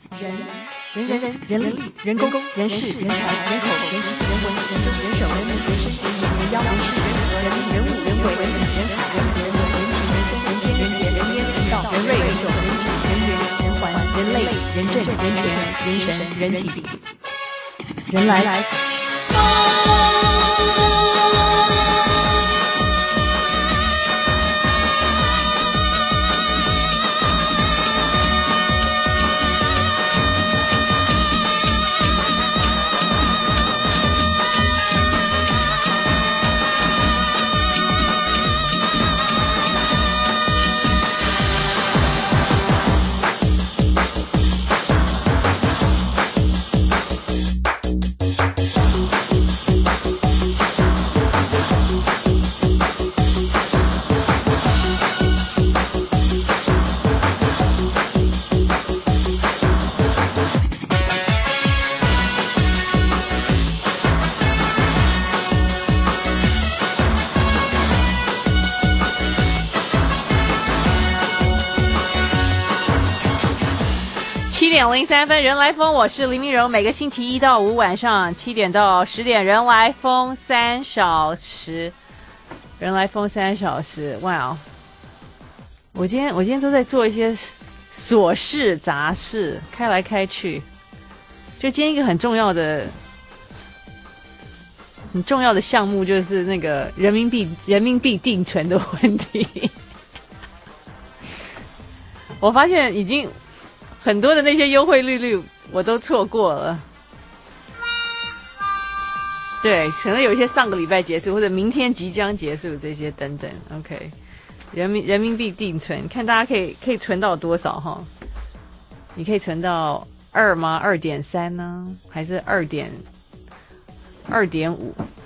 人力、人工、人事、人才、人口、人情、人文、人政、人手、人民、人生、人民、人妖、人事、人和、人民、人物、人为、人理、人海、人和、人文、人情、人松、人间、人杰、人烟、人道、人瑞、人种、人质、人缘、人环、人类、人政、人权、人神、人体、人来。7:03，人来疯，我是林明柔。每个星期1到5晚上7点到10点，人来疯3小时，人来疯3小时。哇哦！我今天都在做一些琐事杂事，开来开去。就今天一个很重要的项目，就是那个人民币定存的问题。我发现已经很多的那些优惠利率我都错过了，对，可能有一些上个礼拜结束或者明天即将结束这些等等。 OK， 人民币定存，看大家可以存到多少哈？你可以存到2吗？ 2.3 呢？还是2.5？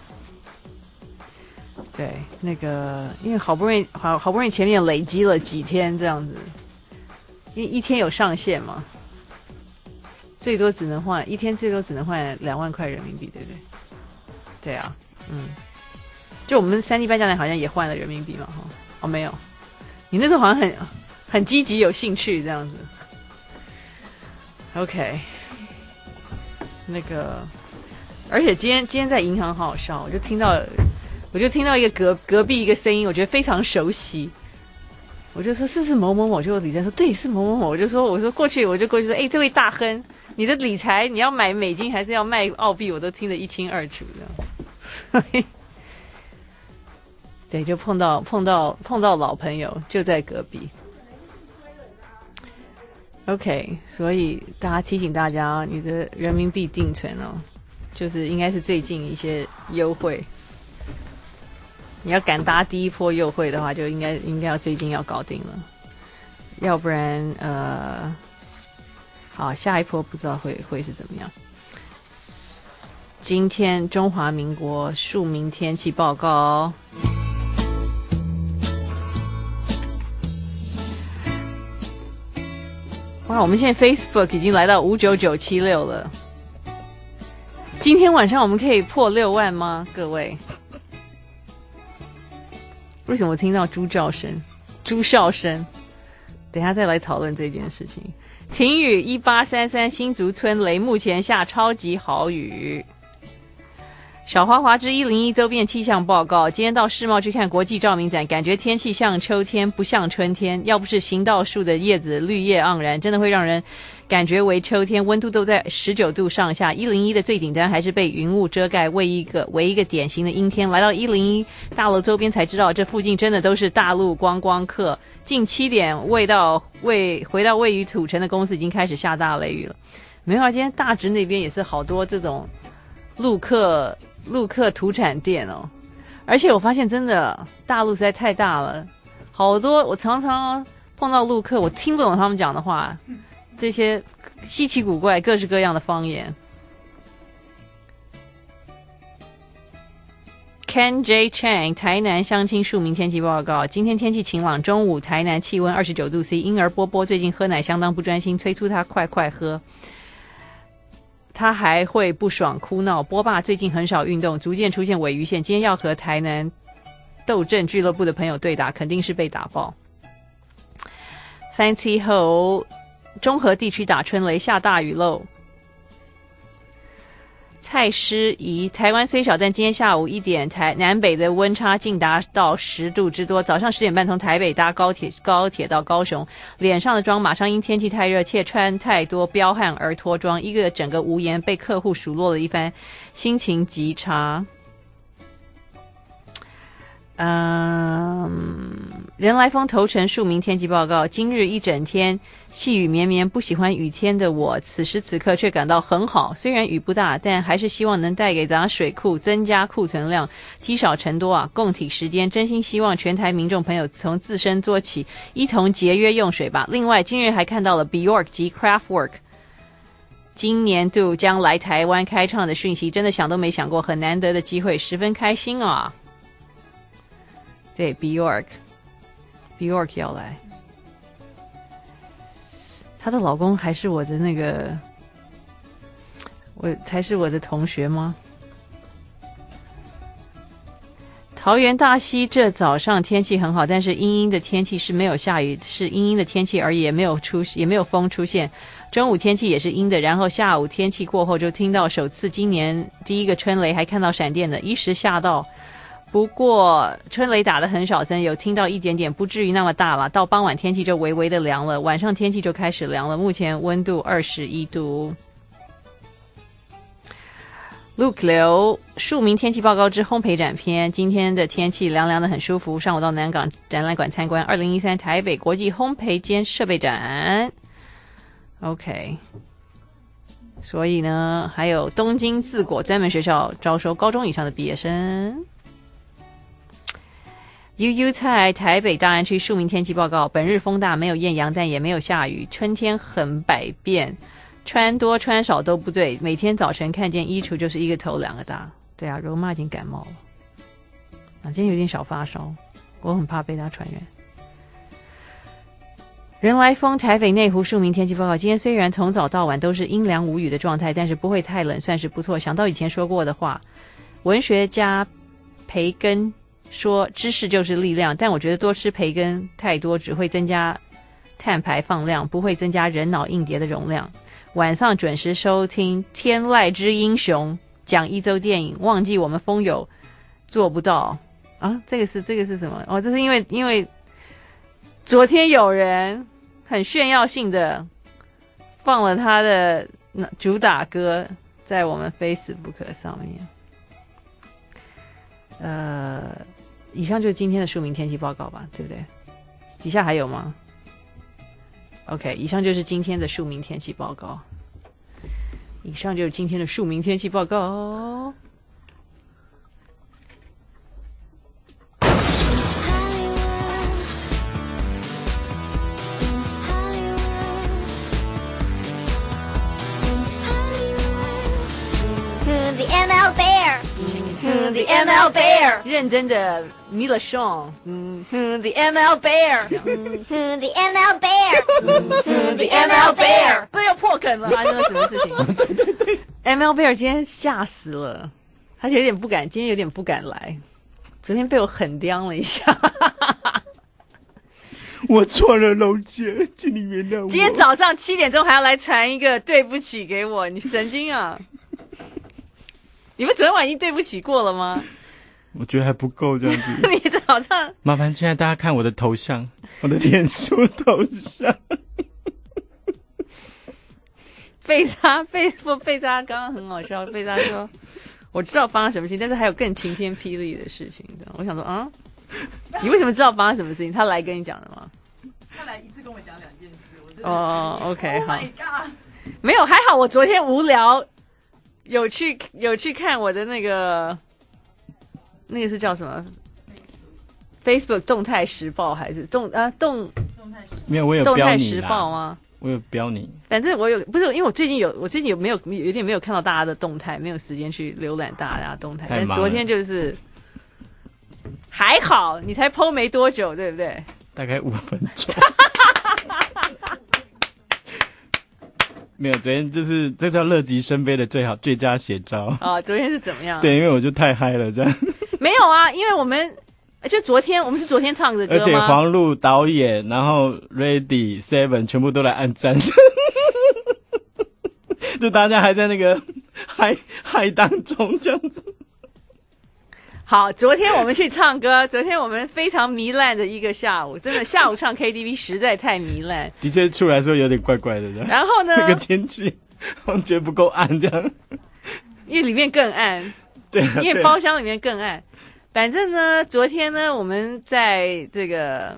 对，那个因为好不容易前面累积了几天这样子，因为一天有上限嘛，最多只能换2万块人民币，对不对？对啊，就我们3D 颁奖台好像也换了人民币嘛，哈，哦没有，你那时候好像很积极有兴趣这样子。OK， 那个，而且今天在银行好好笑，我就听到一个隔壁一个声音，我觉得非常熟悉。我就说是不是某某某？就李真说对，是某某某。我说过去说，哎，这位大亨，你的理财你要买美金还是要卖澳币？我都听得一清二楚这样。对，就碰到老朋友，就在隔壁。OK， 所以提醒大家，你的人民币定存哦，就是应该是最近一些优惠。你要赶搭第一波优惠的话，就应该要最近要搞定了，要不然好，下一波不知道会是怎么样。今天中华民国庶民天气报告。哇，我们现在 Facebook 已经来到59976了。今天晚上我们可以破6万吗？各位？为什么我听到猪笑声？等一下再来讨论这件事情。晴雨1833新竹村雷目前下超级好雨。小花华之101周边气象报告，今天到世贸去看国际照明展，感觉天气像秋天不像春天，要不是行道树的叶子绿叶盎然，真的会让人感觉为秋天，温度都在19度上下。101的最顶端还是被云雾遮盖，为一个典型的阴天。来到101大楼周边才知道，这附近真的都是大陆观光客。近7点回到位于土城的公司已经开始下大雷雨了。没有啊，今天大直那边也是好多这种陆客土产店哦，而且我发现真的大陆实在太大了，好多我常常碰到陆客，我听不懂他们讲的话，这些稀奇古怪各式各样的方言。Ken J Chang 台南乡亲庶民天气报告，今天天气晴朗，中午台南气温29度 C， 婴儿波波最近喝奶相当不专心，催促他快喝。他还会不爽哭闹。波霸最近很少运动，逐渐出现尾鱼线，今天要和台南斗阵俱乐部的朋友对打，肯定是被打爆。Fancy Ho 中和地区打春雷，下大雨喽。蔡诗怡，台湾虽小，但今天下午1点南北的温差竟达到10度之多。早上10点半从台北搭高铁到高雄，脸上的妆马上因天气太热且穿太多彪悍而脱妆，一个整个无言，被客户数落了一番，心情极差。人来疯头城庶民天气报告，今日一整天细雨绵绵，不喜欢雨天的我此时此刻却感到很好，虽然雨不大，但还是希望能带给咱水库增加库存量，积少成多啊，共体时间，真心希望全台民众朋友从自身做起，一同节约用水吧。另外今日还看到了 Bjork 及 Kraftwerk今年度将来台湾开唱的讯息，真的想都没想过，很难得的机会，十分开心啊。对 Bjork 要来，她的老公还是我的那个，才是我的同学吗？桃园大溪这早上天气很好，但是阴阴的天气是没有下雨，是阴阴的天气而已，也没有风出现。中午天气也是阴的，然后下午天气过后就听到首次今年第一个春雷，还看到闪电的，一时吓到。不过春雷打得很少声，有听到一点点，不至于那么大了。到傍晚天气就微微的凉了，晚上天气就开始凉了，目前温度21度。Luke 刘庶民天气报告之烘焙展篇，今天的天气凉凉的很舒服，上午到南港展览馆参观2013台北国际烘焙兼设备展。 OK， 所以呢还有东京自果专门学校招收高中以上的毕业生。悠悠在台北大安区庶民天气报告，本日风大，没有艳阳，但也没有下雨，春天很百变，穿多穿少都不对，每天早晨看见衣橱就是一个头两个大。对啊，柔妈已经感冒了今天有点小发烧，我很怕被他传染。人来疯台北内湖庶民天气报告，今天虽然从早到晚都是阴凉无雨的状态，但是不会太冷，算是不错。想到以前说过的话，文学家培根说知识就是力量，但我觉得多吃培根太多只会增加碳排放量，不会增加人脑硬碟的容量。晚上准时收听天籁之英雄讲一周电影，忘记我们风友做不到啊！这个是什么？哦，这是因为昨天有人很炫耀性的放了他的主打歌在我们 Facebook 上面。以上就是今天的庶民天气报告吧，对不对？底下还有吗？ OK， 以上就是今天的庶民天气报告。以上就是今天的庶民天气报告。 The ML Bear. The ML Bear. 认真的 Mila Shawn. The ML Bear. The ML Bear. The ML Bear. 不又破梗了，发生了什么事情？对 ML Bear 今天吓死了，他今天有点不敢来，昨天被我狠刁了一下。 我错了，老姐，请你原谅我。 今天早上7点钟还要来传一个对不起给我，你神经啊！你们昨天晚上已经对不起过了吗？ 我觉得还不够这样子。 你早上麻烦现在大家看我的头像，我的脸书头像。 贝莎刚刚很好笑，贝莎说我知道发生什么事情，但是还有更晴天霹雳的事情的。我想说你为什么知道发生什么事情？他来跟你讲的吗？ 他来一次跟我讲2件事，我真的 OK， Oh 好 my god， 没有，还好我昨天无聊，有去看我的那个是叫什么 Facebook 动态时报还是动态没有，我有动态标你啦时报吗？ 我有标你。 反正不是，因为我最近有点没有看到大家的动态，没有时间去浏览大家的动态。但昨天就是还好，你才 PO 没多久，对不对？ 大概5分钟。没有，昨天就是这叫乐极生悲的最佳写照。 昨天是怎么样？ 对，因为我就太嗨了，这样。 没有啊，因为我们我们是昨天唱的歌吗？ 而且黄璐导演，然后 Ready Seven 全部都来按赞。 就大家还在那个嗨当中这样子。 好，昨天我们去唱歌，昨天我们非常糜烂的一个下午，真的下午唱 KTV 实在太糜烂。 的确出来的时候有点怪怪的。 然后呢， 那个天气我觉得不够暗，这样。 因为里面更暗， 对啊， 因为包厢里面更暗。反正呢，昨天呢，我们在这个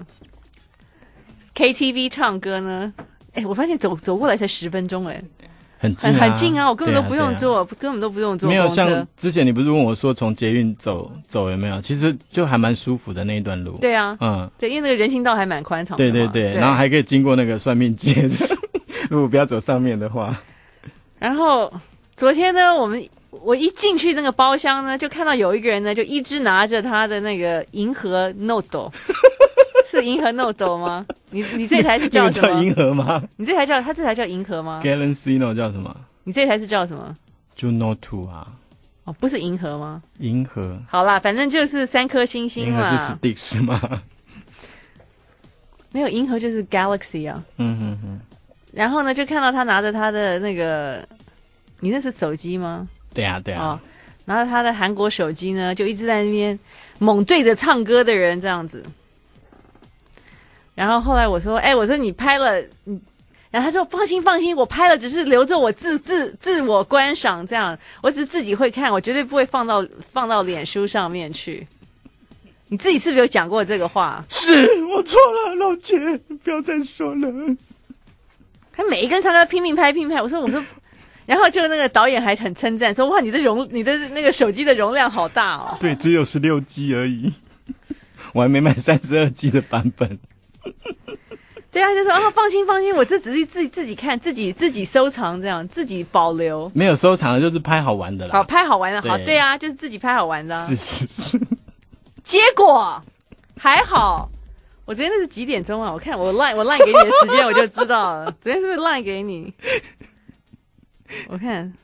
KTV 唱歌呢，我发现走过来才10分钟， 很近啊， 很近啊，我根本都不用坐，根本都不用坐公车。 没有像之前你不是问我说从捷运走有没有？其实就还蛮舒服的那一段路。 对啊，对，因为那个人行道还蛮宽敞的嘛。 对，然后还可以经过那个算命街的，如果不要走上面的话。 然后昨天呢，我一进去那个包厢呢，就看到有一个人呢，就一直拿着他的那个银河 Note， 是银河 Note 吗？你这台是叫什么？ 叫银河吗？ 你这台叫银河吗 ？Galaxino 叫什么？ 你这台是叫什么 ？Juno 2啊。 哦，不是银河吗？ 银河。 好啦，反正就是3颗星星啦。 银河是 Sticks 吗？ 没有，银河就是 Galaxy 啊。然后呢，就看到他拿着他的那个，你那是手机吗？对啊。哦，拿着他的韩国手机呢，就一直在那边猛对着唱歌的人这样子。然后后来我说你拍了，然后他说放心，我拍了只是留着我自我观赏，这样我只是自己会看，我绝对不会放到脸书上面去。你自己是不是有讲过这个话？ 是我错了，老姐，不要再说了。 他每一个人唱歌拼命拍，我说，然后就那个导演还很称赞说，哇，你的那个手机的容量好大哦。 对，只有16G 而已，我还没买32G 的版本。 对啊，就说放心，我这只是自己看，自己收藏，这样自己保留。 没有收藏的，就是拍好玩的啦。 好，拍好玩的，好，对啊，就是自己拍好玩的。 是。 结果还好，我昨天那是几点钟啊？我看我 line 给你的时间我就知道了。昨天是不是 line 给你？我看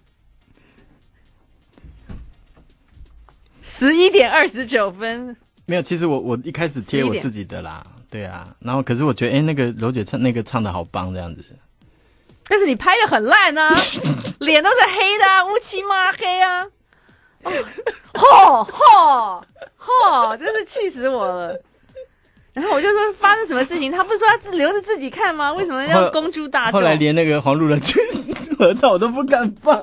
11点29分。 没有，其实我一开始贴我自己的啦。对啊，然后可是我觉得那个柔姐唱的好棒这样子， 但是你拍的很烂啊，脸都是黑的啊，乌漆嘛黑啊，真是气死我了。然后我就说发生什么事情，他不是说他留着自己看吗？为什么要公诸大众？ 后来连那个黄璐的合照我都不敢放，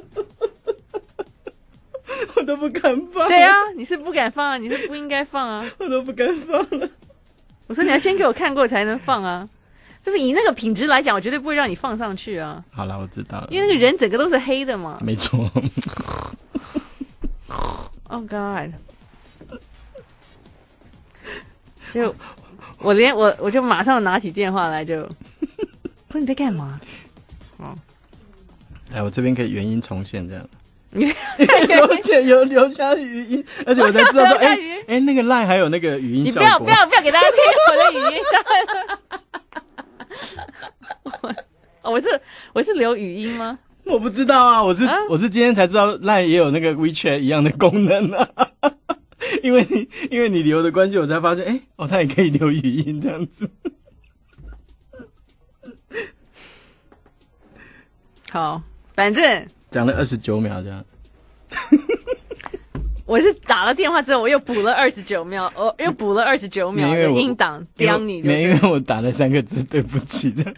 我都不敢放。 对啊，你是不敢放啊，你是不应该放啊， 我都不敢放了。 我说你要先给我看过才能放啊，就是以那个品质来讲，我绝对不会让你放上去啊。 好了，我知道了， 因为那个人整个都是黑的嘛。 没错。 Oh God！ 就我就马上拿起电话来就，说你在干嘛？ 我这边可以原音重现这样。而且有留下语音，而且我才知道说，那个 LINE 还有那个语音效果。 你不要给大家听我的语音。我是留语音吗？ 我不知道啊，我是今天才知道 LINE 也有那个 WeChat 一样的功能啊。因为你留的关系，我才发现，它也可以留语音这样子。 好，反正讲了29秒这样。 我是打了电话之后，我又补了29秒，又补了29秒的音档刁你。 没，因为我打了3个字，对不起的。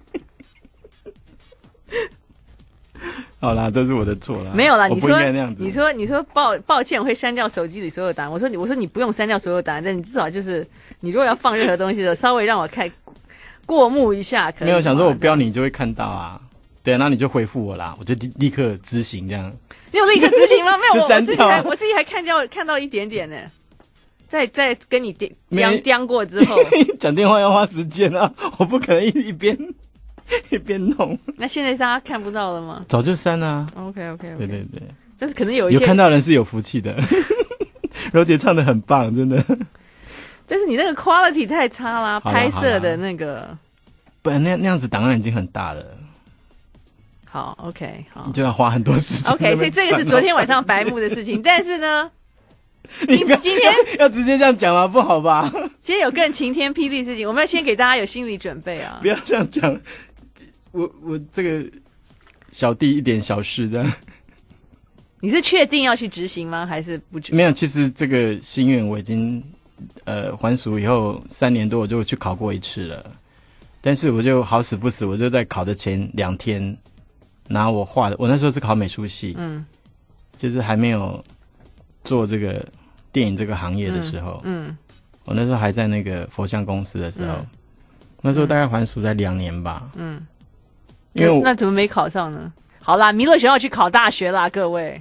好啦，都是我的错啦。 没有啦， 我不应该那样子。 你说抱歉，我会删掉手机里所有答案。我说你不用删掉所有答案，但你至少就是你如果要放任何东西的，稍微让我看过目一下。可能没有想说我标你就会看到啊。对，然后你就回复我啦，我就立刻执行这样。 你有立刻执行吗？没有，我自己还看到一点点呢。在跟你刁过之后， 讲电话要花时间啊，我不可能一边弄。 那现在大家看不到了吗？ 早就删了啊。 OK。 对， 但是可能有一些有看到人是有福气的。柔姐唱得很棒，真的。 但是你那个 quality 太差啦，拍摄的那个。 不然那样子档案已经很大了。 好 ，OK， 好， 你就要花很多时间。 OK， 所以这个是昨天晚上白目的事情，但是呢，今天要直接这样讲吗？不好吧？ 今天有更晴天霹雳的事情，我们要先给大家有心理准备啊！ 不要这样讲，我这个小弟一点小事这样。 你是确定要去执行吗？还是不？ 没有，其实这个心愿我已经还俗以后3年多我就去考过一次了，但是我就好死不死，我就在考的前2天拿我画的，我那时候是考美术系，就是还没有做这个电影这个行业的时候，我那时候还在那个佛像公司的时候，那时候大概还俗在2年吧，因为那怎么没考上呢？好啦，弥勒学校去考大学啦，各位。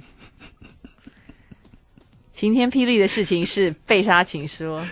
晴天霹雳的事情是贝莎，请说。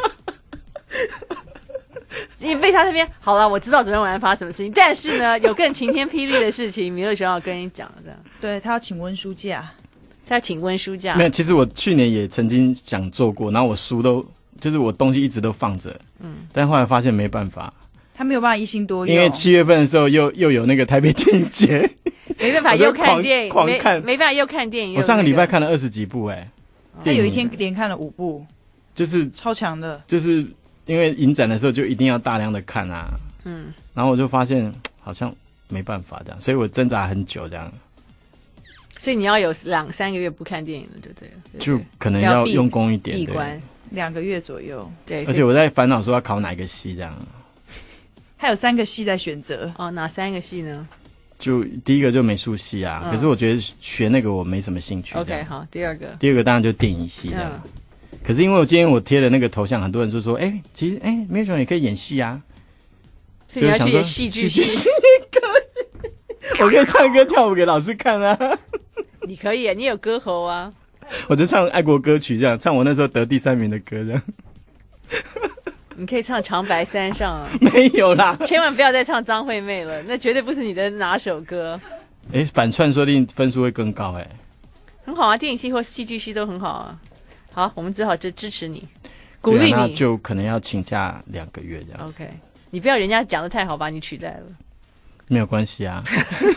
因为贝莎这边好了，我知道昨天晚上发生什么事情，但是呢，有更晴天霹雳的事情，弥勒学校跟你讲了这样。 对，他要请温书假， 他要请温书假。 没有，其实我去年也曾经想做过，然后我书都就是我东西一直都放着，但后来发现没办法， 他没有办法一心多用， 因为7月份的时候又有那个台北电影节， 没办法又看电影， 狂看， 没办法又看电影。 我上个礼拜看了20几部他有一天连看了5部， 就是超强的， 就是因为影展的时候就一定要大量的看啊，然后我就发现好像没办法这样，所以我挣扎很久这样， 所以你要有2-3个月不看电影了，就对了， 就可能要用功一点， 闭关 2个月左右， 对， 而且我在烦恼说要考哪个系这样， 还有3个系在选择， 哪3个系呢？ 就第一个就美术系啊，可是我觉得学那个我没什么兴趣。 OK， 好，第二个当然就电影系这样。可是因为我今天我贴的那个头像，很多人就说，其实没有什么也可以演戏啊。 所以你要去演戏剧系也可以，我可以唱歌跳舞给老师看啊。 你可以，你有歌喉啊。 我就唱爱国歌曲这样，唱我那时候得第3名的歌这样。 你可以唱《长白山上》啊， 没有啦， 千万不要再唱张惠妹了，那绝对不是你的拿手歌。 反串说不定分数会更高很好啊，电影系或戏剧系都很好啊。好，我们只好支持你，鼓励你。 那就可能要请假2个月这样。 OK， 你不要人家讲的太好，把你取代了。 没有关系啊。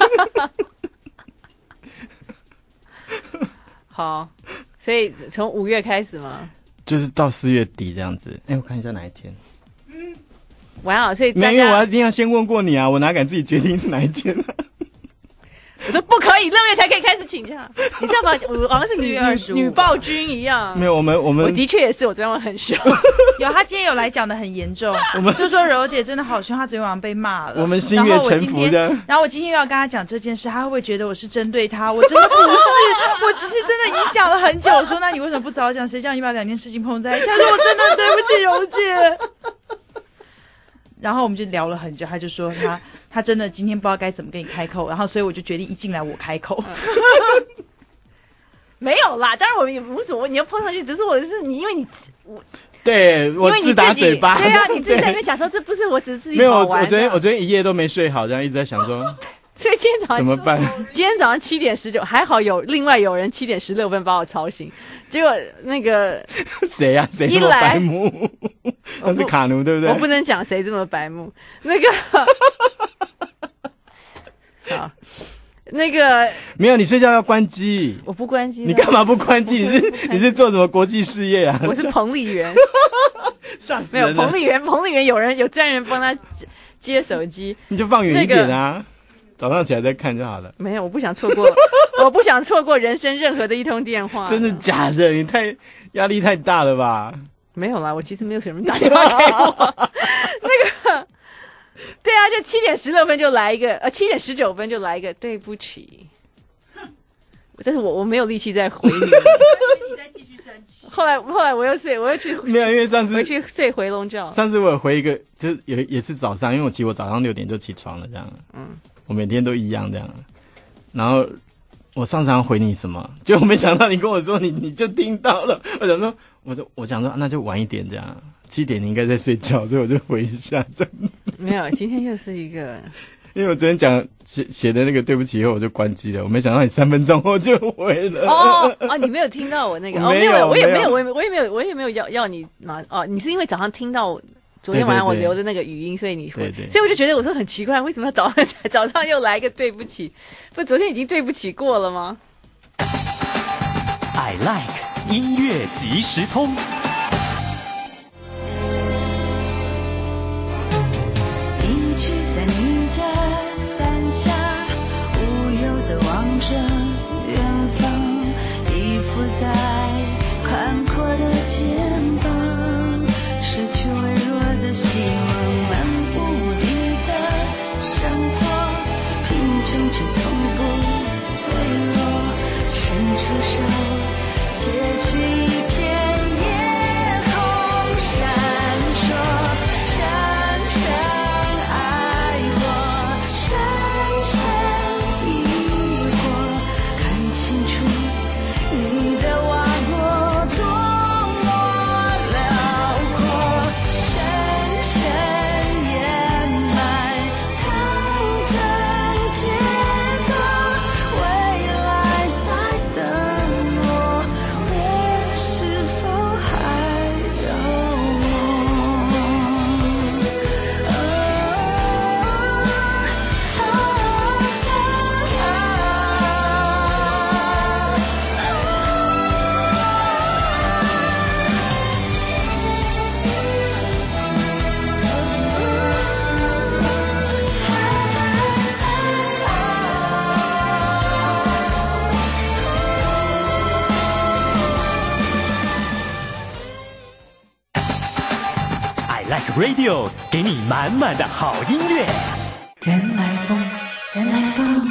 好，所以从5月开始吗？ 就是到4月底这样子。我看一下哪一天。 哇，所以大家没有，我一定要先问过你啊，我哪敢自己决定是哪一天啊？ 我说不可以，6月才可以开始请假，你知道吗？我好像是 4月25 女暴君一样。 没有，我们我的确也是，我昨天晚上很凶。 有，他今天有来讲的很严重，就说柔姐真的好凶，她昨天晚上被骂了。 我们心悦诚服的。 然后我今天又要跟他讲这件事，他会不会觉得我是针对他？我真的不是，我只是真的影响了很久。我说那你为什么不早讲？谁叫你把2件事情碰在一起？他说我真的对不起柔姐。然后我们就聊了很久，他就说他真的今天不知道该怎么跟你开口，然后所以我就决定一进来我开口。 没有啦，当然我也无所谓，你要碰上去，只是我是你，因为你对我自打嘴巴， 对啊，你自己在那边讲说这不是我，只是自己没有， 好玩。 我昨天一夜都没睡好，这样一直在想说， 所以今天早上怎么办？ 今天早上7点19，还好另外有人7点16分把我吵醒，结果那个谁呀？谁这么白目？那是卡奴对不对？ 我不能讲谁这么白目，那个好。那个没有，你睡觉要关机。 我不关机。 你干嘛不关机？你是做什么国际事业啊？ 我是彭丽媛。 吓死人了！没有彭丽媛有专人帮他接手机。 你就放远一点啊，早上起来再看就好了。 没有，我不想错过，我不想错过人生任何的一通电话。 真的假的？你压力太大了吧？ 没有啦，我其实没有什么人打电话给我。那个。对啊，就7点16分就来一个，7点19分就来一个，对不起。但是我没有力气再回你。 你再继续生气。 后来我又去没有，因为上次回去睡回笼觉。 上次我有回一个，就是也是早上，因为我早上6点就起床了，这样。我每天都一样这样。然后我上次要回你什么，结果没想到你跟我说你就听到了。我想说那就晚一点这样。7点你应该在睡觉，所以我就回一下。 没有，今天又是一个， 因为我昨天讲写的那个对不起以后我就关机了，我没想到你3分钟后就回了。 哦，你没有听到我那个？没有，我也没有要你嘛。你是因为早上听到昨天晚上我留的那个语音，所以你回，所以我就觉得我说很奇怪，为什么早上又来一个对不起？不，昨天已经对不起过了吗 ？I like 音乐即时通。 在你的伞下，无忧中却从不脆弱，伸出手，窃取一片夜空闪烁，深深爱过，深深疑惑，看清楚你的网络多么辽阔，深深掩埋层层阶段，未来在等我，我是否还有 I Like Radio， 给你满满的好音乐。 人来疯，人来疯。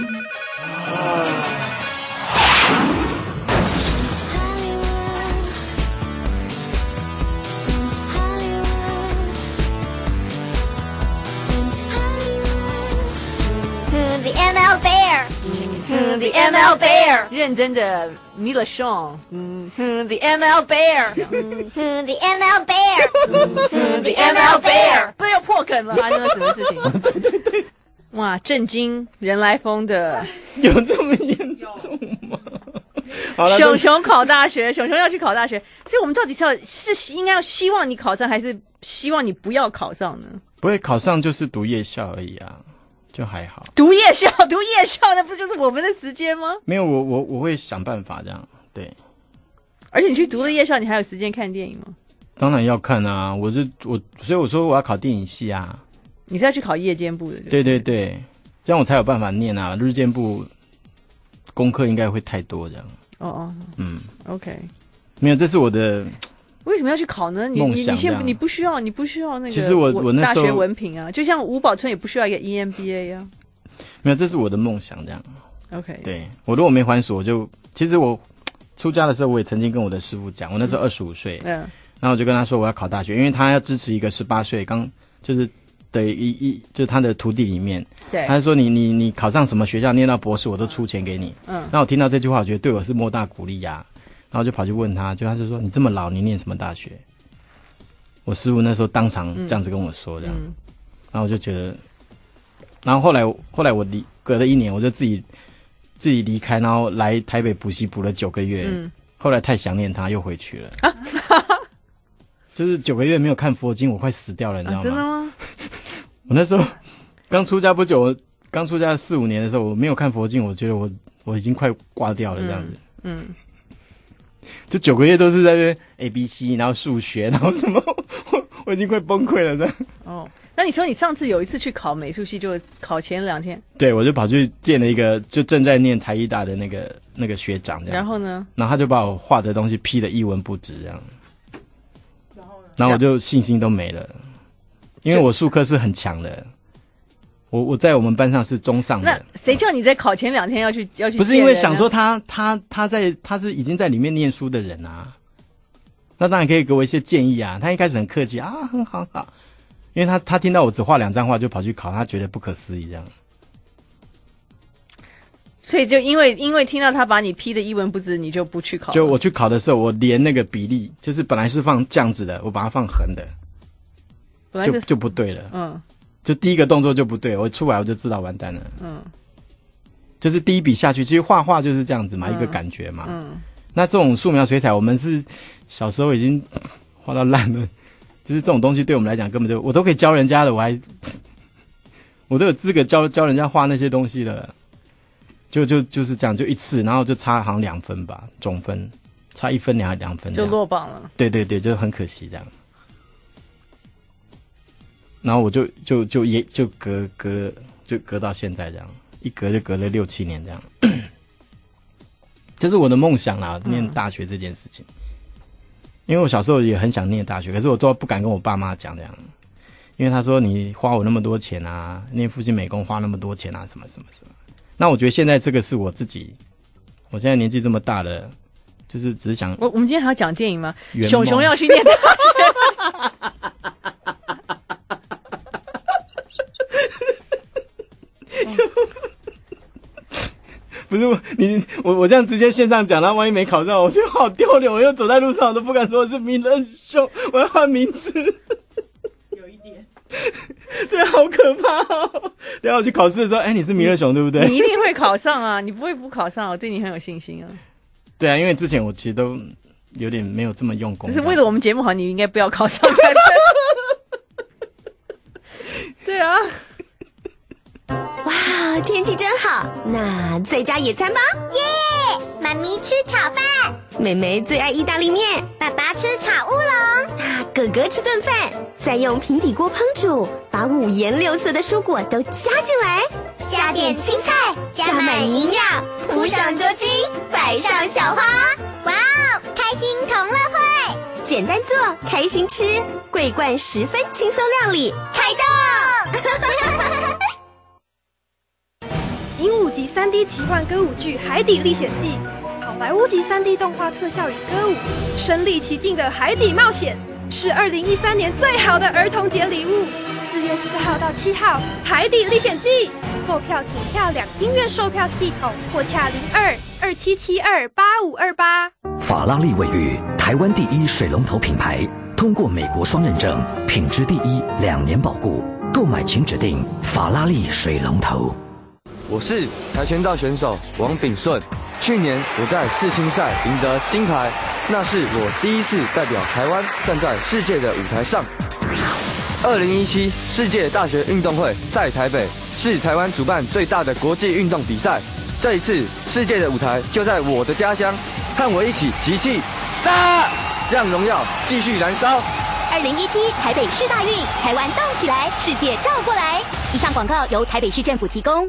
The ML Bear. The ML Bear. 认真的 Mila Shaw， The ML Bear， The ML Bear. The ML Bear， 不要破梗了，发生了什么事情？对，哇，震惊人来疯的有这么严重吗？好了， 熊熊考大学，熊熊要去考大学，所以我们到底是应该要希望你考上，还是希望你不要考上呢？ 不会考上就是读夜校而已啊，就还好。 读夜校，那不就是我们的时间吗？ 没有，我会想办法这样。对， 而且你去读了夜校，你还有时间看电影吗？ 当然要看啊，所以我说我要考电影系啊。 你是要去考夜间部的？ 对，这样我才有办法念啊。日间部功课应该会太多这样。 OK， 没有，这是我的。 为什么要去考呢？你不需要那个。 其实我那时候大学文凭啊，就像吴宝春也不需要一个 EMBA 啊。 没有，这是我的梦想这样。 OK， 对，我如果没还俗，其实我出家的时候，我也曾经跟我的师父讲，我那时候25岁，然后我就跟他说我要考大学，因为他要支持一个18岁就是的就是他的徒弟里面， 对， 他就说你考上什么学校念到博士，我都出钱给你。那我听到这句话，我觉得对我是莫大鼓励呀。然后就跑去问他，他就说你这么老，你念什么大学？我师父那时候当场这样子跟我说，这样，然后我就觉得，然后后来我隔了1年，我就自己离开，然后来台北补习补了9个月，后来太想念他，又回去了。就是9个月没有看佛经，我快死掉了，你知道吗？ 真的吗？ 我那时候刚出家不久，刚出家4-5年的时候，我没有看佛经，我觉得我已经快挂掉了这样子。就9个月都是在那 ABC， 然后数学，然后什么，我已经快崩溃了这样。 哦，那你说你上次有一次去考美术系，就考前2天？对， 我就跑去见了一个就正在念台艺大的那个学长这样。 然后呢？ 然后他就把我画的东西批得一文不值这样。然后我就信心都没了，因为我术科是很强的。我在我们班上是中上的。 那谁叫你在考前2天要去？ 不是因为想说他是已经在里面念书的人啊，那当然可以给我一些建议啊。他一开始很客气啊，很好，因为他听到我只画2张画就跑去考，他觉得不可思议这样。 所以就因为听到他把你批的一文不值，你就不去考了。 就我去考的时候，我连那个比例就是本来是放这样子的，我把它放横的，本来就不对了。就第一个动作就不对，我出来我就知道完蛋了。就是第一笔下去，其实画画就是这样子嘛，一个感觉嘛。那这种素描水彩，我们是小时候已经画到烂了，就是这种东西对我们来讲根本就我都可以教人家的，我都有资格教人家画那些东西的。就是这样，就一次，然后就差好像2分吧，总分差1分2分， 就落榜了。对， 就很可惜这样。然后我就隔到现在这样，一隔就隔了6-7年这样。这是我的梦想啦，念大学这件事情。因为我小时候也很想念大学，可是我都不敢跟我爸妈讲这样，因为他说你花我那么多钱啊，念复兴美工花那么多钱啊，什么什么什么。 那我觉得现在这个是我自己，我现在年纪这么大了，就是只是想我们今天还要讲电影吗？ 圆梦熊熊要去念大学。 不是我这样直接线上讲，然后万一没考上，我觉得好丢脸。我又走在路上，我都不敢说我是名人兄，我要换名字。 有一点， 对，好可怕哦！等一下我去考试的时候，你是弥勒熊对不对？ 你一定会考上啊！你不会不考上，我对你很有信心啊。 对啊，因为之前我其实都有点没有这么用功， 只是为了我们节目好，你应该不要考上才对。对啊。 哇，天气真好，那在家野餐吧。 耶！妈咪吃炒饭， 妹妹最爱意大利面， 爸爸吃炒乌龙， 哥哥吃顿饭，再用平底锅烹煮，把五颜六色的蔬果都加进来， 加点青菜，加满营养，铺上桌巾，摆上小花。哇哦，开心同乐会！ 简单做，开心吃，桂冠10分轻松料理， 开动！ 鹦鹉级3D 奇幻歌舞剧《海底历险记》，好莱坞级3D 动画特效与歌舞，身临其境的海底冒险，是2013年最好的儿童节礼物。4月4号到7号，《海底历险记》购票请洽2厅院售票系统或洽02-2772-8528。 法拉利卫浴，台湾第一水龙头品牌，通过美国双认证，品质第一，2年保固。购买请指定法拉利水龙头。 我是跆拳道选手王炳顺，去年我在世青赛赢得金牌，那是我第一次代表台湾站在世界的舞台上。2017世界大学运动会在台北，是台湾主办最大的国际运动比赛。这一次世界的舞台就在我的家乡，和我一起集气，让荣耀继续燃烧。 2017台北市大运，台湾动起来，世界照过来。以上广告由台北市政府提供。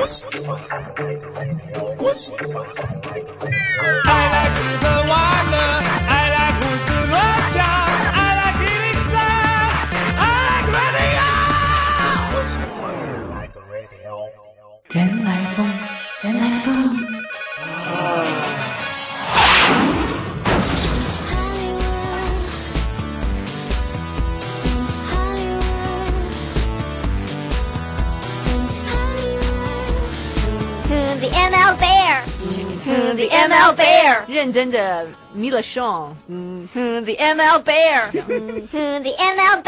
I like 吃喝玩乐 I like 胡思乱想 I like 103 I like radio 原来风，原来风。 The ML Bear，The ML Bear， 认真的弥勒熊，The ML Bear，The ML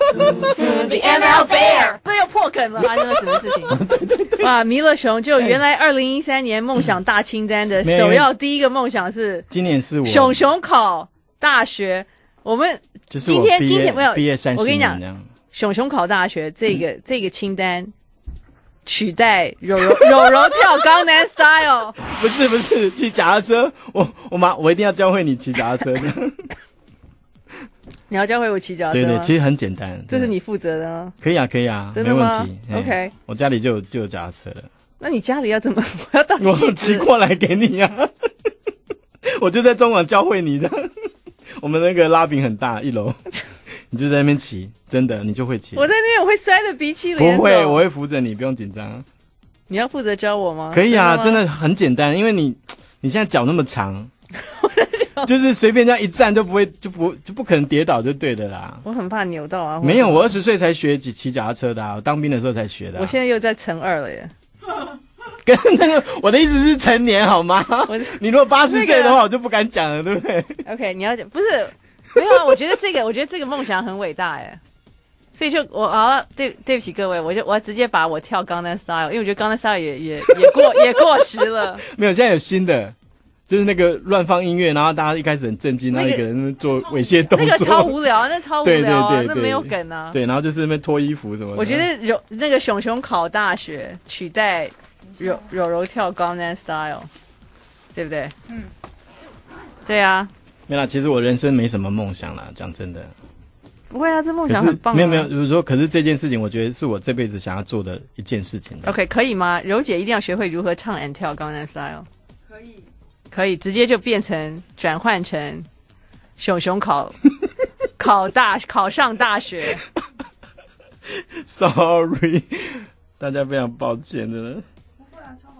Bear，The ML Bear， 这又破梗了，发生了什么事情？对，哇，弥勒熊就原来2013年梦想大清单的首要第一个梦想是， 今年是我熊熊考大学，我们就是我今天没有毕业30年， 我跟你讲，熊熊考大学这个清单。取代柔柔跳江南 style， 不是骑脚踏车，我一定要教会你骑脚踏车的。 你要教会我骑脚踏车吗？ 对，其实很简单， 这是你负责的啊。 可以啊， 真的吗？ 没问题。 OK， 我家里就有脚踏车了。 那你家里要怎么？我要到我骑过来给你啊！我就在中网教会你的。我们那个拉饼很大，1楼。你就在那边骑，真的，你就会骑。 我在那边我会摔得鼻青脸肿。 不会，我会扶着你，不用紧张。 你要负责教我吗？ 可以啊，真的很简单，因为你现在脚那么长，就是随便这样一站就不可能跌倒就对了啦。 我很怕扭到啊。 没有，我20岁才学骑脚踏车的啊，我当兵的时候才学的啊。 我现在又在乘2了耶。 跟那个我的意思是成年好吗？你如果80岁的话，我就不敢讲了，对不对 ？OK， 你要讲不是。没有啊，我觉得这个梦想很伟大哎，所以就对不起各位，我要直接把我跳江南 style， 因为我觉得江南 style 也过时了。 没有，现在有新的，就是那个乱放音乐，然后大家一开始很震惊，然后一个人做猥亵动作， 那个超无聊， 对， 那没有梗啊。 对，然后就是那边脱衣服什么的。 我觉得那个熊熊考大学取代柔跳江南 style， 对不对？嗯，对啊。 没啦，其实我人生没什么梦想啦，讲真的。 不会啊，这梦想很棒啊。 没有，就是说，可是这件事情，我觉得是我这辈子想要做的一件事情。 OK， 可以吗？柔姐一定要学会如何唱 and 跳江南 style。可以，直接就转换成熊熊考上大学。 Sorry， 大家非常抱歉的。 不会啊，超好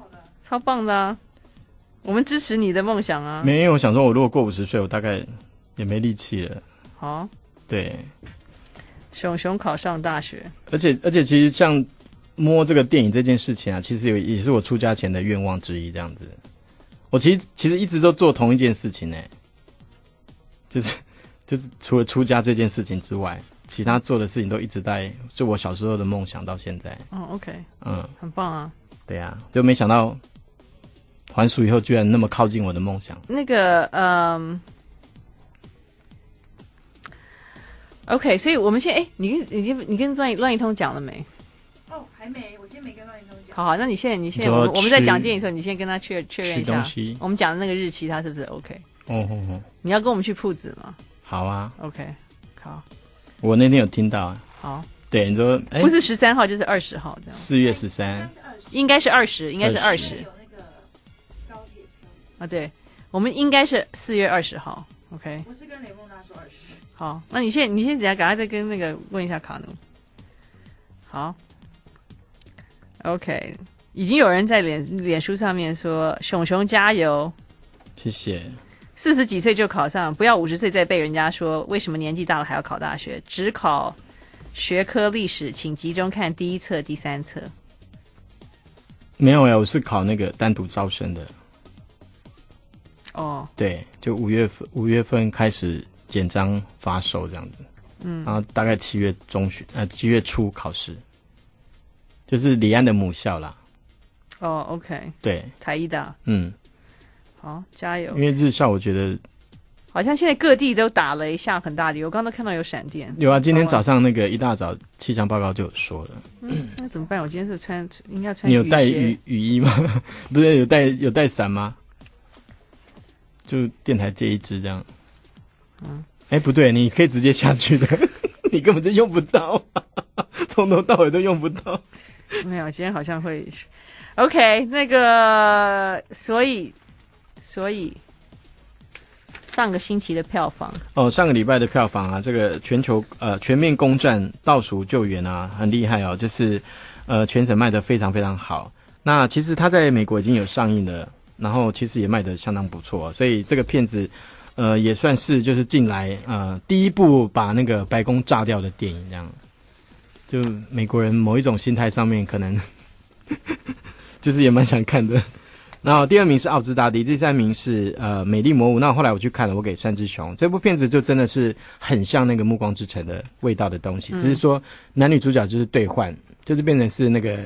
超棒的啊！我们支持你的梦想啊！ 没有，我想说，我如果过50岁，我大概也没力气了。 好， 对， 熊熊考上大学， 而且，其实像摸这个电影这件事情啊，其实也是我出家前的愿望之一。这样子，我其实一直都做同一件事情呢，就是除了出家这件事情之外，其他做的事情都一直在，就我小时候的梦想到现在。 哦 ，OK， 很棒啊。对啊，就没想到还俗以后居然那么靠近我的梦想。 那个OK， 所以我们现在你跟乱一通讲了没？ 哦，还没，我今天没跟乱一通讲。 好，那你现在我们在讲电影的时候，你先跟他确认一下，我们讲的那个日期他是不是 OK？ 哦， 你要跟我们去铺子吗？ 好啊 ，OK， 好。 我那天有听到啊。 好。 对，你说不是13号就是20号这样。 4月13， 应该是20，应该是20。啊，对，我们应该是4月20号 ，OK。 我是跟雷梦娜说20。 好，那你先等下赶快再跟那个问一下卡奴。好 ，OK， 已经有人在脸书上面说熊熊加油， 谢谢。 40几岁就考上，不要50岁再被人家说为什么年纪大了还要考大学，只考学科历史，请集中看第1册、第3册。 没有呀，我是考那个单独招生的。 哦， 对，就5月份开始简章发售这样子，然后大概7月初考试，就是李安的母校啦。 哦 ，OK， 对， 台艺大，好，加油！ 因为日校我觉得好像现在各地都打雷下很大雨，我刚刚都看到有闪电。 有啊，今天早上那个一大早气象报告就有说了。 那怎么办？我今天是应该穿你有带雨衣吗？不是有带伞吗？就电台借一支这样。不对，你可以直接下去的，你根本就用不到，从头到尾都用不到。 没有，今天好像会。OK， 那个，所以上个星期的票房上个礼拜的票房啊，这个全球全面攻占倒数救援啊，很厉害哦，就是全省卖得非常非常好。那其实它在美国已经有上映了，然后其实也卖得相当不错，所以这个片子也算是就是近来第一部把那个白宫炸掉的电影，这样就美国人某一种心态上面可能就是也蛮想看的。然后第2名是奥兹大帝，第3名是美丽魔舞。那后来我去看了，我给山之熊。这部片子就真的是很像那个暮光之城的味道的东西，只是说男女主角就是兑换，就是变成是那个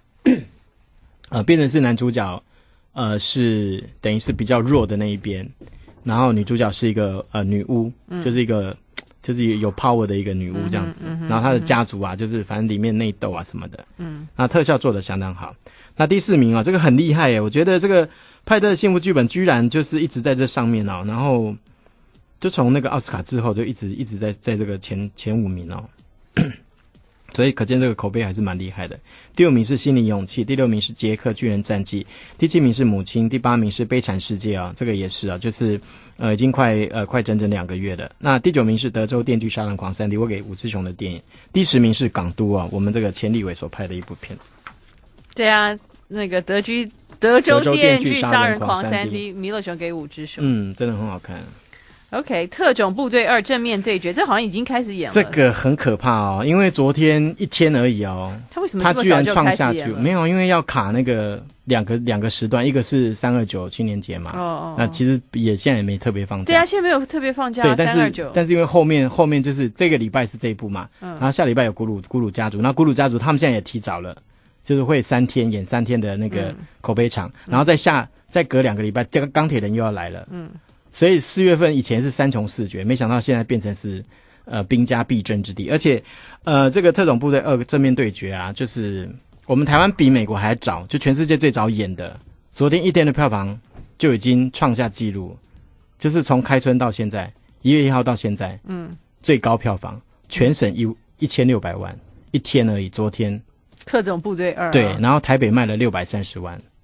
变成是男主角是等于是比较弱的那一边，然后女主角是一个女巫，就是一个就是有 power 的一个女巫这样子，然后她的家族啊，就是反正里面内斗啊什么的，那特效做得相当好。那第4名啊，这个很厉害耶，我觉得这个派特的幸福剧本居然就是一直在这上面哦，然后就从那个奥斯卡之后就一直在这个前5名哦，所以可见这个口碑还是蛮厉害的。第5名是心灵勇气，第6名是杰克巨人战记，第7名是母亲，第8名是悲惨世界啊，这个也是啊，就是已经快整整2个月了。那第9名是德州电锯杀人狂3D，我给吴志雄的电影。第10名是港都啊，我们这个前立委所拍的一部片子。 对啊，那个德州电锯杀人狂 3D， 弥勒熊给5只手， 真的很好看。 OK， 特种部队2正面对决，这好像已经开始演了。 这个很可怕哦，因为昨天1天而已哦， 他为什么他居然创下去？没有，因为要卡那个两个时段，一个是329青年节嘛，那其实现在也没特别放假。 对啊，现在没有特别放假。 对， 329， 但是因为后面就是这个礼拜是这一部嘛，然后下礼拜有咕噜家族，那咕噜家族他们现在也提早了。就是会3天演3天的那个口碑场，然后再隔2个礼拜，这个钢铁人又要来了。所以4月份以前是3穷4绝，没想到现在变成是兵家必争之地。而且这个特种部队2正面对决啊，就是我们台湾比美国还早，就全世界最早演的，昨天1天的票房就已经创下纪录，就是从开春到现在1月1号到现在，最高票房，全省1600万1天而已，昨天。 特种部队2， 对，然后台北卖了630万，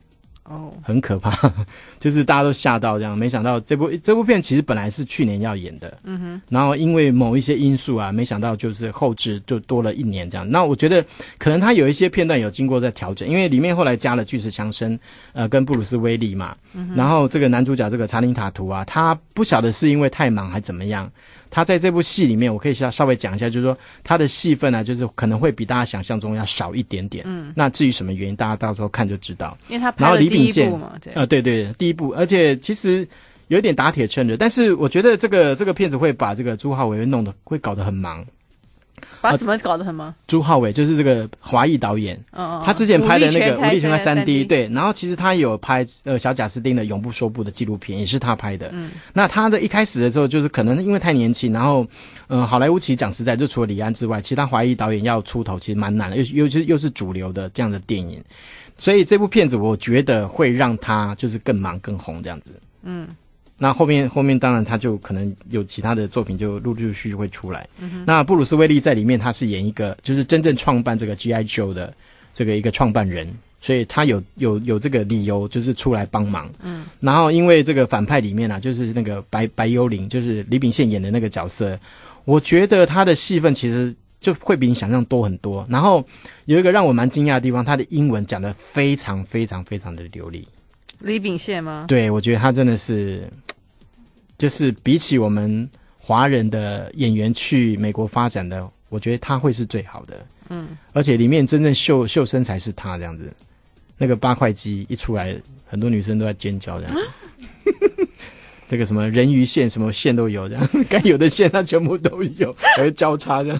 哦， 很可怕，就是大家都吓到这样，没想到这部片其实本来是去年要演的，然后因为某一些因素啊，没想到就是后置就多了1年这样。那我觉得可能他有一些片段有经过在调整，因为里面后来加了巨石强森跟布鲁斯威利嘛，然后这个男主角这个查林塔图啊，他不晓得是因为太忙还怎么样。他在这部戏里面，我可以稍微讲一下，就是说他的戏份呢，就是可能会比大家想象中要少一点点。那至于什么原因，大家到时候看就知道。 因为他拍了第一部嘛， 对，第一部，而且其实有点打铁趁热，但是我觉得这个片子会把这个朱浩伟会搞得很忙。 把什么搞得很忙？ 朱浩伟就是这个华裔导演，他之前拍的那个《武力全开 3D》，对，然后其实他有拍小贾斯汀的《永不说不》的纪录片，也是他拍的。那他的一开始的时候，就是可能因为太年轻，然后好莱坞其实讲实在，就除了李安之外，其他华裔导演要出头其实蛮难的，又是主流的这样的电影，所以这部片子我觉得会让他就是更忙更红这样子。那后面当然他就可能有其他的作品就陆续会出来。那布鲁斯威利在里面他是演一个就是真正创办这个 G.I. Joe 的这个一个创办人，所以他有这个理由就是出来帮忙。然后因为这个反派里面啊，就是那个白幽灵，就是李秉宪演的那个角色，我觉得他的戏份其实就会比你想象多很多。然后有一个让我蛮惊讶的地方，他的英文讲得非常非常非常的流利。 李秉宪吗？对， 我觉得他真的是，就是比起我们华人的演员去美国发展的，我觉得他会是最好的。而且里面真正秀身材是他这样子，那个8块肌一出来，很多女生都在尖叫这样。这个什么人鱼线什么线都有这样，该有的线他全部都有，还会交叉这样。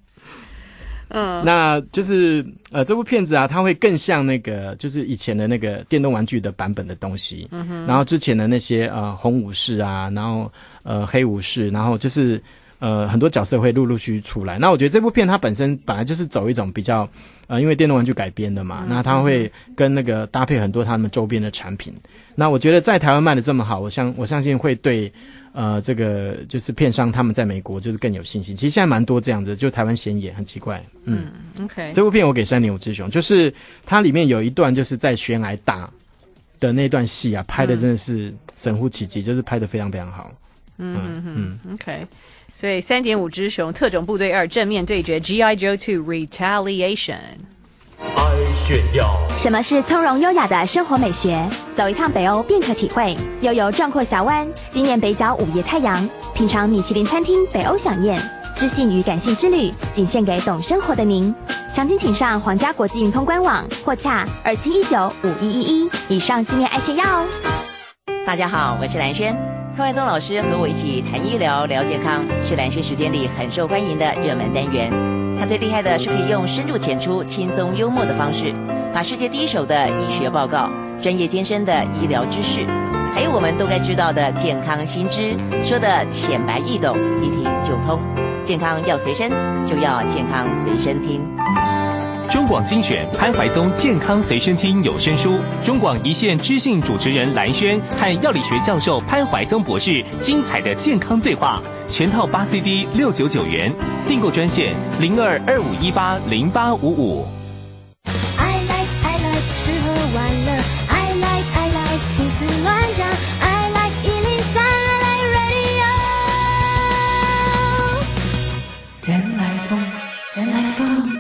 那就是这部片子啊，它会更像那个就是以前的那个电动玩具的版本的东西。然后之前的那些红武士啊，然后黑武士，然后就是很多角色会陆续出来。那我觉得这部片它本来就是走一种比较因为电动玩具改编的嘛，那它会跟那个搭配很多他们周边的产品。那我觉得在台湾卖的这么好，我相信会对这个就是片商他们在美国就是更有信心。其实现在蛮多这样子，就台湾先演很奇怪。 OK， 这部片我给3.5只熊，就是它里面有一段就是在悬崖打的那段戏啊，拍的真的是神乎其技，就是拍的非常非常好。 OK， 所以3.5只熊特种部队2正面对决 G.I. Joe 2 Retaliation。 爱炫耀。 什么是从容优雅的生活美学？走一趟北欧便可体会。又有壮阔峡湾，惊艳北角午夜太阳，品尝米其林餐厅北欧飨宴，知性与感性之旅，仅献给懂生活的您。详情请上皇家国际运通官网或洽27195111以上纪念爱炫耀哦。 大家好，我是蓝轩。柯万宗老师和我一起谈医疗聊健康，是蓝轩时间里很受欢迎的热门单元。他最厉害的是可以用深入浅出、轻松幽默的方式，把世界第一手的医学报告、专业艰深的医疗知识，还有我们都该知道的健康新知，说的浅白易懂，一听就通。健康要随身，就要健康随身听。 中广精选潘怀宗健康随身听有声书，中广一线知性主持人蓝轩和药理学教授潘怀宗博士精彩的健康对话，全套8 CD 699元，订购专线0225180855。 I like 吃喝玩乐 I like 胡思乱想 I like 103 I like radio。 原来风，原来风。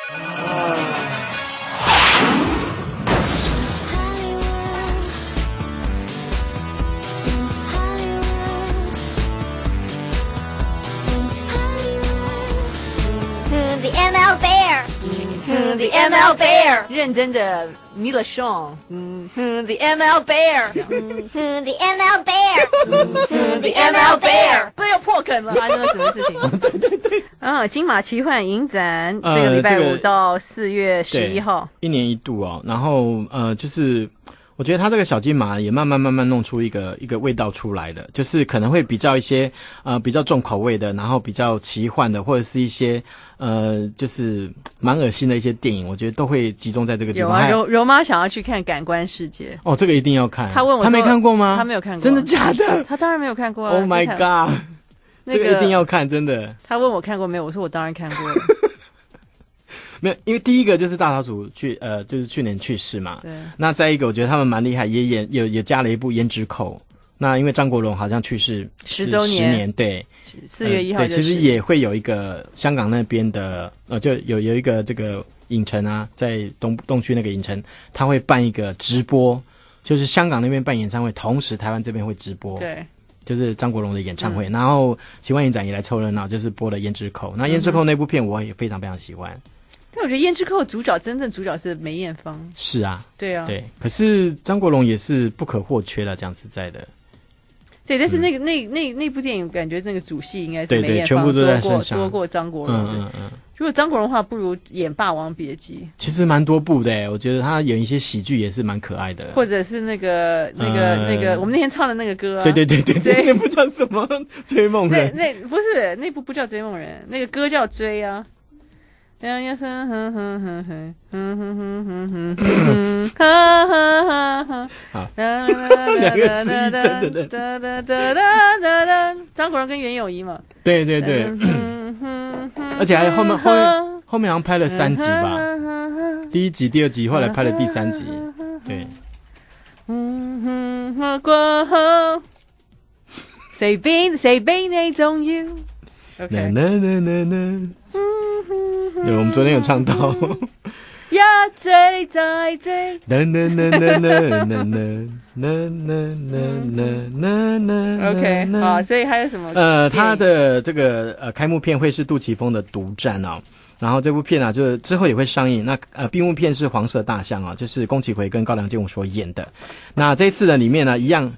The ML Bear，The ML Bear， 认真的 Mila Shawn，The ML Bear，The ML Bear，The ML Bear， 不又破梗了，发生了什么事情？对金马奇幻影展这个礼拜5到4月11号 ，1年1度哦。然后就是我觉得他这个小金马也慢慢弄出一个味道出来的，就是可能会比较一些比较重口味的，然后比较奇幻的，或者是一些就是蛮恶心的一些电影，我觉得都会集中在这个地方。 有啊，柔妈想要去看《感官世界》 哦，这个一定要看。 他问我， 他没看过吗？ 他没有看过， 真的假的？ 他当然没有看过啊 ！Oh my god，这个一定要看，真的。 他问我看过没有，我说我当然看过了。 没有，因为第一个就是大老鼠就是去年去世嘛。 对。 那再一个，我觉得他们蛮厉害，也加了一部《胭脂扣》。那因为张国荣好像去世 10周年， 10年，对 ，4月1号、 对，其实也会有一个香港那边的就有一个这个影城啊，在东区那个影城，他会办一个直播，就是香港那边办演唱会，同时台湾这边会直播。 对。 就是张国荣的演唱会，然后奇幻影展也来凑热闹，就是播了《胭脂扣》。那《胭脂扣》那部片我也非常非常喜欢。 但我觉得《胭脂扣》真正主角是梅艳芳。 是啊， 对啊， 对。可是张国荣也是不可或缺了，讲实在的。 对，但是那部电影感觉那个主戏应该是梅艳芳， 对对，全部都在身上多过张国荣。如果张国荣的话，不如演《霸王别姬》。 其实蛮多部的，我觉得他演一些喜剧也是蛮可爱的。 或者是那个，我们那天唱的那个歌啊。 对，那部叫什么？追梦人。 那不是那部不叫追梦人，那个歌叫追啊。好，两个失忆症的人。张国荣跟袁咏仪嘛。对，而且还后面好像拍了3集吧，第1集、第2集，后来拍了第3集。对。過後，誰比你重要 ？OK。对，我们昨天有唱到。一追再追。OK， 好，所以还有什么？他的这个开幕片会是杜琪峰的《独占》哦。然后这部片啊，就之后也会上映。那闭幕片是《黄色大象》啊，就是宫崎葵跟高良健吾所演的。那这一次的里面呢，一样。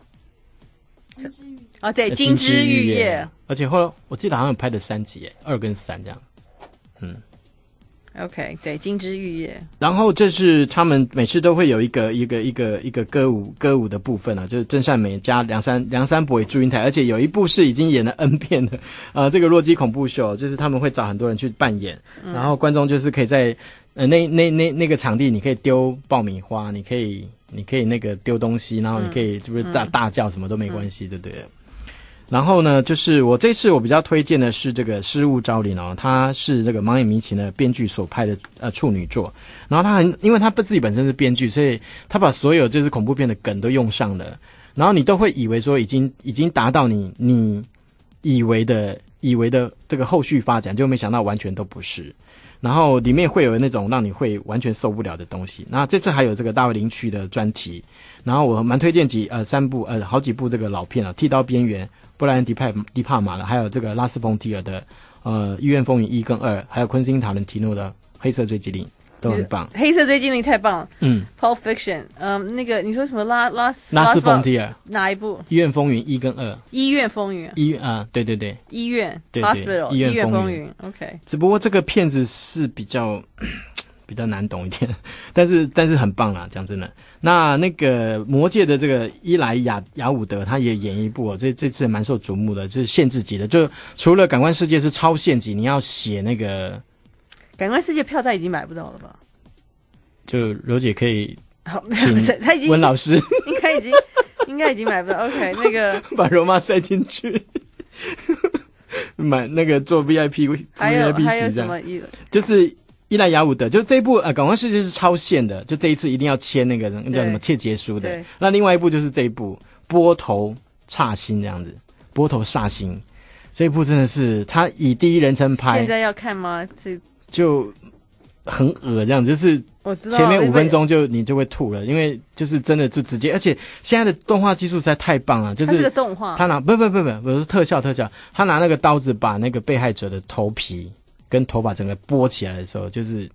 对，《金枝玉叶》。而且后来我记得好像有拍了3集，2跟3这样。OK， 对，《金枝玉叶》。然后这是他们每次都会有一个歌舞的部分啊，就是郑善美加梁山伯与祝英台，而且有一部是已经演了 N 遍的，这个洛基恐怖秀，就是他们会找很多人去扮演，然后观众就是可以在那个场地，你可以丢爆米花，你可以那个丢东西，然后你可以是不是大叫什么都没关系，对不对？然后呢，就是我这次我比较推荐的是这个《失物招领》哦，它是这个盲眼迷情的编剧所拍的处女作。然后因为他自己本身是编剧，所以他把所有就是恐怖片的梗都用上了。然后你都会以为说已经达到你以为的这个后续发展，就没想到完全都不是。然后里面会有那种让你会完全受不了的东西。然后这次还有这个大卫林区的专题。然后我蛮推荐好几部这个老片啊，《剃刀边缘》。布莱恩迪帕马的，还有这个拉斯冯提尔的《医院风云1跟2》，还有昆汀塔伦提诺的《黑色追击令》都很棒。黑色追击令太棒了。Pulp Fiction， 那个你说什么拉斯冯提尔哪一部？《医院风云1跟2》。医院风云。对。医院 Hospital 医院风云。OK。只不过这个片子是比较难懂一点，但是很棒啦，讲真的。那个魔戒的这个伊莱雅伍德他也演一部这次蛮受瞩目的，就是限制级的，就除了感官世界是超限级，你要写那个感官世界票他已经买不到了吧？就柔姐可以他已经温老师应该已经买不到。OK， 那个把罗马塞进去买那个做 VIP 还有什么就是伊莱雅伍德，就这一部感官世界是超限的，就这一次一定要签那个叫什么切结书的。那另外一部就是这一部波头煞星这样子，波头煞星这一部真的是他以第一人称拍。现在要看吗？就很恶这样子，就是前面5分钟你就会吐了，因为就是真的就直接，而且现在的动画技术实在太棒了，就是它是个动画，他拿不是特效，他拿那个刀子把那个被害者的头皮跟头发整个拨起来的时候，就是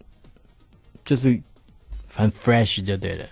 反正 fresh 就对了，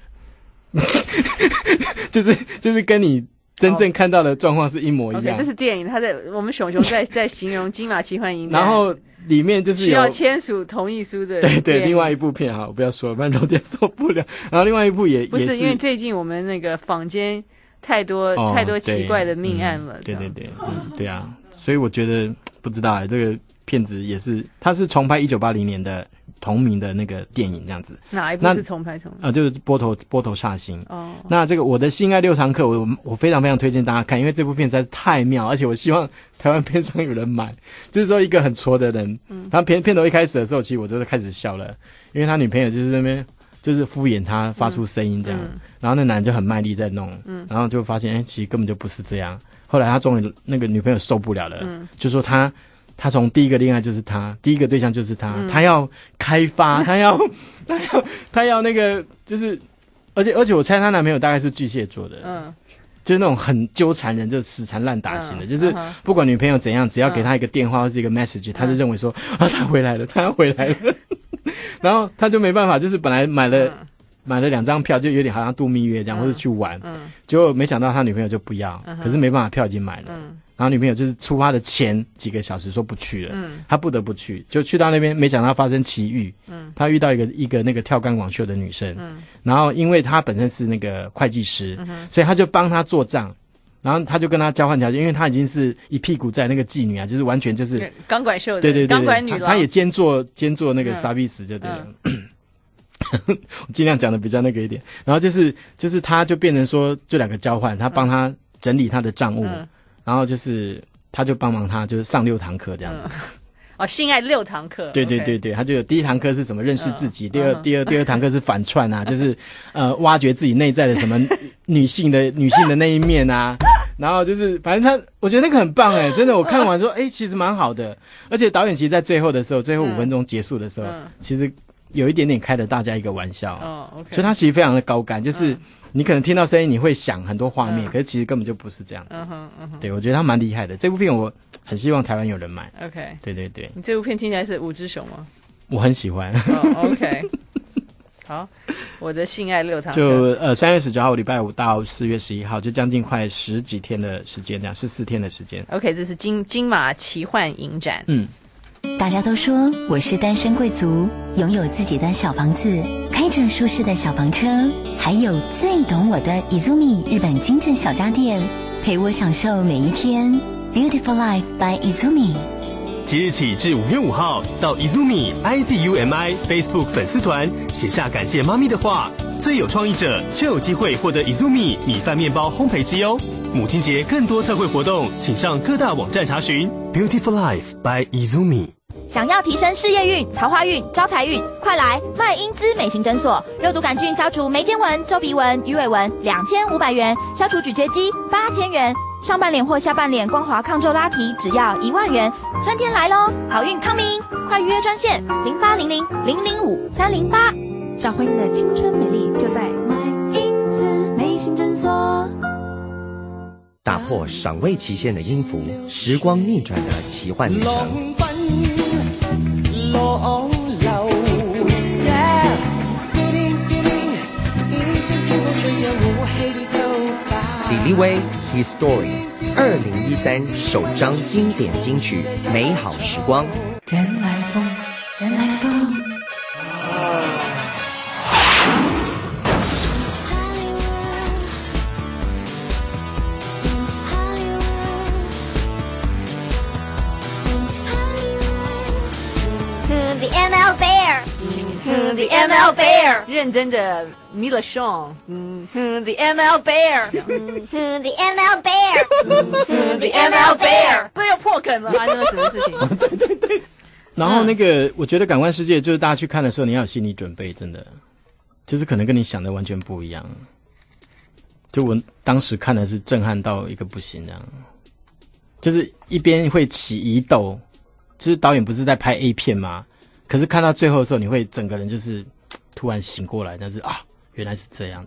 就是跟你真正看到的状况是一模一样。Okay, 这是电影，我们熊在形容金马奇幻影展，然后里面就是需要签署同意书的。对，另外一部片哈，我不要说了，不然有点受不了。然后另外一部也不是因为最近我们那个坊间太多奇怪的命案了。对，对啊，所以我觉得不知道这个片子也是，它是重拍1980年的同名的那个电影这样子。 哪一部是重拍重拍？ 就是波头煞星。 哦， 那这个我的性爱6堂课，我非常非常推荐大家看，因为这部片实在是太妙，而且我希望台湾片商有人买。就是说一个很挫的人，他片头一开始的时候，其实我就开始笑了，因为他女朋友就是那边就是敷衍他，发出声音这样，然后那男人就很卖力在弄，然后就发现其实根本就不是这样。后来他终于那个女朋友受不了了，就说他从第一个恋爱就是他，第一个对象就是他，他要开发，他要那个就是，而且我猜她男朋友大概是巨蟹座的，就是那种很纠缠人，就是死缠烂打型的，就是不管女朋友怎样，只要给他一个电话或是一个 message，他就认为说他回来了，他要回来了，然后他就没办法，就是本来买了2张票，就有点好像度蜜月这样，或者去玩，结果没想到他女朋友就不要，可是没办法，票已经买了，然后女朋友就是出发的前几个小时说不去了，他不得不去，就去到那边，没想到发生奇遇，他遇到一个那个跳钢管秀的女生，然后因为他本身是那个会计师，所以他就帮他做账，然后他就跟他交换条件，因为他已经是一屁股在那个妓女啊，就是完全就是钢管秀的， 对， 钢管女郎， 他也兼做那个沙比斯就对了。我尽量讲的比较那个一点，然后就是他就变成说就2个交换，他帮他整理他的账务，然后就是他就帮忙他就是上6堂课这样子。 性爱6堂课。 对，他就有第1堂课是什么认识自己，第二堂课是反串啊，就是挖掘自己内在的什么女性的那一面啊，然后就是反正我觉得那个很棒真的，我看完说其实蛮好的，而且导演其实在最后的时候，最后5分钟结束的时候，其实有一点点开了大家一个玩笑，OK， 所以他其实非常的高干，就是你可能听到声音你会想很多画面，可是其实根本就不是这样子。对，我觉得他蛮厉害的，这部片我很希望台湾有人买。 OK， 对， 你这部片听起来是武志雄吗？ 我很喜欢。 OK， 好，我的性爱6堂课就3月19号礼拜5到4月11号，就将近快10几天的时间，这样14天的时间。 OK， 这是金马奇幻影展。 大家都说我是单身贵族，拥有自己的小房子，开着舒适的小房车，还有最懂我的 Izumi 日本精致小家电，陪我享受每一天。Beautiful Life by Izumi。 即日起至5月5号，到 Izumi IZUMI Facebook 粉丝团写下感谢妈咪的话，最有创意者就有机会获得 Izumi 米饭面包烘焙机哦。母亲节更多特惠活动，请上各大网站查询。Beautiful Life by Izumi。 想要提升事业运、桃花运、招财运，快来麦因兹美型诊所，肉毒杆菌消除眉间纹、皱鼻纹、鱼尾纹，2500元；消除咀嚼肌8000元；上半脸或下半脸光滑抗皱拉提只要1万元。春天来喽，好运康明，快预约专线0800-005-308。 找回你的青春美丽，就在麦因兹美型诊所。 打破赏味期限的音符，时光逆转的奇幻旅程。李立威 His Story 2013首张经典金曲《美好时光》。 原来风，原来风。 The ML Bear，The ML Bear， 认真的 Mila Shawn，The ML Bear，The ML Bear，The ML Bear， 不又破梗了，发生了什么事情？ 对。然后那个，我觉得感官世界就是大家去看的时候，你要有心理准备，真的，就是可能跟你想的完全不一样。就我当时看的是震撼到一个不行，这样，就是一边会起疑窦，就是导演不是在拍 A 片吗？可是看到最后的时候，你会整个人就是突然醒过来，但是原来是这样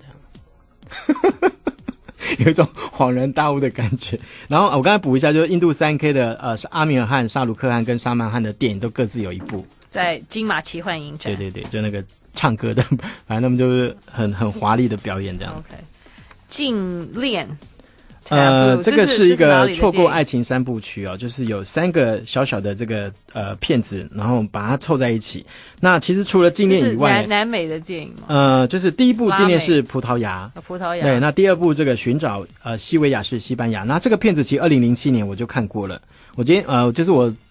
有一种恍然大悟的感觉。然后我刚才补一下，就是印度3K 的是阿米尔汗、沙鲁克汗跟沙曼汗的电影都各自有一部在金马奇幻影展。 对，就那个唱歌的，反正他们就是很华丽的表演这样。 OK， 禁恋。 这个是一个错过爱情3部曲哦，就是有3个小小的这个片子，然后把它凑在一起。那其实除了禁恋以外， 南美的电影吗？ 就是第一部禁恋是葡萄牙，对，那第2部这个寻找西维亚是西班牙。那这个片子其实2007年我就看过了，我今天就是我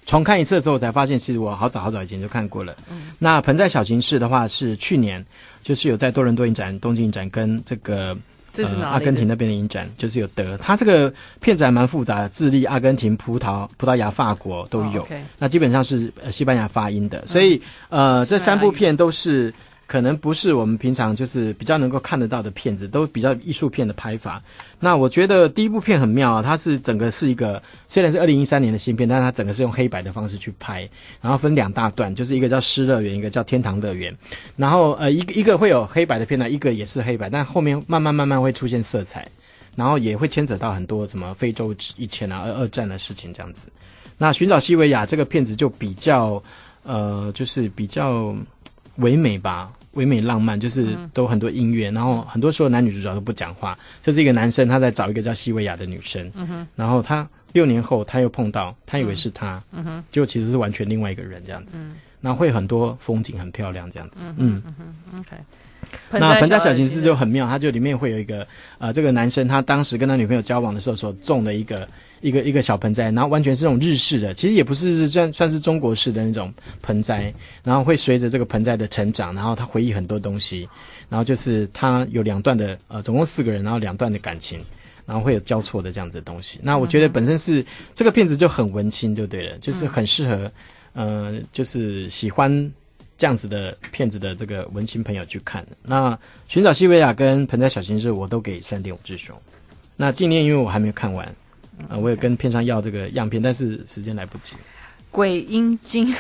重看一次的时候，我才发现其实我好早以前就看过了。那盆栽小情事的话是去年就是有在多伦多影展、东京影展跟这个阿根廷那边的影展就是有得。它这个片子还蛮复杂的，智利、阿根廷、葡萄牙、法国都有。那基本上是西班牙发音的，所以这3部片都是可能不是我们平常就是比较能够看得到的片子，都比较艺术片的拍法。那我觉得第一部片很妙啊，它是整个是一个虽然是2013年的新片，但是它整个是用黑白的方式去拍，然后分2大段，就是一个叫诗乐园，一个叫天堂乐园。然后一个会有黑白的片段，一个也是黑白，但后面慢慢会出现色彩，然后也会牵扯到很多什么非洲以前啊二战的事情这样子。那寻找西维亚这个片子就比较就是比较唯美吧，唯美浪漫，就是都很多音乐，然后很多时候男女主角都不讲话，就是一个男生他在找一个叫西维亚的女生，然后他6年后他又碰到，他以为是他，结果其实是完全另外一个人这样子，然后会很多风景很漂亮这样子。 OK。 那盆栽小情事就很妙，他就里面会有一个这个男生他当时跟他女朋友交往的时候所种的一个小盆栽，然后完全是那种日式的，其实也不是算是中国式的那种盆栽，然后会随着这个盆栽的成长，然后他回忆很多东西，然后就是他有2段的总共4个人，然后2段的感情，然后会有交错的这样子的东西。那我觉得本身是这个片子就很文青就对了，就是很适合就是喜欢这样子的片子的这个文青朋友去看。那寻找西维亚跟盆栽小情事我都给3.5只熊。那纪念因为我还没有看完，我也跟片商要这个样片，但是时间来不及。 鬼阴经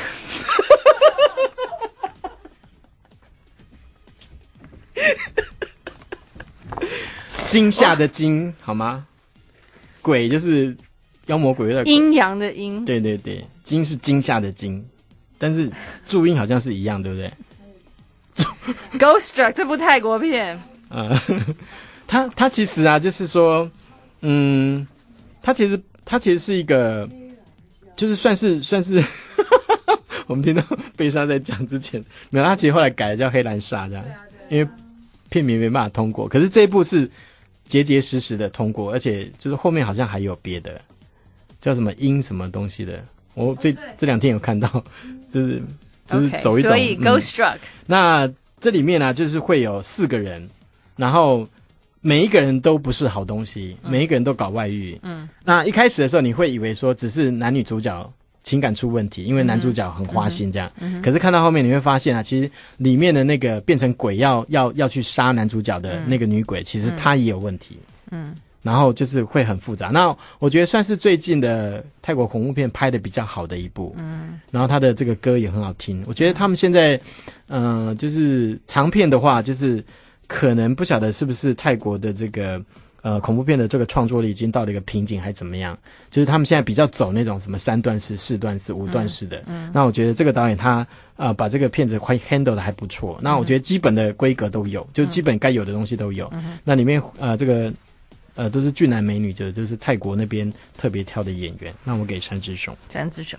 惊吓的惊好吗？鬼就是妖魔鬼怪的鬼， 阴阳的阴， 对对对，惊是惊吓的惊，但是注音好像是一样，对不对 ？Ghost Struck 这部泰国片， 它其实啊，就是说，它其实是一个，就是算是我们听到贝莎在讲之前，没有，它其实后来改了叫黑兰煞这样，因为片名没办法通过，可是这一部是结实的通过，而且就是后面好像还有别的，叫什么阴什么东西的，我这2天有看到，就是走一种， 所以 Ghost Struck， 那这里面呢，就是会有4个人，然后每一个人都不是好东西，每一个人都搞外遇。那一开始的时候你会以为说只是男女主角情感出问题，因为男主角很花心这样。可是看到后面你会发现啊，其实里面的那个变成鬼要去杀男主角的那个女鬼，其实她也有问题。然后就是会很复杂。那我觉得算是最近的泰国恐怖片拍的比较好的一部。然后他的这个歌也很好听。我觉得他们现在就是长片的话，就是可能不晓得是不是泰国的这个恐怖片的这个创作力已经到了一个瓶颈还怎么样，就是他们现在比较走那种什么3段式、4段式、5段式的。那我觉得这个导演他把这个片子handle 的还不错。那我觉得基本的规格都有，就基本该有的东西都有。那里面这个都是俊男美女的，就是泰国那边特别挑的演员。那我给3只熊。 3只熊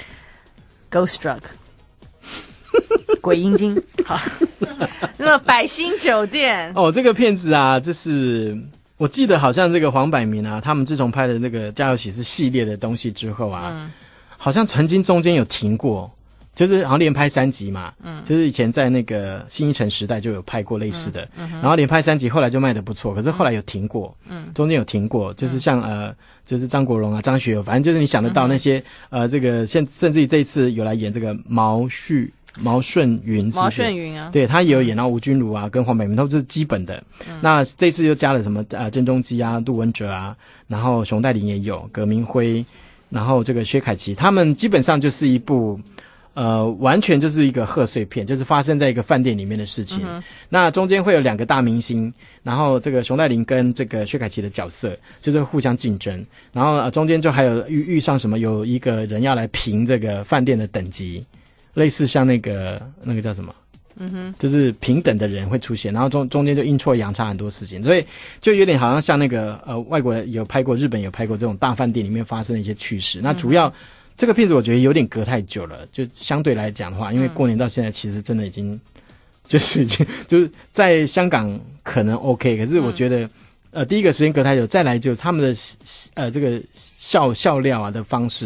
Ghost Struck 鬼阴经。好，那么百星酒店这个片子啊，就是我记得好像这个黄百鸣啊，他们自从拍的那个家有喜事系列的东西之后啊，好像曾经中间有停过，就是好像连拍3集嘛，就是以前在那个新一城时代就有拍过类似的，然后连拍3集，后来就卖得不错，可是后来有停过，中间有停过，就是像就是张国荣啊、张学友，反正就是你想得到那些这个甚至于这一次有来演这个毛舜筠啊， 对，他也有演到吴君如啊跟黄百鸣，都是基本的。那这次又加了什么郑中基啊、杜文哲啊，然后熊黛林也有，葛明辉，然后这个薛凯琪，他们基本上就是一部完全就是一个贺岁片，就是发生在一个饭店里面的事情。那中间会有2个大明星，然后这个熊黛林跟这个薛凯琪的角色就是互相竞争，然后中间就还有遇上什么有一个人要来评这个饭店的等级，类似像那个叫什么，就是平等的人会出现，然后中间就阴错阳差很多事情，所以就有点好像像那个外国人有拍过，日本有拍过这种大饭店里面发生的一些趣事。那主要这个片子我觉得有点隔太久了，就相对来讲的话，因为过年到现在其实真的已经就是在香港可能 OK， 可是我觉得第一个时间隔太久，再来就他们的这个笑料啊的方式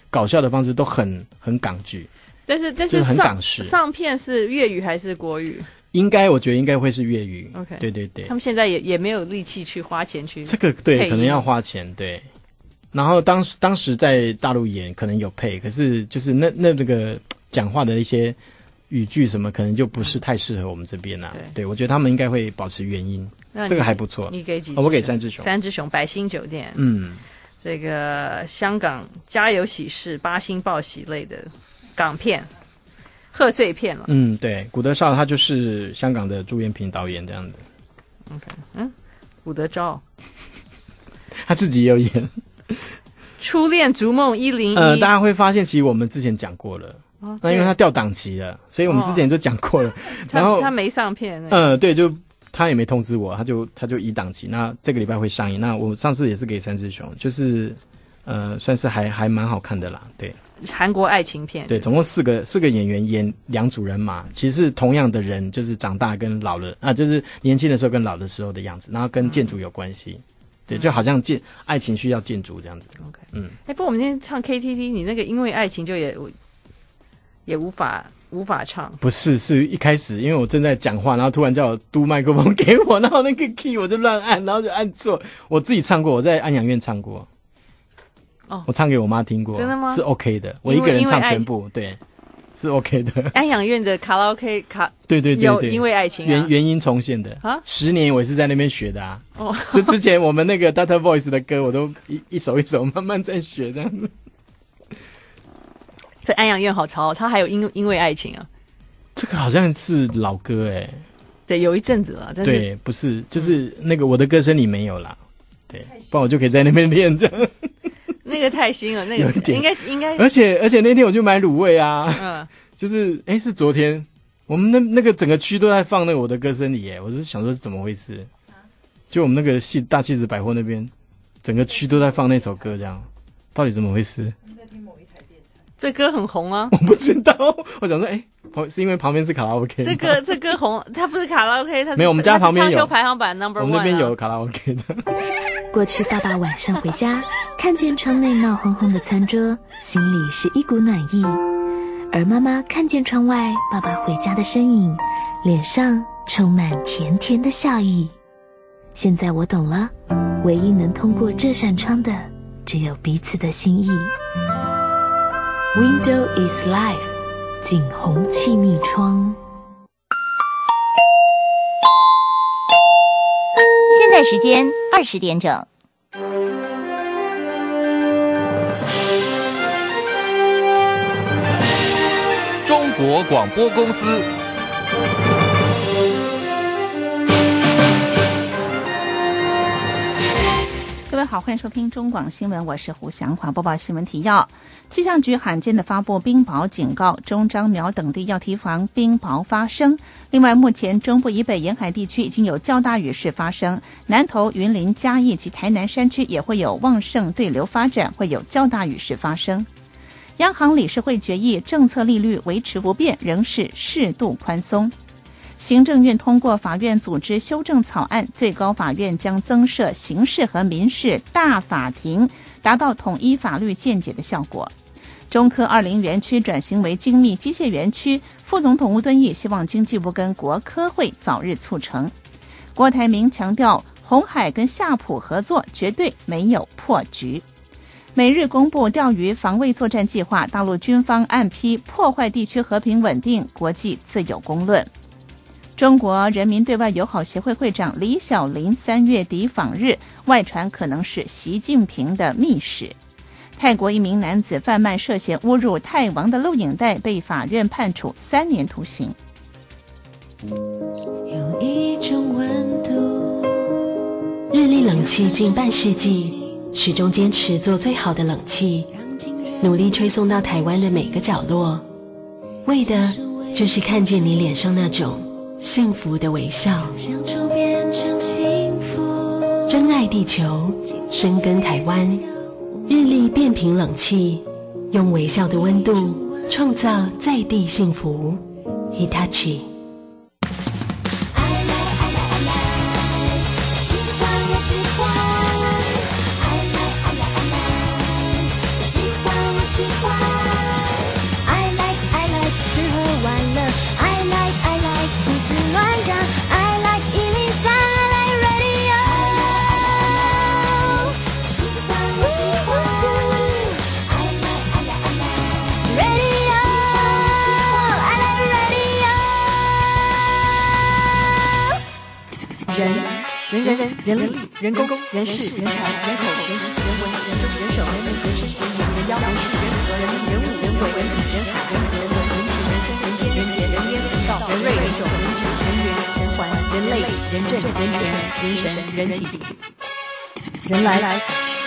搞笑的方式都很港剧， 但是就是很港式。 上片是粤语还是国语？ 我觉得应该会是粤语。 OK， 对对对， 他们现在也没有力气去花钱去这个，对，可能要花钱，对。然后当时在大陆演可能有配，可是就是那个讲话的一些语句什么，可能就不是太适合我们这边啊。对，我觉得他们应该会保持原音，这个还不错。 你给几只？ 我给3只熊。 3只熊，百星酒店。这个香港家有喜事、八星报喜类的港片。贺岁片了， 对，古德绍他就是香港的朱延平导演这样子。 OK， 古德昭， 他自己也有演《 初恋逐梦101》。 大家会发现，其实我们之前讲过了，那因为他调档期了，所以我们之前就讲过了。然后他没上片， 对，就他也没通知我，他就移档期。那这个礼拜会上映。那我上次也是给3只熊，就是算是还蛮好看的啦，对。 韩国爱情片， 对，总共四个演员演2组人马，其实是同样的人，就是长大跟老了就是年轻的时候跟老的时候的样子，然后跟建筑有关系，对，就好像爱情需要建筑这样子。 OK， 不过我们今天唱 KTV， 你那个因为爱情就也无法唱。 不是一开始因为我正在讲话，然后突然叫我嘟麦克风给我，然后那个 key 我就乱按，然后就按错。我自己唱过，我在安养院唱过。我唱给我妈听过。 真的吗？ 是 OK 的，我一个人唱全部，对，是 OK 的。 安养院的卡拉 OK 对， 有因为爱情原音重现的啊，10年我也是在那边学的啊。就之前我们那个 Data Voice 的歌，我都一首一首慢慢在学这样子。 这安养院好潮，他还有因为爱情啊。 这个好像是老歌对，有一阵子了。但是对，不是，就是那个我的歌声里没有啦。对，不然我就可以在那边练这样。 那个太新了，那个应该， 而且那天我去买卤味啊，就是是昨天我们那个整个区都在放那个我的歌声里我是想说是怎么回事，就我们那个大气质百货那边，整个区都在放那首歌，这样到底怎么回事？ 这歌很红啊， 我不知道，我想说是因为旁边是卡拉 OK。 这歌红，它不是卡拉 OK， 它是没有，我们家旁边有唱秋排行榜 No.1， 我们那边有卡拉 OK 的。 过去爸爸晚上回家，看见窗内闹哄哄的餐桌，心里是一股暖意；而妈妈看见窗外爸爸回家的身影，脸上充满甜甜的笑意。现在我懂了，唯一能通过这扇窗的，只有彼此的心意。Window is life， 景洪气密窗。 现在时间20点整。 中国广播公司。 各位好，欢迎收听中广新闻，我是胡祥华。播报新闻提要：气象局罕见的发布冰雹警告，中彰苗等地要提防冰雹发生。另外，目前中部以北沿海地区已经有较大雨势发生，南投、云林、嘉义及台南山区也会有旺盛对流发展，会有较大雨势发生。央行理事会决议，政策利率维持不变，仍是适度宽松。行政院通过法院组织修正草案，最高法院将增设刑事和民事大法庭，达到统一法律见解的效果。中科20园区转型为精密机械园区，副总统吴敦义希望经济部跟国科会早日促成。郭台铭强调，鸿海跟夏普合作绝对没有破局。美日公布钓鱼防卫作战计划，大陆军方暗批破坏地区和平稳定，国际自有公论。中国人民对外友好协会会长李小林3月底访日，外传可能是习近平的密使。泰国一名男子贩卖涉嫌侮辱泰王的录影带，被法院判处3年徒刑。 有一种温度， 日立冷气近半世纪，始终坚持做最好的冷气，努力吹送到台湾的每个角落，为的就是看见你脸上那种幸福的微笑。 相处变成幸福， 珍爱地球，深耕台湾。日立变频冷气，用微笑的温度创造在地幸福。Hitachi。 喜欢我喜欢，爱来爱来爱来，喜欢我喜欢。 人力、人工、人事、人才、人口、人情、人文、人政、人手、人民、人身、人言、人妖、人事、人和、人物、人物、人为、人理、人海、人和、人文、人情、人生、人间、人杰、人烟、人道、人瑞、人种、人质、人缘、人环、人类、人政、人权、人神、人体、人来。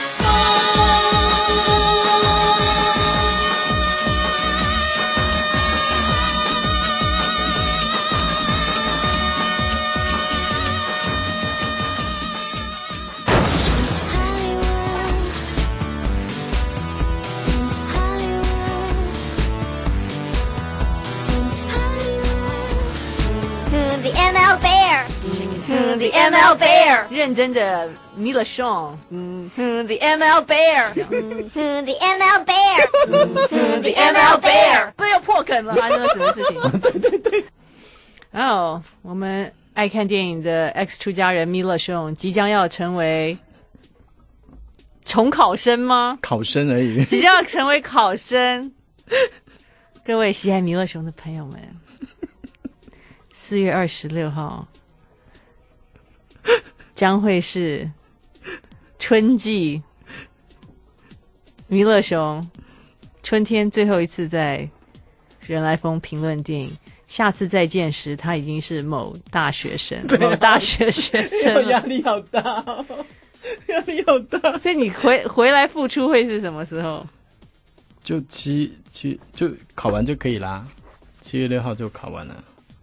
The ML Bear， The ML Bear， 认真的 Mila Shawn， The ML Bear，The ML Bear，The ML Bear， 不要破梗了，发生了什么事情？对。我们爱看电影的 X 出家人 Mila Shawn 即将要成为重考生吗？ 考生而已， 即将要成为考生。各位喜爱弥勒熊的朋友们，4月26号将会是春季弥勒熊春天最后一次在人来疯评论电影。下次再见时，他已经是某大学生，某大学学生了， 压力好大哦，压力好大。 所以你回来复出会是什么时候？ 就就考完就可以啦，7月6号就考完了。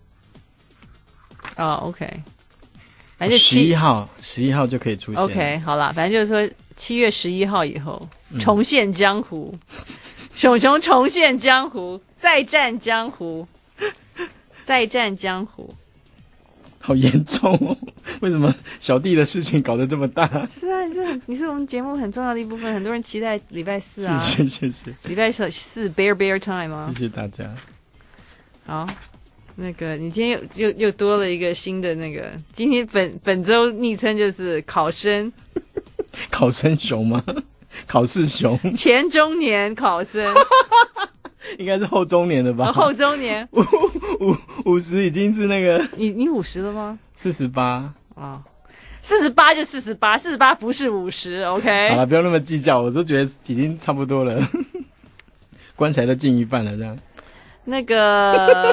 OK， 反正就 11号就可以出现。 OK， 好啦，反正就是说7月11号以后重现江湖，熊熊重现江湖，再战江湖。再战江湖， 好严重哦！为什么小弟的事情搞得这么大？ 是啊，你是我们节目很重要的一部分，很多人期待礼拜4啊， 是， 礼拜4 Bear Time 啊， 谢谢大家。 好，那个你今天又多了一个新的那个，今天本周昵称就是考生， 考生熊吗？考试熊， 前中年考生。 应该是后中年的吧？ 后中年 ，50已经是那个。 你50了吗 ？48 啊，48就48不是50 ，OK。 好了，不用那么计较，我都觉得已经差不多了，棺材都进一半了，这样。 那个，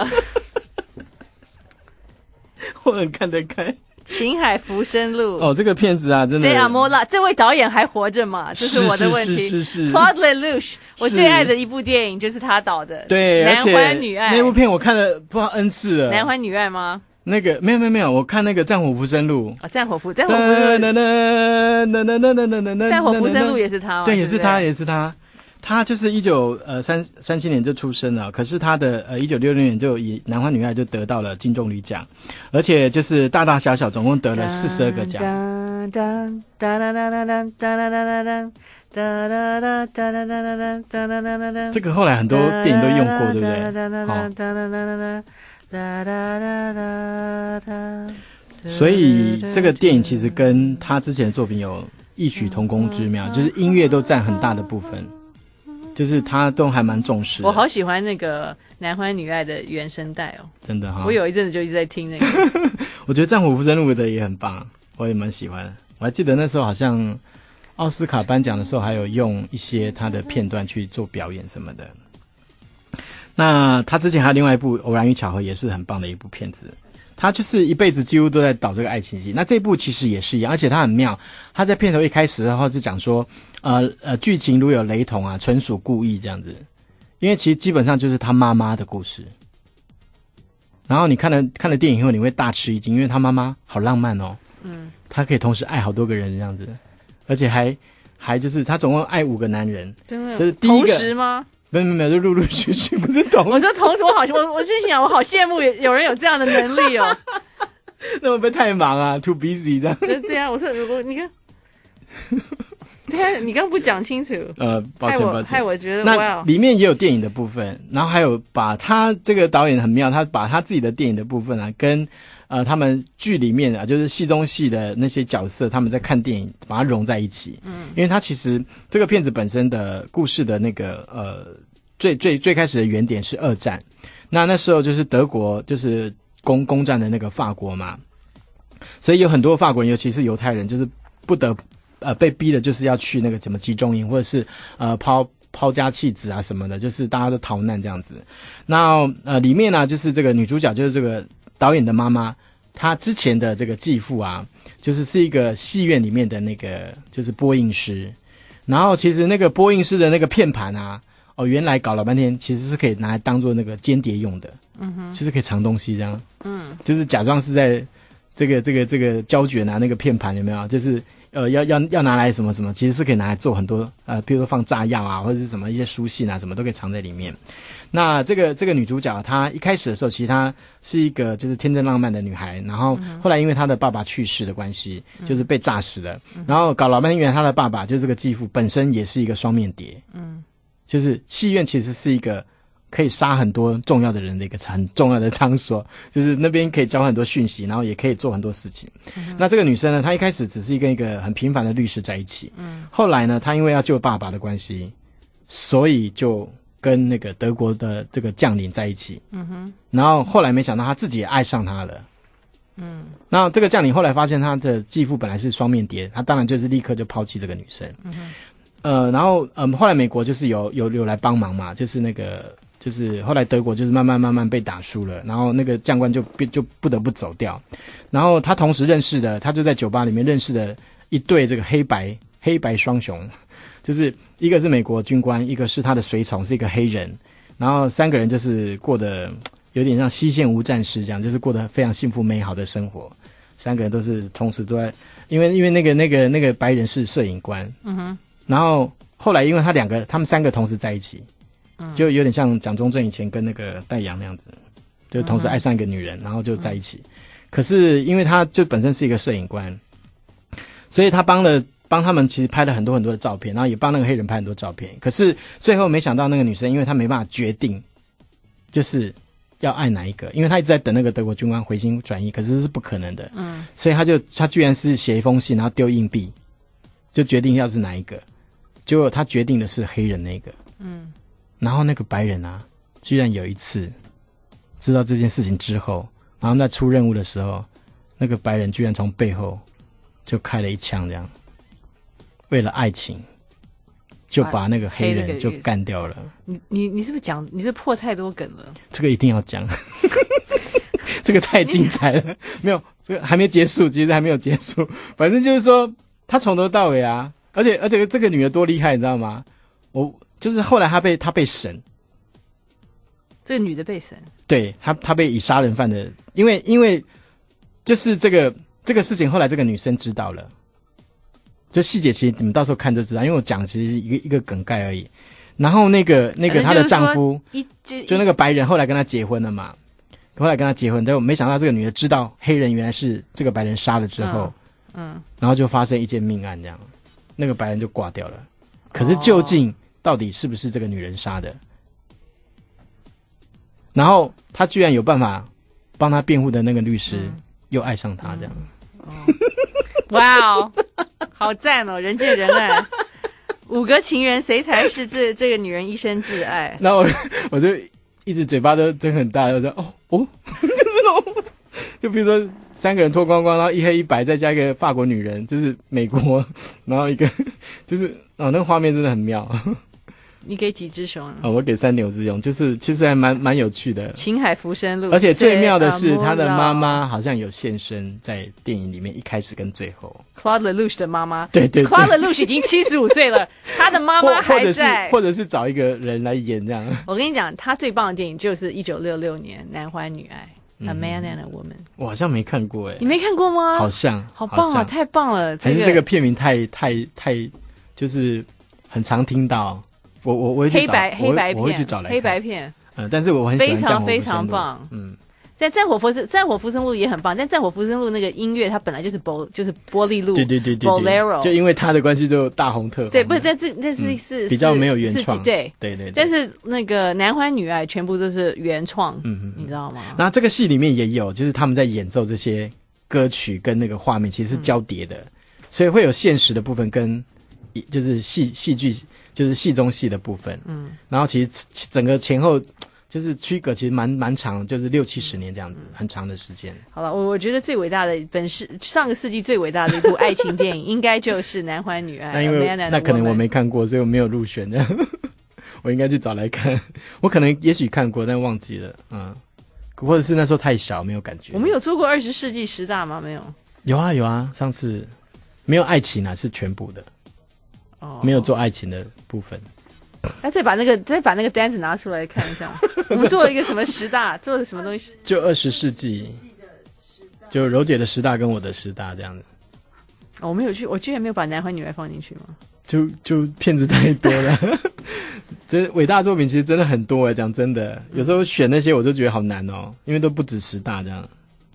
我很看得开。 秦海浮生录哦，这个片子啊，真的。 塞亚莫拉这位导演还活着吗？这是我的问题。 是。 Claude Lelouch， 我最爱的一部电影就是他导的。 对， 男欢女爱那部片我看了不知道 N 次了。 男欢女爱吗？ 那个没有，我看那个《战火浮生录》。 哦，战火浮生录也是他吗？ 对，也是他。他就是1937年就出生了，可是他的1966年就以男欢女爱就得到了金棕榈奖，而且就是大大小小总共得了42个奖。这个后来很多电影都用过，对不对？所以这个电影其实跟他之前的作品有异曲同工之妙，就是音乐都占很大的部分。就是他都还蛮重视的。 我好喜欢那个男欢女爱的原声带哦， 真的哈。 我有一阵子就一直在听那个。 我觉得《战火浮生录》的也很棒，我也蛮喜欢。我还记得那时候好像奥斯卡颁奖的时候，还有用一些他的片段去做表演什么的。那他之前还有另外一部《偶然与巧合》，也是很棒的一部片子。他就是一辈子几乎都在导这个爱情戏，那这部其实也是一样，而且他很妙。他在片头一开始的话就讲说，剧情如有雷同啊，纯属故意这样子。因为其实基本上就是他妈妈的故事。然后你看了电影以后，你会大吃一惊，因为他妈妈好浪漫哦。他可以同时爱好多个人这样子，而且还就是他总共爱5个男人，就是第一个同时吗？ 没有，就陆陆续续，不是同时。 我说同时，我心想，我好羡慕有人有这样的能力哦。 那会不会太忙啊 ？Too busy 这样。 对啊，我说你看，对啊，你刚刚不讲清楚。 抱歉。 害我觉得那里面也有电影的部分，然后还有把他这个导演很妙，他把他自己的电影的部分啊，跟他们剧里面啊，就是戏中戏的那些角色，他们在看电影，把它融在一起。因为他其实这个片子本身的故事的那个最开始的原点是2战，那时候就是德国就是攻占的那个法国嘛， 所以有很多法国人，尤其是犹太人，就是被逼的，就是要去那个什么集中营，或者是抛家弃子啊什么的，就是大家都逃难这样子。那里面呢，就是这个女主角，就是这个导演的妈妈，她之前的这个继父啊，是一个戏院里面的那个就是播映师。然后其实那个播映师的那个片盘啊，原来搞了半天，其实是可以拿来当做那个间谍用的，就是可以藏东西这样，就是假装是在这个胶卷啊，那个片盘有没有？就是要拿来什么什么，其实是可以拿来做很多比如说放炸药啊，或者是什么一些书信啊，什么都可以藏在里面。那这个女主角她一开始的时候，其实她是一个就是天真浪漫的女孩，然后后来因为她的爸爸去世的关系，就是被炸死了，然后搞老半天，原来她的爸爸就是这个继父本身也是一个双面谍，就是戏院其实是一个可以杀很多重要的人的一个很重要的场所，就是那边可以交换很多讯息，然后也可以做很多事情。那这个女生呢，她一开始只是跟一个很平凡的律师在一起，后来呢，她因为要救爸爸的关系，所以就跟那个德国的这个将领在一起，然后后来没想到她自己也爱上他了，那这个将领后来发现他的继父本来是双面谍，他当然就是立刻就抛弃这个女生，然后后来美国就是有来帮忙嘛，就是那个就是后来德国就是慢慢被打输了，然后那个将官就不得不走掉，然后他同时认识的，他就在酒吧里面认识的一对这个黑白双雄，就是一个是美国军官，一个是他的随从是一个黑人，然后三个人就是过得有点像西线无战事这样，就是过得非常幸福美好的生活，三个人都是同时都在，因为那个白人是摄影官，然后后来因为他们三个同时在一起，就有点像蒋中正以前跟那个戴阳那样子，就同时爱上一个女人，然后就在一起。可是因为他就本身是一个摄影官，所以他帮他们其实拍了很多很多的照片，然后也帮那个黑人拍很多照片。可是最后没想到那个女生，因为她没办法决定就是要爱哪一个，因为她一直在等那个德国军官回心转意，可是这是不可能的。所以她居然是写一封信，然后丢硬币，就决定要是哪一个。结果他决定的是黑人那个，然后那个白人啊，居然有一次知道这件事情之后，然后在出任务的时候，那个白人居然从背后就开了一枪，这样为了爱情就把那个黑人就干掉了。 你是不是你是破太多梗了？这个一定要讲，这个太精彩了。没有，这个还没结束，其实还没有结束。反正就是说，他从头到尾啊。而且这个女的多厉害，你知道吗？就是后来她被审， 这个女的被审， 对，她被以杀人犯的，因为就是这个事情，后来这个女生知道了，就细节其实你们到时候看就知道，因为我讲其实一个梗概而已。然后那个她的丈夫，就那个白人后来跟她结婚了嘛，后来跟她结婚，但没想到这个女的知道黑人原来是这个白人杀了之后，然后就发生一件命案这样。那个白人就挂掉了，可是究竟到底是不是这个女人杀的？然后他居然有办法帮他辩护的那个律师又爱上他，这样。 哇哦，好赞哦！人见人爱，5个情人谁才是这个女人一生挚爱？ 然后我就一直嘴巴都睁很大，就说就比如说3个人脱光光，然后一黑一白，再加一个法国女人，就是美国，然后一个就是那个画面真的很妙。 你给几只熊？ 我给3.5只熊，就是其实还蛮有趣的。 青海浮生路， 而且最妙的是他的妈妈好像有现身在电影里面一开始跟最后。 Claude Lelouch 的妈妈， 对 Claude Lelouch 已经75岁了，他的妈妈还在， 或者是找一个人来演这样。 我跟你讲，他最棒的电影就是1966年《男欢女爱》。A Man and a Woman， 我好像没看过你没看过吗？ 好像， 好棒啊，太棒了！ 还是这个片名太，就是很常听到。我会去找黑白片， 我会去找来看黑白片。 但是我很喜欢非常棒。在战火浮生录也很棒，但战火浮生录那个音乐它本来就是玻璃路， 对 Bolero， 就因为它的关系就大红特红。 对，不是，但是比较没有原创， 对。但是那个男欢女爱全部都是原创，你知道吗？ 那这个戏里面也有，就是他们在演奏这些歌曲跟那个画面其实是交叠的，所以会有现实的部分跟就是戏剧就是戏中戏的部分，然后其实整个前后。 就是区隔其实蛮长，就是60-70年这样子，很长的时间。 好了，我觉得最伟大的上个世纪最伟大的一部爱情电影，应该就是《男欢女爱》。 那因为那可能我没看过，所以我没有入选这样。我应该去找来看，我可能也许看过，但忘记了，或者是那时候太小没有感觉。 我们有做过20世纪10大吗？没有。 有啊，上次没有爱情啊，是全部的，没有做爱情的部分。 再把那个单子拿出来看一下，我们做了一个什么10大，做了什么东西？ 就20世纪，就柔姐的10大跟我的10大这样子。 我没有去，我居然没有把男欢女爱放进去吗？ 就骗子太多了。这伟大作品其实真的很多讲真的，有时候选那些我都觉得好难哦，因为都不止10大这样。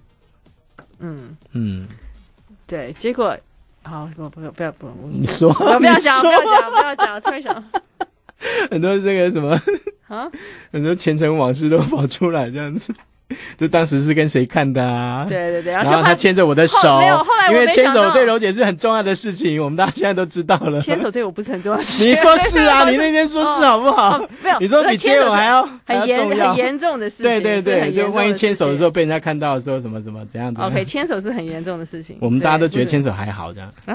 对，结果好，不要， 你说， 不要讲，突然想， 很多这个什么很多前尘往事都跑出来这样子。就当时是跟谁看的啊？ 对， 然后他牵着我的手， 后来因为牵手对柔姐是很重要的事情，我们大家现在都知道了。 牵手对我不是很重要的事情。 你说是啊，你那天说是好不好？ 没有， 你说比接吻还要重要， 很严重的事情。 对，就万一牵手的时候被人家看到的时候，什么怎样子。 OK， 牵手是很严重的事情。 我们大家都觉得牵手还好这样啊。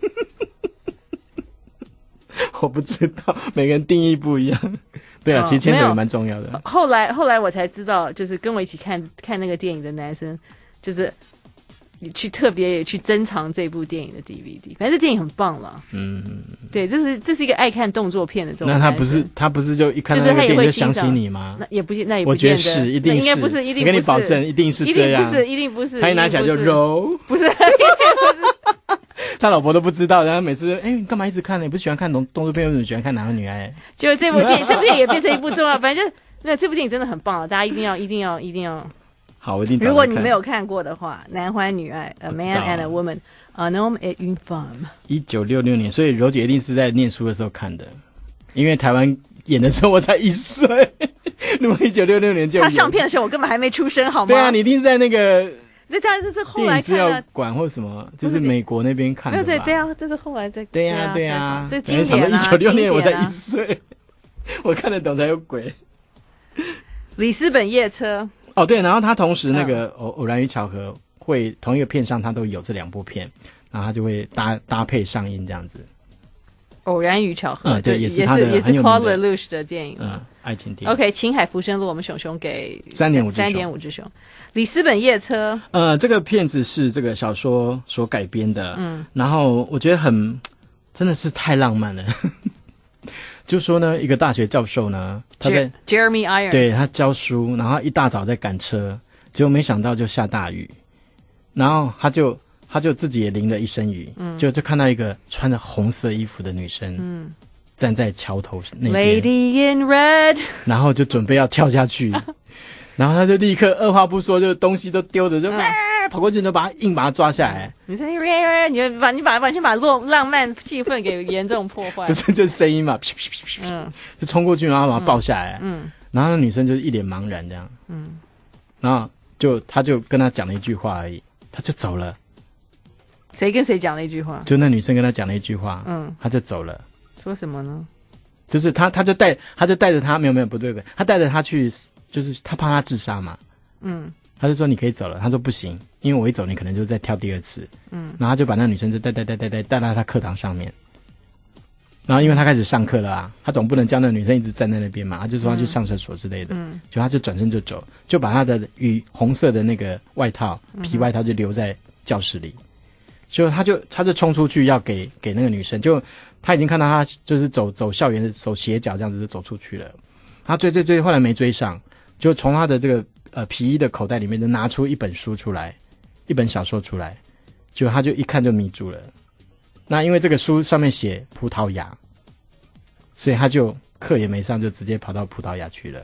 我不知道，每个人定义不一样。对啊，其实牵手也蛮重要的。 后来我才知道，就是跟我一起看那个电影的男生，就是去特别也去珍藏这部电影的 DVD。反正这电影很棒了。对，这是一个爱看动作片的这种。那他不是就一看到那个电影就想起你吗？ 那也不见得。 我觉得是，一定是， 应该不是，一定不是。 我跟你保证，一定是这样。 一定不是。 他一拿起来就揉， 不是。 他老婆都不知道，然后每次你干嘛一直看呢？你不喜欢看动作片，为什么喜欢看男欢女爱？ 结果这部电影也变成一部重要，反正就这部电影真的很棒了，大家一定要。 好，我一定。 如果你没有看过的话，《男欢女爱》A Man and a Woman, Un Homme et une Femme。 1966年，所以柔姐一定是在念书的时候看的，因为台湾演的时候我才1岁，如果1966年就他上片的时候我根本还没出生，好吗？ 对啊，你一定在那个。 这当然是后来看的， 资料馆或什么，就是美国那边看的吧。 对啊，这是后来在。 对啊， 这经典啊 ！1966年我才1岁，我看得懂才有鬼。 里斯本夜车。 哦，对，然后他同时那个偶然与巧合会同一个片上，他都有这2部片，然后他就会搭配上映这样子。 偶然与巧合， 对，也是他的很有名的 Claude Lelouch 的电影， 爱情电影。 OK， 青海浮生路，我们熊给 3.5 只熊。里斯本夜车， 这个片子是这个小说所改编的，然后我觉得真的是太浪漫了。就说呢，一个大学教授呢，他在 Jeremy Irons， 对，他教书，然后一大早在赶车，结果没想到就下大雨，然后他就自己也淋了一身雨，就看到一个穿着红色衣服的女生，站在桥头那边 ，Lady in Red， 然后就准备要跳下去，然后他就立刻二话不说，就东西都丢着，就跑过去，就硬把他抓下来。 你完全把浪漫气氛给严重破坏。 不是，就是声音嘛，就冲过去，然后把他抱下来，然后那女生就一脸茫然这样，然后他就跟他讲了一句话而已，他就走了。 谁跟谁讲了一句话？ 就那女生跟他讲了一句话，他就走了。 说什么呢？ 就是他就带着他，没有不对，他带着他去，就是他怕他自杀嘛，他就说你可以走了，他说不行，因为我一走你可能就再跳第2次，然后他就把那女生就带到他课堂上面，然后因为他开始上课了啊，他总不能叫那女生一直站在那边嘛，他就说他去上厕所之类的，就他就转身就走，就把他的红色的那个外套皮外套就留在教室里，就他就冲出去要给那个女生，就他已经看到他就是走校园的走斜角这样子就走出去了，他追后来没追上，就从他的这个皮衣的口袋里面就拿出一本书出来，一本小说出来，就他就一看就迷住了。那因为这个书上面写葡萄牙，所以他就课也没上，就直接跑到葡萄牙去了。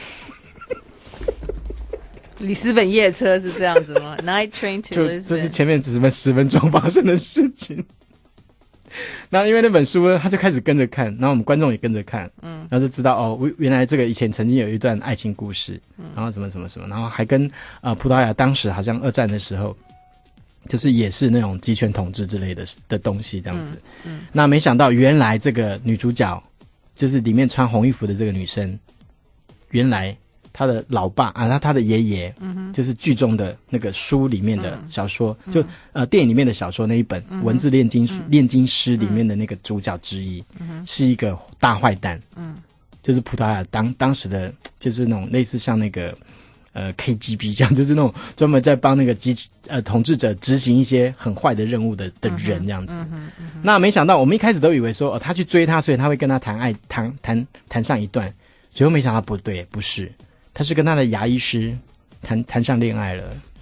里斯本夜车是这样子吗？Night Train to Lisbon， 这是前面10分钟发生的事情。然后因为那本书呢，他就开始跟着看，然后我们观众也跟着看，然后就知道哦，原来这个以前曾经有一段爱情故事，然后什么，然后还跟葡萄牙当时好像2战的时候，就是也是那种集权统治之类的东西这样子。那没想到原来这个女主角就是里面穿红衣服的这个女生，原来他的老爸啊，他的爷爷，就是剧中的那个书里面的小说，就电影里面的小说那一本《文字炼金师》里面的那个主角之一，是一个大坏蛋，就是葡萄牙当时的，就是那种类似像那个KGB 这样，就是那种专门在帮那个统治者执行一些很坏的任务的人这样子。那没想到我们一开始都以为说他去追他，所以他会跟他谈上一段，结果没想到不对，不是，他是跟他的牙医师谈上恋爱了。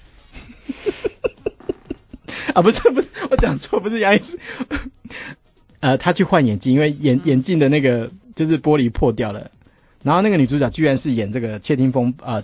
啊，不是，我讲错，不是牙医师。他去换眼镜，因为眼镜的那个就是玻璃破掉了。然后那个女主角居然是演这个《窃听风暴》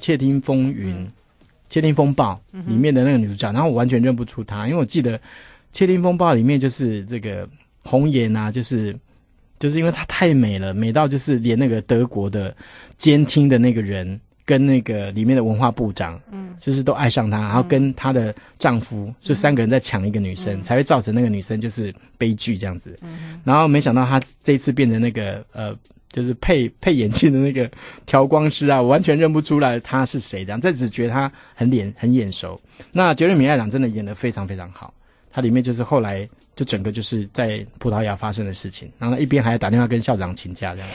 里面的那个女主角，然后我完全认不出她，因为我记得《窃听风暴》里面就是这个红颜啊，就是因为她太美了，美到就是连那个德国的监听的那个人跟那个里面的文化部长，就是都爱上她，然后跟她的丈夫就3个人在抢一个女生，才会造成那个女生就是悲剧这样子。然后没想到她这一次变成那个就是配眼镜的那个调光师啊，我完全认不出来他是谁这样，但只觉得他很眼熟。那杰瑞米·艾朗真的演得非常非常好，他里面就是后来就整个就是在葡萄牙发生的事情，然后一边还打电话跟校长请假这样。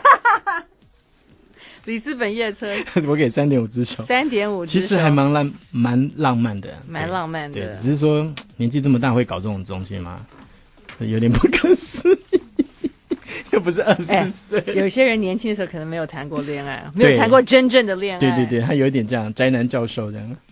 里斯本夜车， 我给3.5只手 ，3.5只手， 其实还蛮浪漫的， 蛮浪漫的。 对，只是说年纪这么大会搞这种东西吗？有点不可思议。又不是20岁， 有些人年轻的时候可能没有谈过恋爱，没有谈过真正的恋爱。 对，他有一点这样宅男教授这样。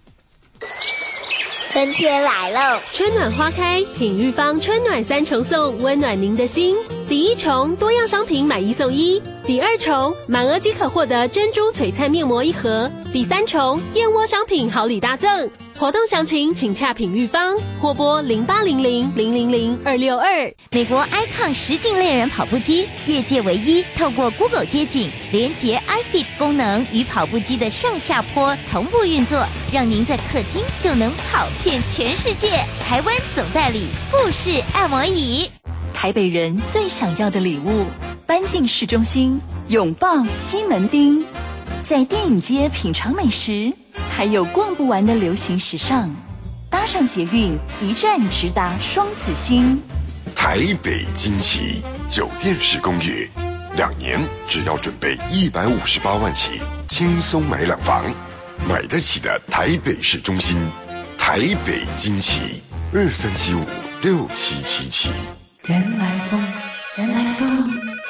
春天来喽， 春暖花开，品玉坊春暖3重送，温暖您的心。第一重，多样商品买1送1；第二重，满额即可获得珍珠璀璨面膜1盒；第三重，燕窝商品好礼大赠。活动详情请洽品玉坊，或拨0800000262。 美国 iCon 实境类人跑步机，业界唯一透过 Google 街景连接 iFit 功能与跑步机的上下坡同步运作，让您在客厅就能跑遍全世界。台湾总代理富士按摩椅。 台北人最想要的礼物，搬进市中心，拥抱西门町，在电影街品尝美食，还有逛不完的流行时尚。搭上捷运，一站直达双子星。 台北惊奇酒店式公寓，2年只要准备158万起，轻松买2房，买得起的台北市中心。台北惊奇23756777。 人来疯，人来疯。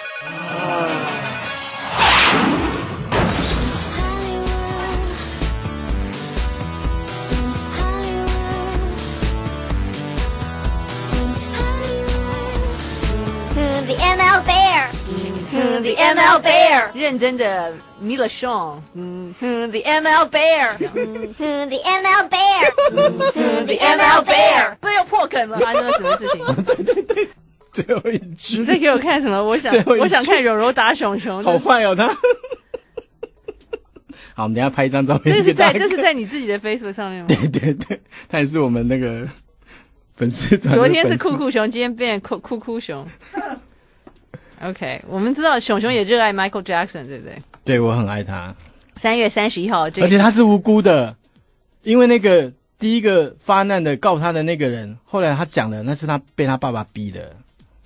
The ML Bear，The ML Bear， 认真的米勒熊，The ML Bear，The ML Bear，The ML Bear， 不又破梗了，发生了什么事情？ 对，最后一句， 你再给我看什么？我想看柔柔打熊熊， 好坏哦他。好，我们等一下拍一张照片。 这是在你自己的 Facebook 上面吗？ 对，他也是我们那个粉丝团。 昨天是酷酷熊，今天变酷熊。OK， 我们知道熊熊也热爱 Michael Jackson， 对不对？对， 我很爱他。 3月31号， 而且他是无辜的，因为那个第一个发难的告他的那个人，后来他讲了，那是他被他爸爸逼的。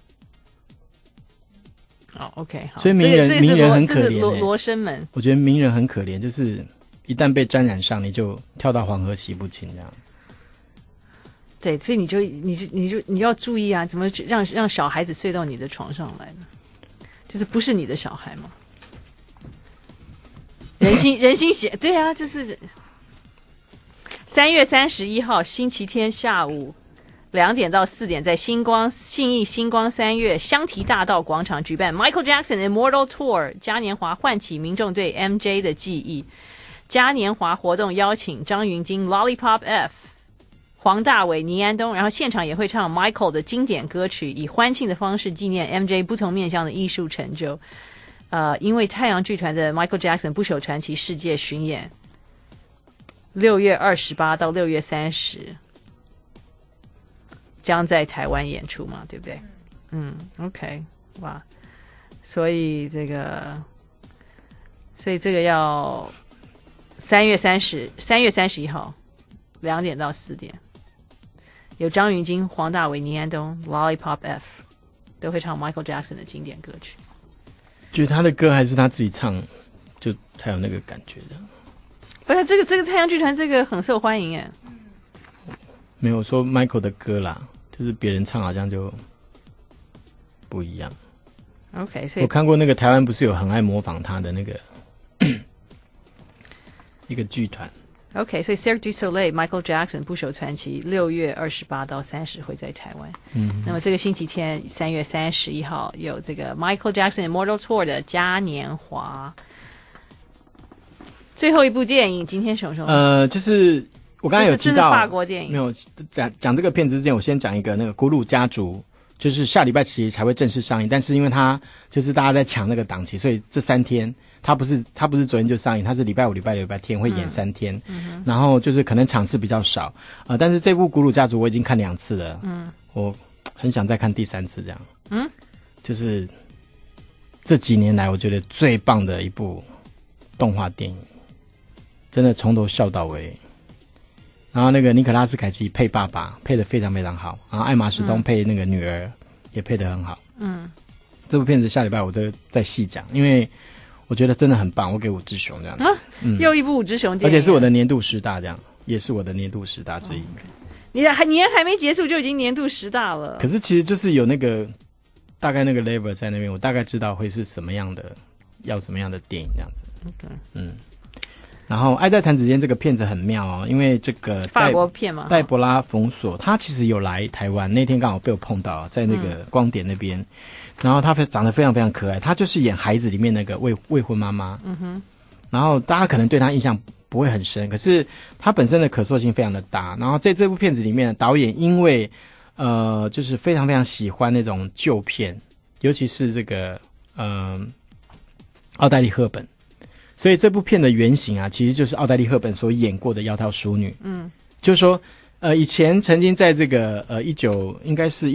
哦 ，OK， 好， 所以名人很可怜。 罗生门， 我觉得名人很可怜，就是一旦被沾染上，你就跳到黄河洗不清这样。 对，所以你要注意啊，怎么让小孩子睡到你的床上来呢？就是不是你的小孩吗？人心险，对啊，就是3月31号星期天下午2点到4点，在信义星光3月香堤大道广场举办 Michael Jackson Immortal Tour 嘉年华，唤起民众对 MJ 的记忆。嘉年华活动邀请张芸京、Lollipop F、黄大炜、倪安东，然后现场也会唱 Michael 的经典歌曲，以欢庆的方式纪念 MJ 不同面向的艺术成就。因为太阳剧团的 Michael Jackson 不朽传奇世界巡演6月28到6月30将在台湾演出嘛，对不对？OK， 哇，所以这个所以这个要3月31号2点到4点，有张芸京、黄大炜、倪安东、Lollipop F 都会唱 Michael Jackson 的经典歌曲。 觉得他的歌还是他自己唱，就才有那个感觉的。 不是这个太阳剧团这个很受欢迎哎。 没有说 Michael 的歌啦，就是别人唱好像就不一样。 OK， 所以我看过那个台湾不是有很爱模仿他的那个一个剧团。 OK， 所以 Cirque du Soleil、Michael Jackson 不朽传奇6月28到30会在台湾。那么这个星期天3月31号有这个 Michael Jackson Immortal Tour 的嘉年华。最后一部电影，今天熊熊就是我刚才有提到， 这是法国电影。 没有讲这个片子之前，我先讲一个那个《古鲁家族》，就是下礼拜其实才会正式上映，但是因为它就是大家在抢那个档期，所以这3天它不是昨天就上映，它是礼拜五、礼拜六、礼拜天会演3天，然后就是可能场次比较少，但是这部《古鲁家族》我已经看2次了，我很想再看第3次这样，就是这几年来我觉得最棒的一部动画电影，真的从头笑到尾。然后那个尼可拉斯凯奇配爸爸配得非常非常好，然后艾玛史东配那个女儿也配得很好。这部片子下礼拜我都再细讲，因为我觉得真的很棒，我给5只熊这样子。 又一部5只熊电影， 而且是我的年度10大这样，也是我的年度10大之一。 年还没结束就已经年度10大了。 可是其实就是有那个大概那个 level 在那边，我大概知道会是什么样的，要什么样的电影这样子。然后《爱在弹指间》这个片子很妙哦，因为这个法国片嘛， 黛博拉·冯索他其实有来台湾，那天刚好被我碰到，在那个光点那边。然后他长得非常非常可爱，他就是演孩子里面那个未婚妈妈。然后大家可能对他印象不会很深，可是他本身的可塑性非常的大。然后在这部片子里面，导演因为就是非常非常喜欢那种旧片，尤其是这个奥黛丽·赫本。所以这部片的原型啊，其实就是奥黛丽·赫本所演过的《窈窕淑女》。就是说，以前曾经在这个应该是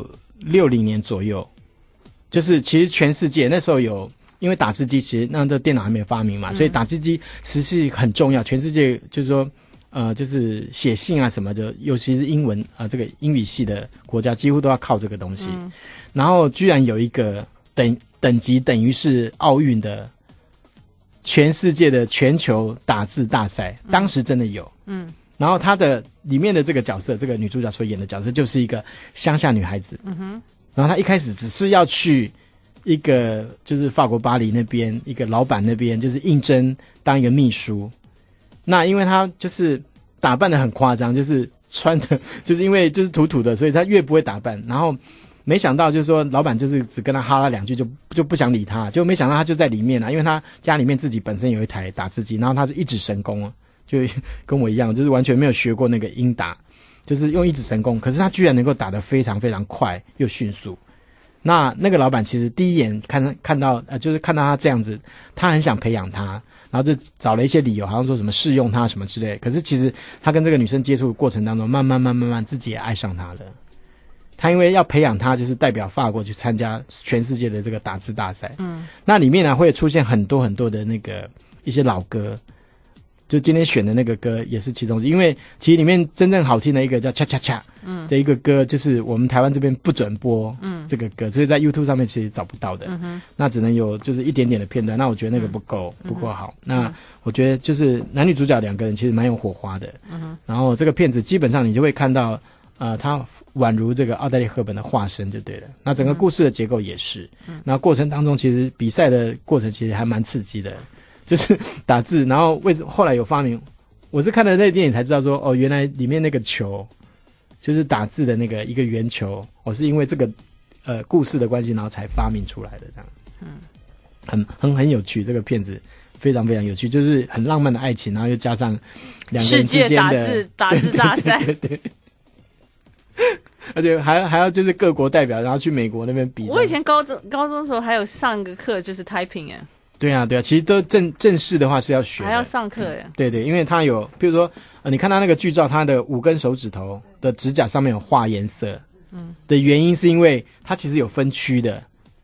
1960年左右，就是其实全世界那时候有，因为打字机其实那电脑还没有发明嘛，所以打字机其实是很重要。全世界就是说，就是写信啊什么的，尤其是英文这个英语系的国家，几乎都要靠这个东西。然后居然有一个等级等于是奥运的。全世界的全球打字大赛，当时真的有。然后他的里面的这个角色，这个女主角所演的角色就是一个乡下女孩子。然后她一开始只是要去一个就是法国巴黎那边一个老板那边，就是应征当一个秘书。那因为她就是打扮得很夸张，就是穿的就是因为就是土土的，所以她越不会打扮。然后没想到就是说老板就是只跟他哈拉2句就不想理他，就没想到他就在里面因为他家里面自己本身有一台打字机，然后他是一指神功，就跟我一样，就是完全没有学过那个英打，就是用一指神功，可是他居然能够打得非常非常快又迅速。那个老板其实第一眼看到就是看到他这样子，他很想培养他，然后就找了一些理由，好像说什么试用他什么之类。可是其实他跟这个女生接触的过程当中，慢慢自己也爱上她了。他因为要培养他，就是代表法国去参加全世界的这个打字大赛。那里面呢会出现很多很多的那个一些老歌，就今天选的那个歌也是其中，因为其实里面真正好听的一个叫恰恰恰的一个歌，就是我们台湾这边不准播这个歌，所以在 YouTube 上面其实找不到的。那只能有就是一点点的片段，那我觉得那个不够好。那我觉得就是男女主角2个人其实蛮有火花的。然后这个片子基本上你就会看到他宛如这个奥黛丽·赫本的化身就对了。那整个故事的结构也是。那过程当中其实比赛的过程其实还蛮刺激的，就是打字，然后为什么后来有发明？我是看了那个电影才知道说，原来里面那个球就是打字的那个一个圆球，是因为这个故事的关系，然后才发明出来的这样。很有趣，这个片子非常非常有趣，就是很浪漫的爱情，然后又加上2个人之间的世界打字大赛。 对。而且还要就是各国代表，然后去美国那边比。 我以前高中的时候还有上个课，就是 typing 哎。 对啊，其实都正式的话是要学的， 还要上课哎。 对，因为它有，比如说你看它那个剧照，它的5根手指头的指甲上面有画颜色，的原因是因为它其实有分区的，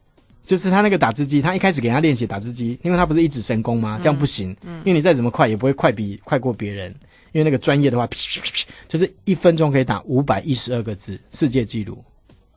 就是他那个打字机，他一开始给他练习打字机，因为他不是一指神功吗？这样不行，因为你再怎么快也不会快过别人。因为那个专业的话，就是1分钟可以打512个字，世界纪录。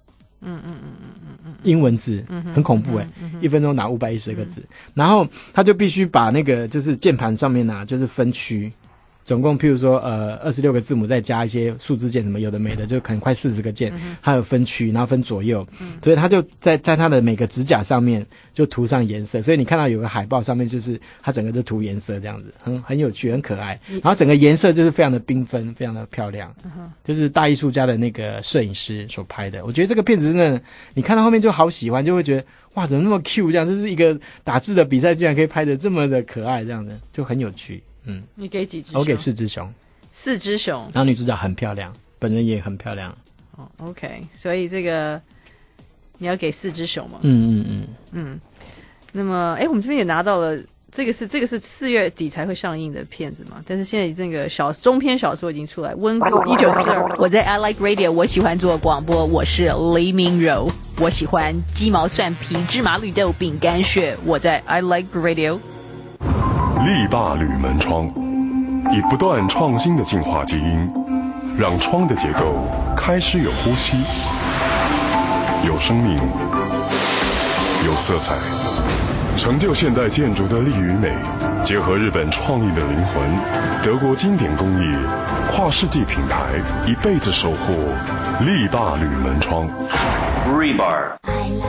英文字，很恐怖1分钟打512个字，然后他就必须把那个就是键盘上面就是分区。总共譬如说26个字母再加一些数字键什么有的没的，就可能快40个键，还有分区，然后分左右，所以他就在他的每个指甲上面就涂上颜色，所以你看到有个海报上面就是他整个就涂颜色这样子，很有趣，很可爱，然后整个颜色就是非常的缤纷，非常的漂亮，就是大艺术家的那个摄影师所拍的。我觉得这个片子真的，你看到后面就好喜欢，就会觉得哇，怎么那么 Q 这样，就是一个打字的比赛居然可以拍得这么的可爱，这样的就很有趣。 你给几只熊？ 我给4只熊 ，4只熊。 然后女主角很漂亮，本人也很漂亮。 哦 ，OK， 所以这个你要给4只熊吗？那么，我们这边也拿到了，这个是4月底才会上映的片子嘛？但是现在这个中篇小说已经出来，温故1942。我在 I Like Radio， 我喜欢做广播，我是黎明柔，我喜欢鸡毛蒜皮、芝麻绿豆、饼干屑，我在 I Like Radio。 力霸铝门窗，以不断创新的进化基因，让窗的结构开始有呼吸，有生命，有色彩，成就现代建筑的力与美，结合日本创意的灵魂，德国经典工艺，跨世纪品牌，一辈子守护力霸铝门窗。 Rebar。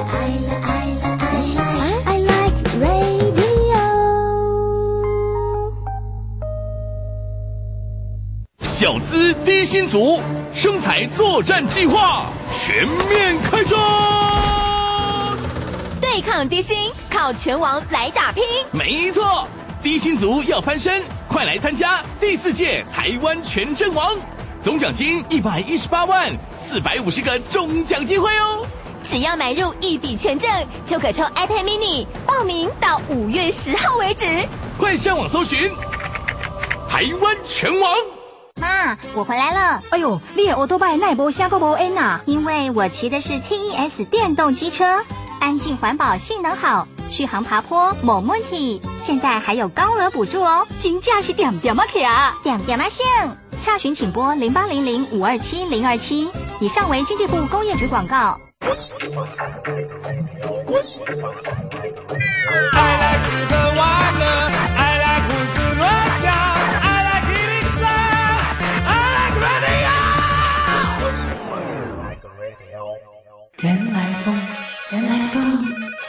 I like radio。 小资低薪族生财作战计划全面开张， 对抗低薪，靠拳王来打拼。 没错，低薪族要翻身，快来参加第4届台湾拳阵王，总奖金118万，450个中奖机会哦。 只要买入1笔权证，就可抽 iPad mini， 报名到5月10号为止。 快上网搜寻台湾拳王。 妈，我回来了。 哎呦，你的欧多拜奈波虾个无烟啊？ 因为我骑的是 TES 电动机车，安静环保，性能好，续航爬坡没问题。现在还有高额补助哦， 真正是点点啊去啊， 点点啊线。查询请拨0800527027。以上为经济部工业局广告。 I like 吃喝玩乐 I like 胡思乱想 I like eating sad I like radio 原来风，原来风。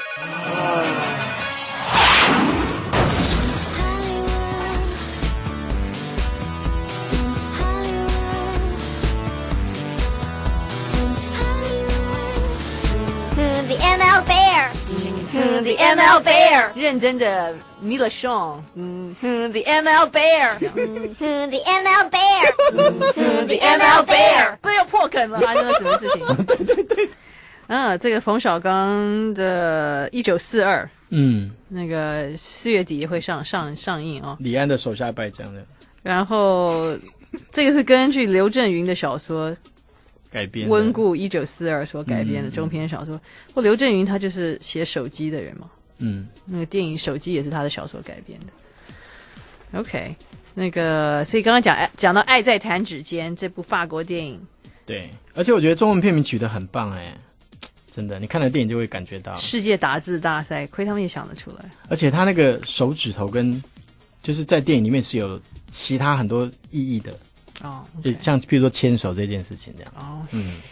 The ML Bear，The ML Bear， 认真的 Mila Shawn，The ML Bear，The ML Bear，The ML Bear， 不要破梗了，发生了什么事情？对，这个冯小刚的1942，那个4月底也会上映哦。 李安的手下败将的。然后这个是根据刘震云的小说改编 《温故1942》所改编的中篇小说。刘震云他就是写手机的人嘛，那个电影手机也是他的小说改编的。OK， 那个所以刚刚讲到《爱在弹指间》这部法国电影， 对，而且我觉得中文片名取得很棒真的，你看了电影就会感觉到世界打字大赛，亏他们也想得出来。 而且他那个手指头跟就是在电影里面是有其他很多意义的。像譬如说牵手这件事情这样。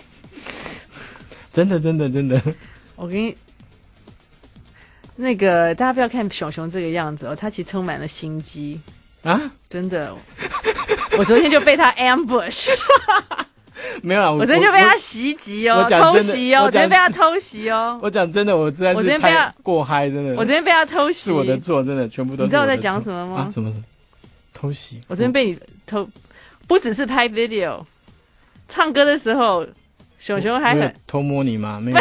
真的。 我给你那个大家不要看熊熊这个样子他其实充满了心机啊！真的，我昨天就被他 ambush。 没有啊， 我昨天就被他袭击偷袭我昨天被他偷袭我讲真的，我实在是太过嗨，真的。 我昨天被他偷袭， 是我的错，真的全部都是我的错。 你知道我在讲什么吗？ 什么偷袭？ 我昨天被你偷。不只是拍 video， 唱歌的时候，熊熊还很偷摸你吗？没有，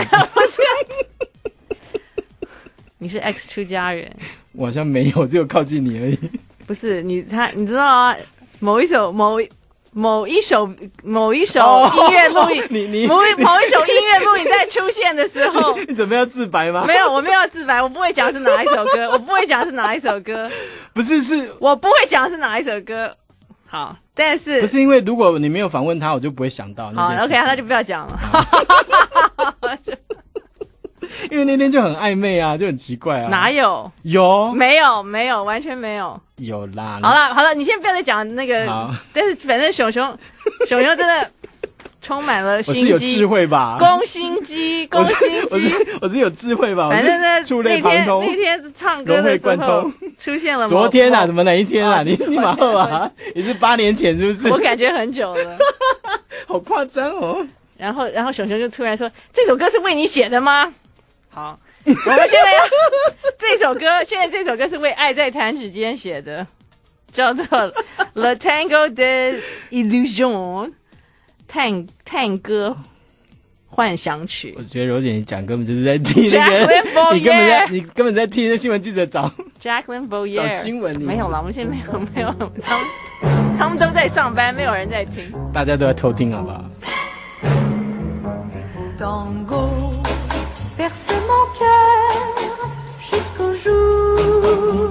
你是 X 出家人， 我好像没有，只有靠近你而已。 不是你知道啊？某某一首音乐录影，某一首音乐录影在出现的时候， 你准备要自白吗？ 没有，我没有要自白，我不会讲是哪一首歌，不是我不会讲是哪一首歌。好，但是不是因为如果你没有访问他，我就不会想到那件事。 好 ，OK， 那就不要讲了。 因为那天就很暧昧啊，就很奇怪啊。 哪有？ 有？ 没有，完全没有。 有啦。 好了，你先不要再讲那个。但是反正熊熊真的充满了心机， 我是有智慧吧？ 攻心机。 我是有智慧吧？ 反正呢， 触类旁通。 那天唱歌的时候出现了。 昨天啊，怎么哪一天啊？你马后啊？你是8年前是不是？ 我感觉很久了。 好夸张哦。 然后熊熊就突然说：“这首歌是为你写的吗？”好，我们现在要这首歌是为爱在弹指间写的，叫做 The Tango de Illusion 探歌幻想曲。 我觉得柔姐你讲根本就是在替那个你根本在替那新闻记者找 Jacqueline Boyer 找新闻。 没有啦，我们现在没有，他们都在上班，没有人在听， 大家都在偷听，好不好 ？Tango berce mon cœur jusqu'au jour.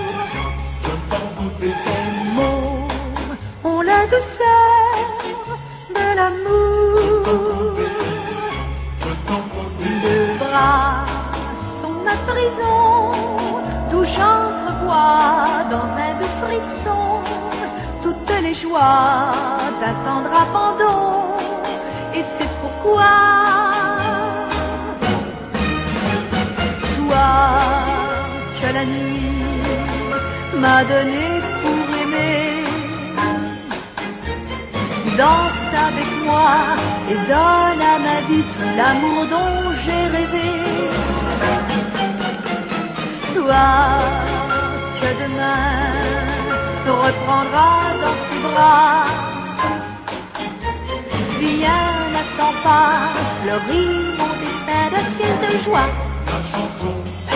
Tes mots ont la douceur de l'amour. Deux bras sont ma prison, d'où j'entrevois dans un doux frisson toutes les joies d'un tendre abandon. Et c'est pourquoi toi que la nuit m'a donné pour aimer, danse avec moi et donne à ma vie tout l'amour dont j'ai rêvé. Toi que demain reprendra dans ses bras, viens, n'attends pas, fleurit mon destin d'un ciel de joie. La chanson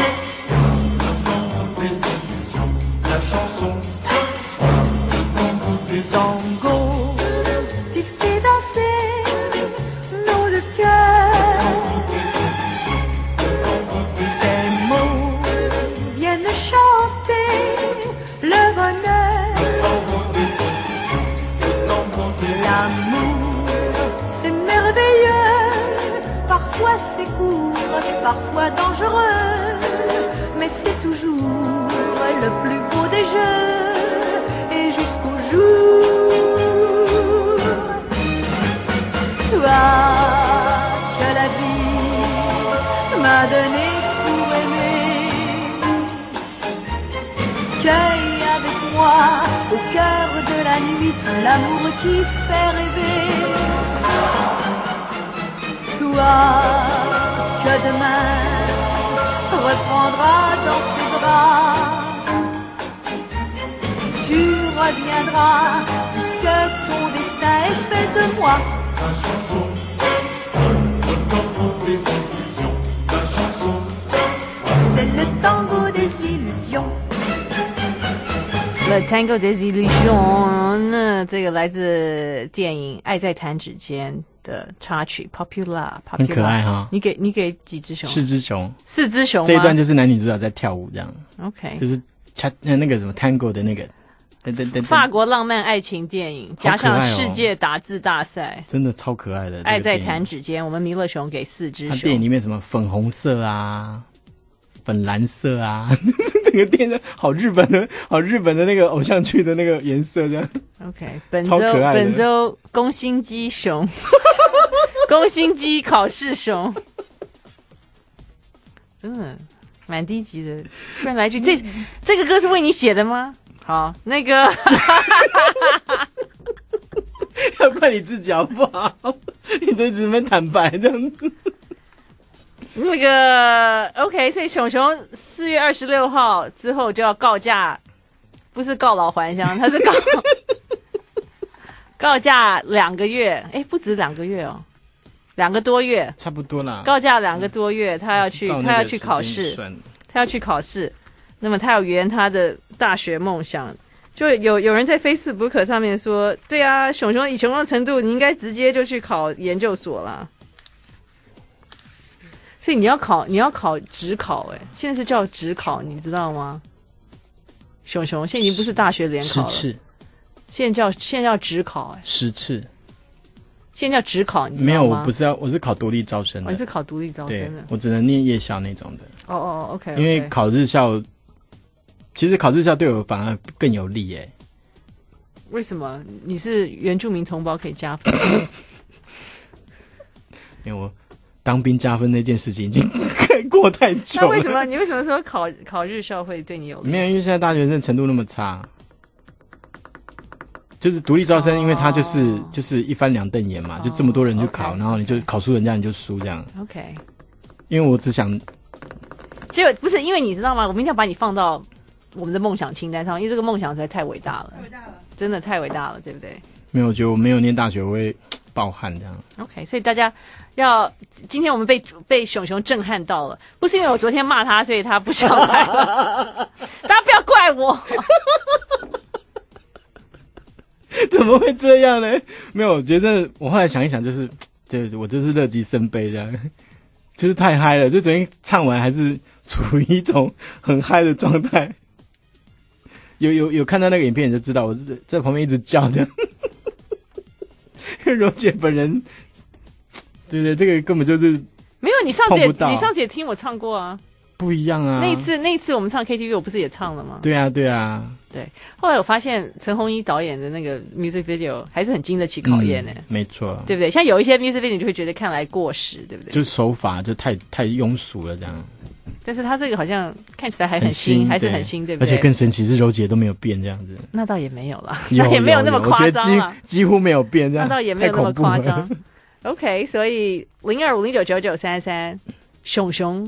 tango, tu fais danser nos deux cœurs. Tes mots viennent chanter le bonheur. L'amour, c'est merveilleux, parfois c'est court, parfois dangereux, mais c'est toujours le plus beau des jeux, et jusqu'au jour, toi que la vie m'a donné pour aimer, cueille avec moi au cœur de la nuit tout l'amour qui fait rêver. Toi que demain reprendra dans ses bras, tu reviendras puisque ton destin est fait de moi. La chanson, le tango des illusions. La chanson, c'est le tango des illusions. The Tango des Illusions， 那这个来自电影《爱在弹指间》的插曲 Popular， 很可爱哈。 你给几只熊？4只熊吗？ 这一段就是男女主角在跳舞这样。 OK， 就是那个什么 Tango 的那个， 法国浪漫爱情电影，加上世界打字大赛， 真的超可爱的。 爱在弹指间，我们弥勒熊给4只熊。 电影里面什么粉红色啊，粉蓝色啊，整个电影好日本的那个偶像剧的那个颜色这样。 OK， 本周宫心机熊，宫心机考试熊，真的蛮低级的。突然来句，这个歌是为你写的吗？好，那个要怪你自己好不好？你都只能坦白这样子。 那个 OK， 所以熊熊4月26号之后就要告假，不是告老还乡，他是告假2个月，不止2个月哦，2个多月， 差不多啦。 告假2个多月，他要去考试，他要去考试。那么他要圆他的大学梦想， 就有人在 Facebook 上面说，对啊，熊熊以熊熊的程度，你应该直接就去考研究所啦。所以你要考指考，现在是叫指考，你知道吗？熊熊现在已经不是大学联考了，现在叫指考 10次。 现在叫指考，你知道吗？ 没有，我是考独立招生的。 你是考独立招生的？ 我只能念夜校那种的。 OK。 因为考日校，其实考日校对我反而更有利耶。 为什么？你是原住民同胞可以加分？ 因为我当兵加分那件事情已经过太久了。 那你为什么说考日校会对你有利？ 没有，因为现在大学生程度那么差，就是独立招生，因为他就是一翻两瞪眼嘛，就这么多人去考，然后你就考输人家你就输这样。 OK。 因为我只想， 结果不是因为你知道吗？我明天要把你放到我们的梦想清单上，因为这个梦想实在太伟大了，真的太伟大了，对不对？ 没有，我觉得我没有念大学我会暴汗这样。 OK， 所以大家今天我们被熊熊震撼到了，不是因为我昨天骂他，所以他不想来了，大家不要怪我。 怎么会这样呢？没有，我觉得我后来想一想，就是对我就是乐极生悲这样，就是太嗨了，就昨天唱完还是处于一种很嗨的状态。有看到那个影片你就知道，我在旁边一直叫这样。因为柔姐本人，对，这个根本就是没有。你上次也听我唱过啊， 不一样啊。 那一次我们唱 KTV， 我不是也唱了吗？ 对啊。 对，后来我发现陈鸿一导演的那个 music video 还是很经得起考验没错， 对不对？像有一些 music video 你就会觉得看来过时，对不对？ 就手法就太庸俗了这样。 但是他这个好像看起来还很新，还是很新，对不对？ 而且更神奇是柔姐都没有变这样子。 那倒也没有啦，那也没有那么夸张啦， 几乎没有变这样。 那倒也没有那么夸张。OK， 所以0250999933，熊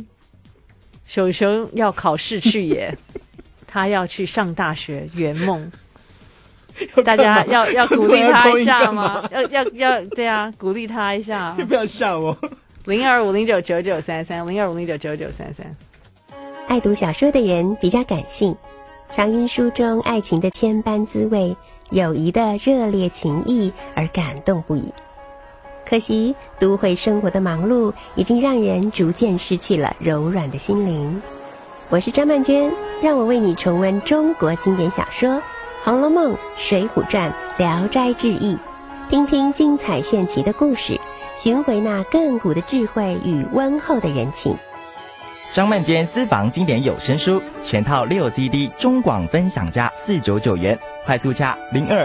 熊要考试去耶。他要去上大学圆梦，大家要鼓励他一下吗？要对啊，鼓励他一下。 你不要吓我。 0250999933，0250999933。 爱读小说的人比较感性，常因书中爱情的千般滋味、友谊的热烈情谊而感动不已。可惜都会生活的忙碌已经让人逐渐失去了柔软的心灵。我是张曼娟，让我为你重温中国经典小说《红楼梦》《水浒传》《聊斋志异》，听听精彩炫奇的故事，寻回那亘古的智慧与温厚的人情。 张曼娟私房经典有声书全套6 CD 中广分享价499元，快速洽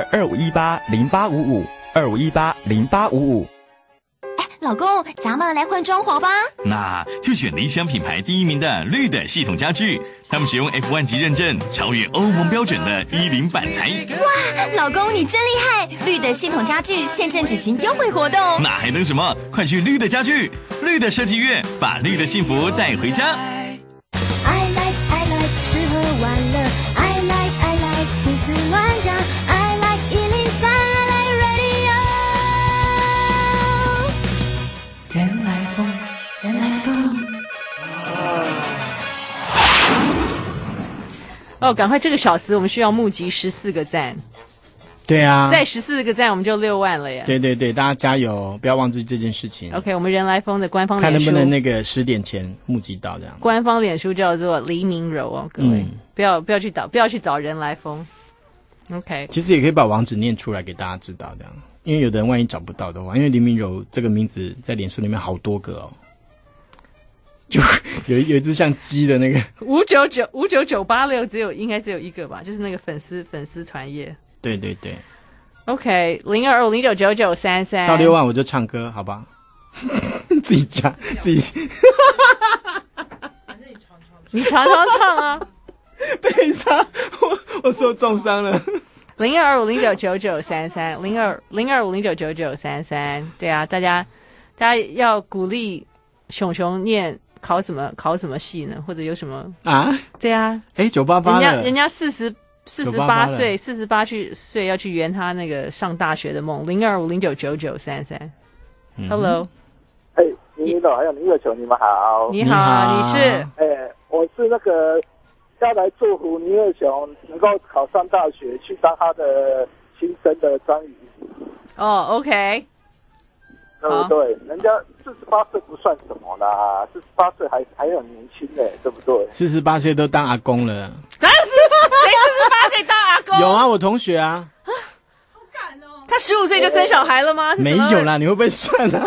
022518085525180855。 老公，咱们来换装潢吧。 那就选理想品牌第1名的绿的系统家具，他们使用 F1 级认证，超越欧盟标准的10板材。 哇，老公你真厉害！绿的系统家具现正举行优惠活动， 那还等什么？快去绿的家具，绿的设计院，把绿的幸福带回家。 I like 吃喝玩乐 I like 胡思乱想 I like 103 I like radio。 原来风哦，赶快这个小时我们需要募集14个赞。 对啊， 再14个赞我们就6万了耶。 对，大家加油，不要忘记这件事情。 OK， 我们人来疯的官方脸书看能不能那个10点前募集到这样。 官方脸书叫做黎明柔哦，各位、不要去找人来疯。OK， 其实也可以把网址念出来给大家知道这样，因为有的人万一找不到的话，因为黎明柔这个名字在脸书里面好多个哦。就有一只像鸡的那个 59986应该只有一个吧，就是那个粉丝团页。 对。 OK， 0250999933 到6万我就唱歌，好吧？自己加自己。 你常唱啊。 悲伤，我受重伤了。 0250999933 0250999933，对啊，大家要鼓励熊熊念。考什么系呢？或者有什么啊？ 对啊 ，988了， 人家48岁，48岁要去圆他那个上大学的梦。0250999933。Hello， 你好，还有林月球，你们好。 你好，你是？ 我是那个要来祝福倪二雄能够考上大学，去当他的亲生的章鱼。 哦 ，OK， 对不对？人家48岁不算什么啦，48岁还很年轻呢，对不对 ？48岁都当阿公了。 谁48岁当阿公？ 有啊，我同学啊。 他15岁就生小孩了吗？ 没有啦，你会不会算啊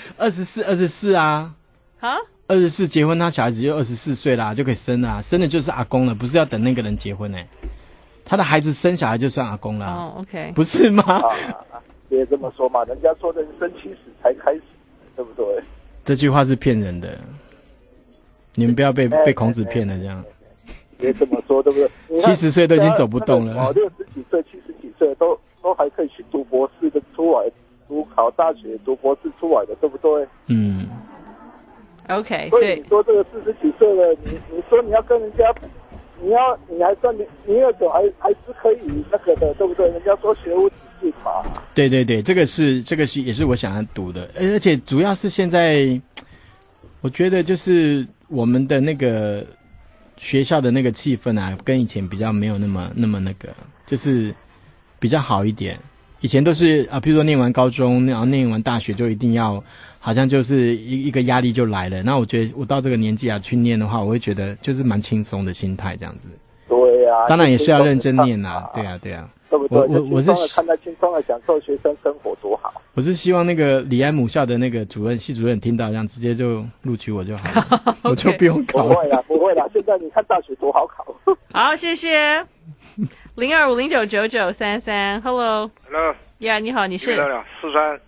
？24啊。啊？24结婚，他小孩子就24岁啦，就可以生啦，生的就是阿公了，不是要等那个人结婚他的孩子生小孩就算阿公啦。 哦 ，OK， 不是吗？ 别这么说嘛，人家说人生70才开始，对不对？ 这句话是骗人的，你们不要被孔子骗了这样。 别这么说，对不对 ？70岁都已经走不动了。 60几岁、70几岁都还可以去读博士的出来，考大学读博士出来的，对不对？ 嗯。 OK， 所以你说这个40几岁了，你说你要跟人家，你还算你二种还是可以那个的，对不对？人家说学无止境嘛。对， 这个是也是我想要读的，而且主要是现在，我觉得就是我们的那个学校的那个气氛啊，跟以前比较没有那么那个，就是比较好一点。以前都是比如说念完高中，然后念完大学就一定要，好像就是一个压力就来了。那我觉得我到这个年纪去念的话，我会觉得就是蛮轻松的心态这样子。 对啊， 当然也是要认真念啊，对啊， 对不对？ 我是看他轻松的享受学生生活多好。 我是希望那个李安母校的那个系主任听到，这样直接就录取我就好了， okay, 我就不用考了。 不会啦，现在你看大学多好考。 好，谢谢。0250999933 Hello， 你好，你是？ 四川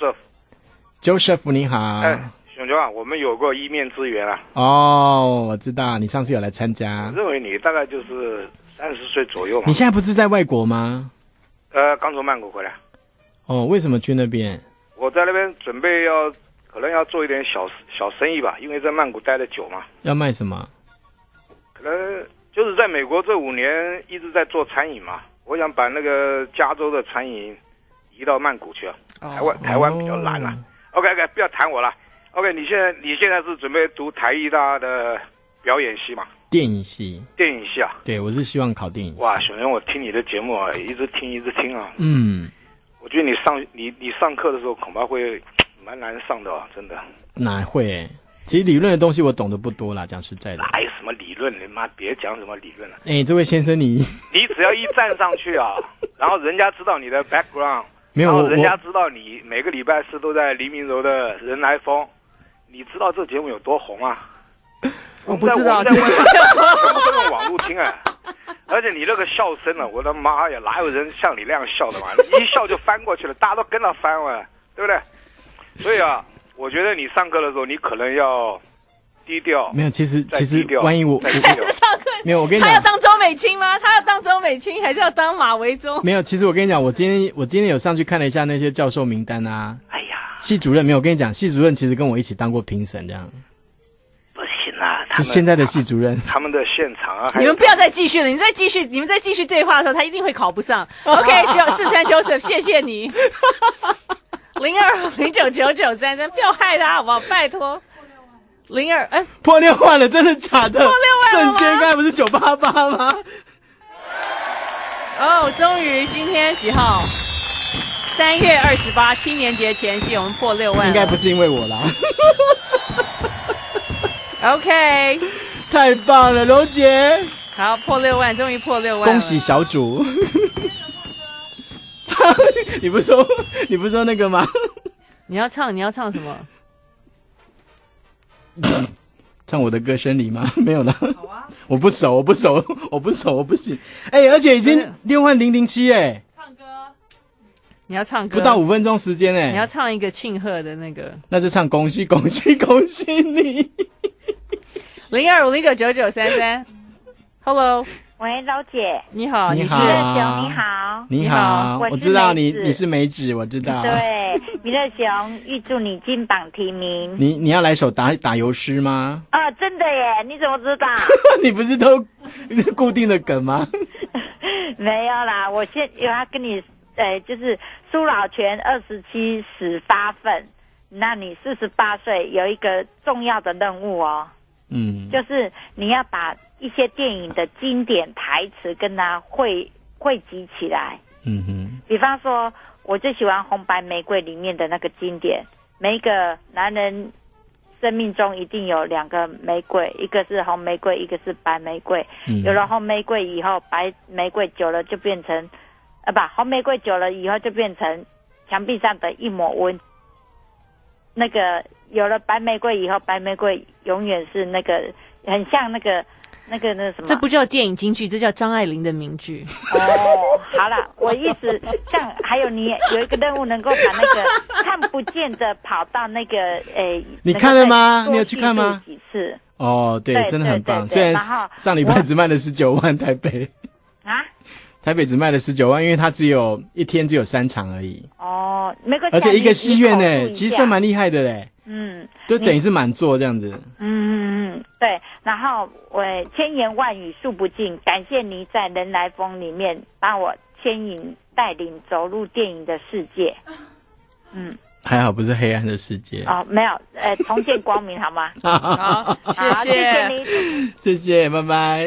Joseph 你好。 熊兄啊，我们有过一面之缘啊。 哦，我知道，你上次有来参加。 我认为你大概就是30岁左右嘛。 你现在不是在外国吗？ 刚从曼谷回来。 哦，为什么去那边？ 我在那边准备可能要做一点小生意吧，因为在曼谷待得久嘛。 要卖什么？ 可能就是在美国这5年一直在做餐饮嘛，我想把那个加州的餐饮移到曼谷去啊。台湾比较难了。OK， 不要谈我了。OK， 你现在是准备读台艺大的表演系嘛？ 电影系啊。 对，我是希望考电影系。 哇，熊熊，我听你的节目啊，一直听啊。 嗯。 我觉得你上课的时候恐怕会蛮难上的啊，真的。 哪会？其实理论的东西我懂得不多啦，讲实在的。 哪有什么理论？你妈别讲什么理论了。 这位先生你只要一站上去啊，然后人家知道你的 background， 没有， 然后人家知道你每个礼拜4都在黎明柔的人来疯，你知道这节目有多红啊？ 我不知道， 全部都用网络听啊。而且你那个笑声啊，我的妈呀，哪有人像你那样笑的嘛？你一笑就翻过去了，大家都跟着翻了，对不对？所以啊，我觉得你上课的时候，你可能要低调。 没有，其实万一我上课没有，我跟你讲， 他要当周美青吗？他要当周美青，还是要当马维忠？ 没有，其实我跟你讲，我今天有上去看了一下那些教授名单啊。 哎呀， 系主任没有，我跟你讲，系主任其实跟我一起当过评审，这样。 不行啊， 就现在的系主任， 他们的现场啊， 你们不要再继续了，你们再继续对话的时候，他一定会考不上。OK， 四川 Joseph， 谢谢你。02099933，不要害他好不好？拜托。 破6万了，真的假的？ 破6万了瞬间，刚才不是988吗？ 哦，终于今天几号？3月28，青年节前夕，我们破6万了。 应该不是因为我啦。 OK， 太棒了，柔姐。 好，破6万，终于破6万了， 恭喜小主。你不是说那个吗？ 你要唱什么？ 唱我的歌声里吗？没有了。好啊，我不熟，我不行。而且已经60007 唱歌，你要唱歌， 不到5分钟时间你要唱一个庆贺的那个， 那就唱恭喜恭喜恭喜你。 0250999933 Hello， 喂，老姐， 你好， 你是熊， 你好，我知道你是梅子，我知道。 对，弥勒熊，预祝你金榜题名。 你要来首打油诗吗？ 啊，真的耶！你怎么知道？ 你不是都固定的梗吗？ 没有啦，我要跟你，就是苏老泉27死8份，那你48岁有一个重要的任务哦。 就是你要把一些电影的经典台词跟它汇集起来。比方说，我最喜欢《红白玫瑰》里面的那个经典，每一个男人生命中一定有2个玫瑰，一个是红玫瑰，一个是白玫瑰。有了红玫瑰以后，白玫瑰久了就变成，红玫瑰久了以后就变成墙壁上的一抹温。那个有了白玫瑰以后，白玫瑰永远是那个很像那个什么。 这不叫电影金句，这叫张爱玲的名句。 好了，我意思像还有你有一个任务能够把那个看不见的跑到那个你看了吗？你有去看吗？ 几次？ 对，真的很棒。虽然上礼拜只卖了19万台北台北只卖了19万，因为它一天只有3场而已。 没关系， 而且一个戏院呢，其实算蛮厉害的嘞。就等于是满座这样子。 对。然后我千言万语诉不尽，感谢你在人来疯里面把我牵引带领走入电影的世界。 还好不是黑暗的世界。 没有，重见光明好吗？ 好，谢谢你， 谢谢，拜拜。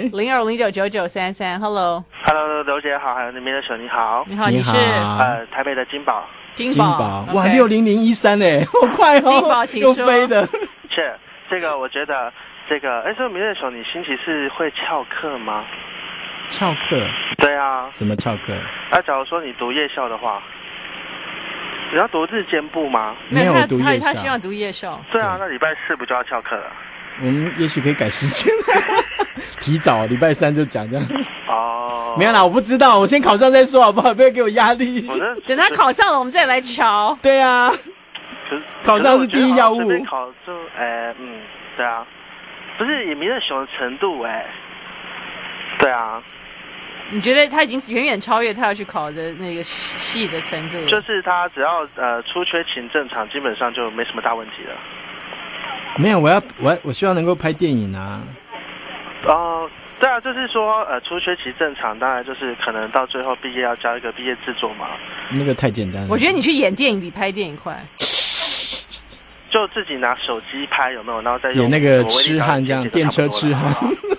02099933，Hello， 刘姐好，还有那边的手你好， 你好，你是台北的金宝， 哇，60013哎，好快哦， 金宝请说， 又飞的。 这个我觉得这个，所以明日手你星期四会翘课吗？ 翘课？ 对啊。 什么翘课？ 假如说你读夜校的话。你要读日间部吗？ 没有读夜校， 他希望读夜校。 对啊，那礼拜4不就要翘课了？ 我们也许可以改时间，提早礼拜3就讲这样。没有啦，我不知道，我先考上再说好不好？不要给我压力。 等他考上了，我们再来瞧。 对啊，考上是第一要务。 考就对啊，不是以明日熊的程度对啊。 你觉得他已经远远超越他要去考的那个系的程度了？ 就是他只要出缺勤正常，基本上就没什么大问题了。 没有，我希望能够拍电影啊。 对啊，就是说出缺勤正常，当然就是可能到最后毕业要交一个毕业制作嘛。 那个太简单了。 我觉得你去演电影比拍电影快。 就自己拿手机拍有没有？然后再用演那个痴汉这样，电车痴汉。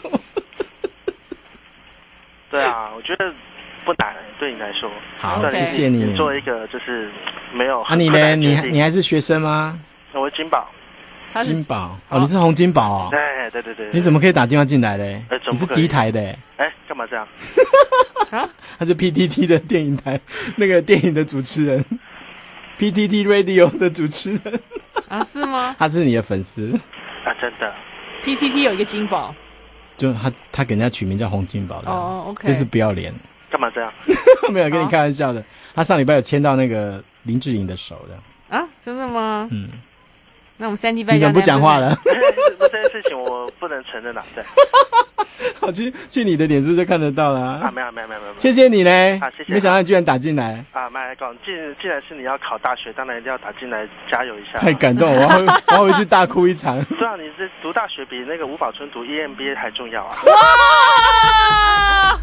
对啊，我觉得不难，对你来说。 好，谢谢你。 做一个就是没有。 你呢？你还是学生吗？ 我是金宝。 金宝你是洪金宝哦。 对。 你怎么可以打电话进来嘞？你是第台的。 干嘛这样？ 他是 PTT 的电影台那个电影的主持人 ，PTT Radio 的主持人。 是吗？ 他是你的粉丝真的。 PTT 有一个金宝。 就他给人家取名叫洪金宝的 OK， 这是不要脸。 干嘛这样？ 没有跟你开玩笑的。他上礼拜有牵到那个林志颖的手的。 真的吗？那我们3D 半你怎么不讲话了？ 这件事情我不能承认啦。对。 好，去你的脸书就看得到了。 没有。 谢谢你嘞。 谢谢。 没想到你居然打进来。 麦来讲，既然是你要考大学，当然一定要打进来加油一下。 太感动，我要回去大哭一场。 对啊，你这读大学比那个吴宝春读 EMBA 还重要啊。 哇！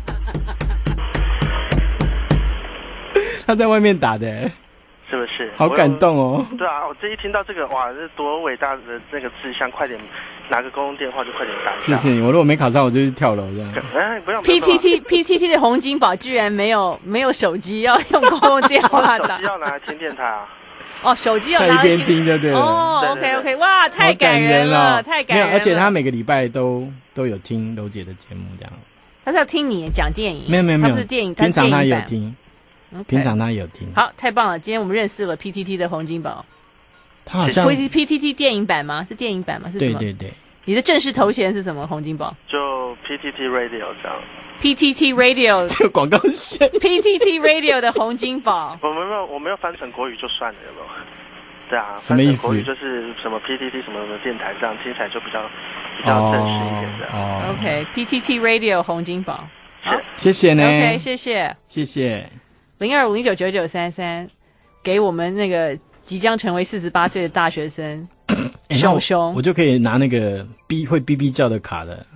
他在外面打的。 是不是？ 好感动哦！ 对啊，我这一听到这个，哇，这多伟大的那个志向，快点拿个公共电话就快点打。 谢谢你，我如果没考上，我就去跳楼这样。 不用。 PTT 的洪金宝居然没有手机，要用公共电话打。 手机要拿来听电台啊。 手机要拿来一边听就对了。 OK， 哇，太感人了，太感人了。 而且他每个礼拜都有听柔姐的节目这样。 他是要听你讲电影？ 没有， 他不是电影， 平常他有听。平常他有听。 好，太棒了！今天我们认识了 PTT 的洪金宝。 他好像 PTT 电影版吗？是电影版吗？是什么？ 对。 你的正式头衔是什么？洪金宝？ 就 PTT Radio 这样。 PTT Radio 这个广告线。 PTT Radio 的洪金宝。 我没有翻成国语就算了，有没有？对啊。 什么意思？ 国语就是什么 PTT 什么电台这样，听起来就比较正式一点的。 OK，PTT Radio 洪金宝。 好，谢谢呢。 OK， 谢谢。 0250999933，给我们那个即将成为48岁的大学生熊， 我就可以拿那个会哔哔叫的卡了。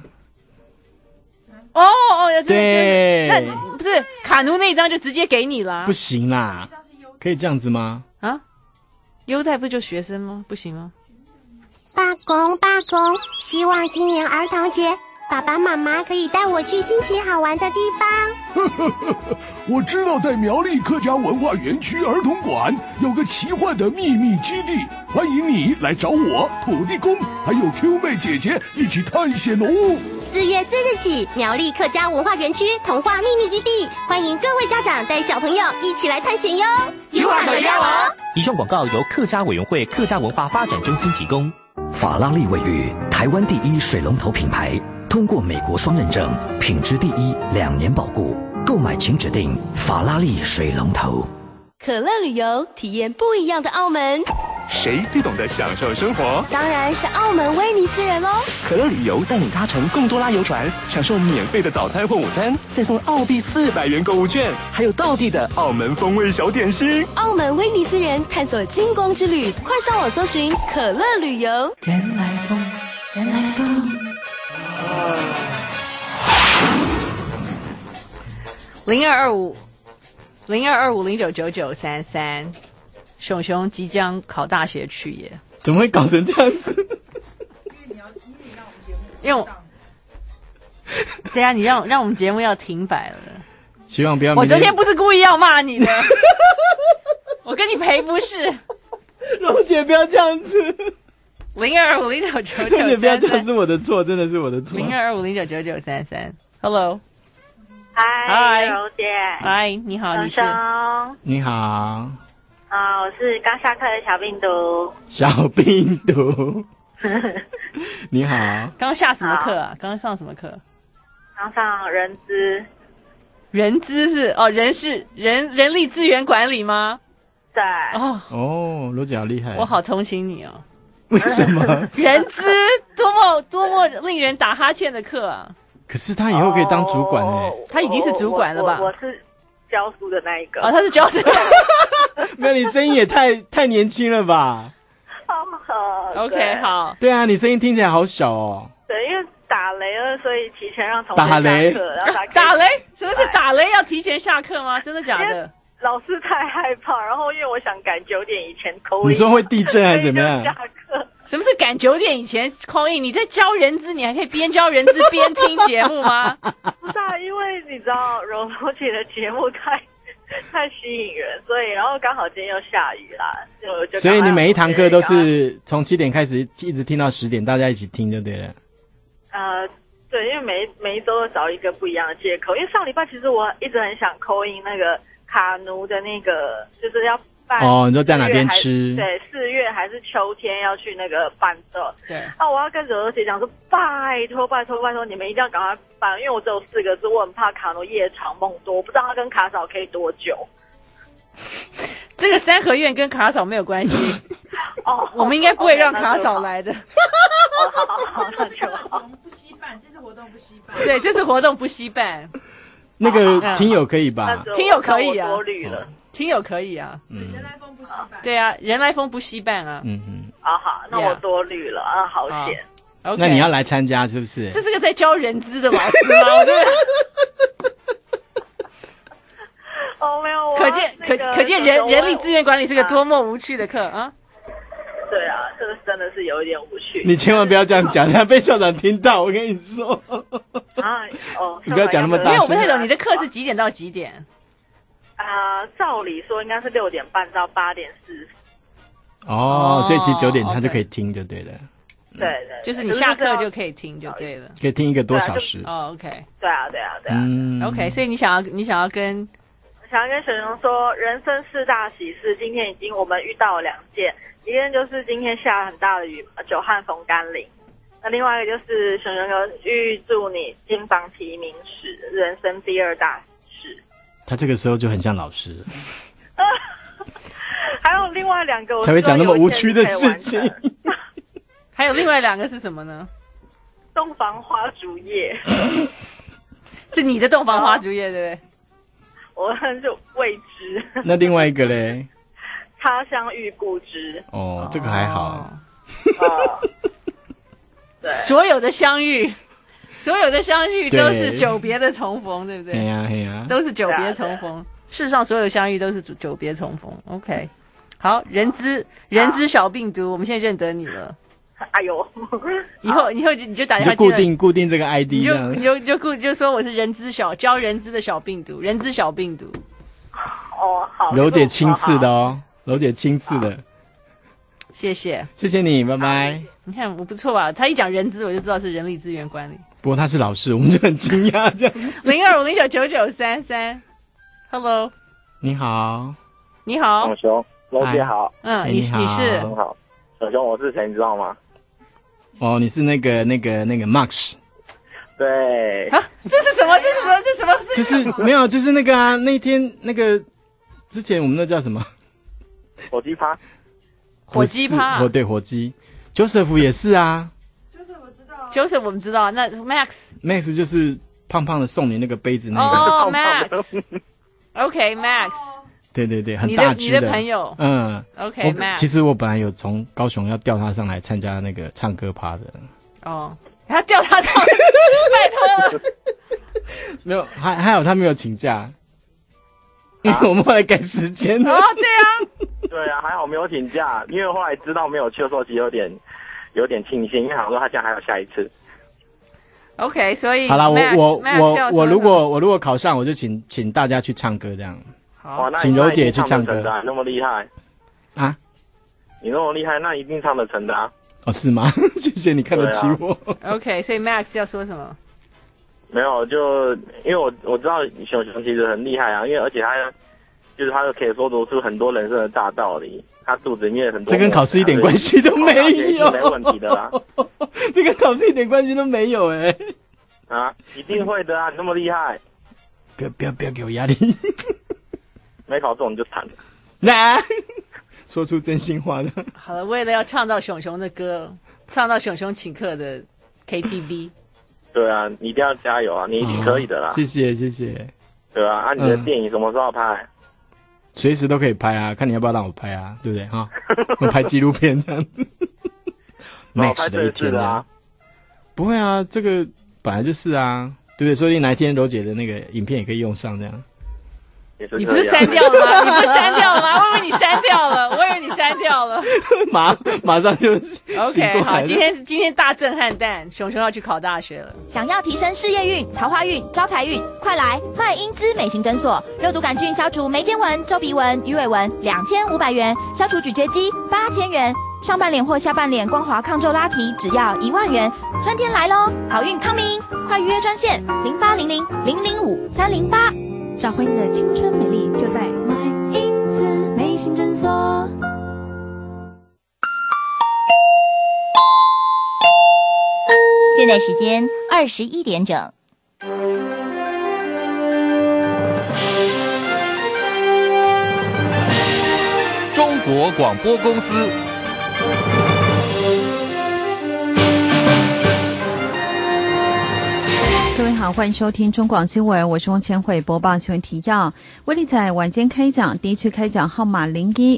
对， 那不是卡奴那一张就直接给你了？ 不行啦，可以这样子吗？ 优待不就学生吗？不行吗？ 罢工，希望今年儿童节爸爸妈妈可以带我去新奇好玩的地方。 我知道在苗栗客家文化园区儿童馆有个奇幻的秘密基地，欢迎你来找我、土地公还有 Q 妹姐姐一起探险哦。 4月4日起，苗栗客家文化园区童话秘密基地，欢迎各位家长带小朋友一起来探险哟。 一会儿等着我。 以上广告由客家委员会客家文化发展中心提供。 法拉利卫浴，台湾第一水龙头品牌，通过美国双认证，品质第一，2年保固。购买请指定法拉利水龙头。 可乐旅游，体验不一样的澳门。 谁最懂得享受生活？ 当然是澳门威尼斯人喽！ 可乐旅游带你搭乘贡多拉游船，享受免费的早餐或午餐，再送澳币400元购物券，还有道地的澳门风味小点心。 澳门威尼斯人探索金光之旅，快上网搜寻可乐旅游。 原来风，原来风。 0225099933，熊熊即将考大学去耶？ 怎么会搞成这样子？ 因为对啊，你让我们节目要停摆了。 希望不要。 我昨天不是故意要骂你的，我跟你赔不是。 蓉姐不要这样子。 0225099933， 蓉姐不要这样，是我的错，真的是我的错。 0225099933，Hello。 嗨，柔姐。 嗨，你好，你是？ 你好。 我是刚下课的小病毒。 小病毒。你好。 刚下什么课啊？刚上什么课？ 刚上人资。 人资是人力资源管理吗？ 对。 罗姐好厉害。 我好同情你哦。 为什么？ 人资多么令人打哈欠的课啊！ 可是他以后可以当主管哎， 他已经是主管了吧？ 我是教书的那一个。 他是教书。 那你声音也太年轻了吧 ？OK， 好。 对啊，你声音听起来好小哦。 对，因为打雷了，所以提前让同学打雷。 打雷？什么是打雷？要提前下课吗？真的假的？ 老师太害怕，然后因为我想赶9点以前call in。 你说会地震还是怎么样？ 下课。 什么是赶9点以前call in？你在教人资，你还可以边教人资边听节目吗？ 不是啊，因为你知道柔姐的节目太吸引人，所以然后刚好今天又下雨啦， 所以你每一堂课都是从7点开始一直听到10点，大家一起听就对了。 对，因为每一周都找一个不一样的借口。因为上礼拜其实我一直很想call in那个卡奴的那个，就是要办你说在哪边吃？ 对，4月还是秋天要去那个办的。 对。 我要跟柔姐讲说，拜托，你们一定要赶快办，因为我只有4个字，我很怕卡奴夜长梦多，我不知道他跟卡嫂可以多久。 这个三合院跟卡嫂没有关系。我们应该不会让卡嫂来的。 好，那就好。 不稀办，这次活动不稀办。 对，这次活动不稀办。 那个听友可以吧？ 听友可以啊。 多虑了。 听友可以啊。 人来疯不稀办。 对啊，人来疯不稀办啊。 好，那我多虑了啊，好险。 那你要来参加是不是？ 这是个在教人资的老师吗？我觉得。 没有。 可见人力资源管理是个多么无趣的课啊！ 对啊，这个真的是有一点无趣。 你千万不要这样讲，他被校长听到，我跟你说。你不要讲那么大声。 因为我不太懂，你的课是几点到几点？ 照理说应该是6点半到8点 40。所以其实9点他就可以听就对了。 对， 就是你下课就可以听就对了， 可以听1个多小时。 OK。 对啊。 OK， 所以你想要跟沈荣说，人生4大喜事，今天我们遇到了2件，一件就是今天下很大的雨，久旱逢甘霖。那另外一个就是沈荣预祝你金榜题名时，人生第2大事。 他这个时候就很像老师。 还有另外2个，我才会讲那么无趣的事情。 还有另外2个是什么呢？ 洞房花烛夜。 是你的洞房花烛夜，对不对？ 我很就未知。 那另外一个嘞？ 他乡遇故知。 这个还好。 对， 所有的相遇都是久别的重逢，对不对？ 对呀， 都是久别重逢。世上所有相遇都是久别重逢。OK， 好，人资小病毒，我们现在认得你了。 哎呦， 以后你就打你电话就固定这个 ID， 这样就说我是教人资的小病毒，人资小病毒。 哦，好， 柔姐亲自的哦，柔姐亲自的， 谢谢你，拜拜。 你看我不错吧？他一讲人资，我就知道是人力资源管理。 不过他是老师，我们就很惊讶这样。 0250999933 ，Hello， 你好， 你好， 小熊，柔姐好， 你是很好，小熊，我是谁你知道吗？ 哦，你是那个 Max。 对啊，这是什么？ 就是没有，就是那个啊，那天那个之前我们那叫什么？ 火鸡趴。 对，火鸡。Joseph 也是啊。 Joseph 我们知道，那 Max 就是胖胖的送你那个杯子那个。 哦，Max。OK Max。 对，很大只的。 你的朋友。OK Max。 其实我本来有从高雄要调他上来参加那个唱歌趴的。 哦。他调他唱，拜托了。 没有，还好他没有请假，因为我们后来改时间了。 哦，对啊，还好没有请假，因为后来知道没有去的时候，其实有点庆幸，因为好说他这样还有下一次。 OK， 所以好了，我如果考上，我就请大家去唱歌这样。 好， 请柔姐去唱歌， 那么厉害啊！ 你那么厉害，那一定唱得成的啊！ 哦，是吗？谢谢你看得起我。 OK， 所以 Max 要说什么？ 没有，就因为我知道熊其实很厉害啊，因为而且他又可以说得出很多人生的大道理，他肚子里面很多。这跟考试一点关系都没有， 没问题的啦。 这跟考试一点关系都没有啊，一定会的啊！你那么厉害， 不要给我压力。 没考中你就惨了。 来。说出真心话的。 好了，为了要唱到熊熊的歌，唱到熊熊请客的 KTV。 对啊，你一定要加油啊！你一定可以的啦。 谢谢。 对啊，你的电影什么时候拍？ 随时都可以拍啊，看你要不要让我拍啊，对不对哈？我拍纪录片这样子。Max 的一天啊，不会啊，这个本来就是啊，对不对？说不定哪一天柔姐的那个影片也可以用上这样。 你不是删掉了吗？我以为你删掉了， 马上就 OK。好，今天大震撼弹，熊熊要去考大学了。 想要提升事业运、桃花运、招财运，快来麦英姿美型诊所，肉毒杆菌消除眉间纹、皱鼻纹、鱼尾纹，2500元；消除咀嚼肌8000元；上半脸或下半脸光滑抗皱拉提只要1万元。春天来喽，好运coming，快预约专线0800005308。找回你的青春美丽，就在麦英姿美型诊所。 现在时间21点整。 中国广播公司。 各位好，欢迎收听中广新闻，我是翁千惠，播报新闻提要。威力彩晚间开奖，第一区开奖号码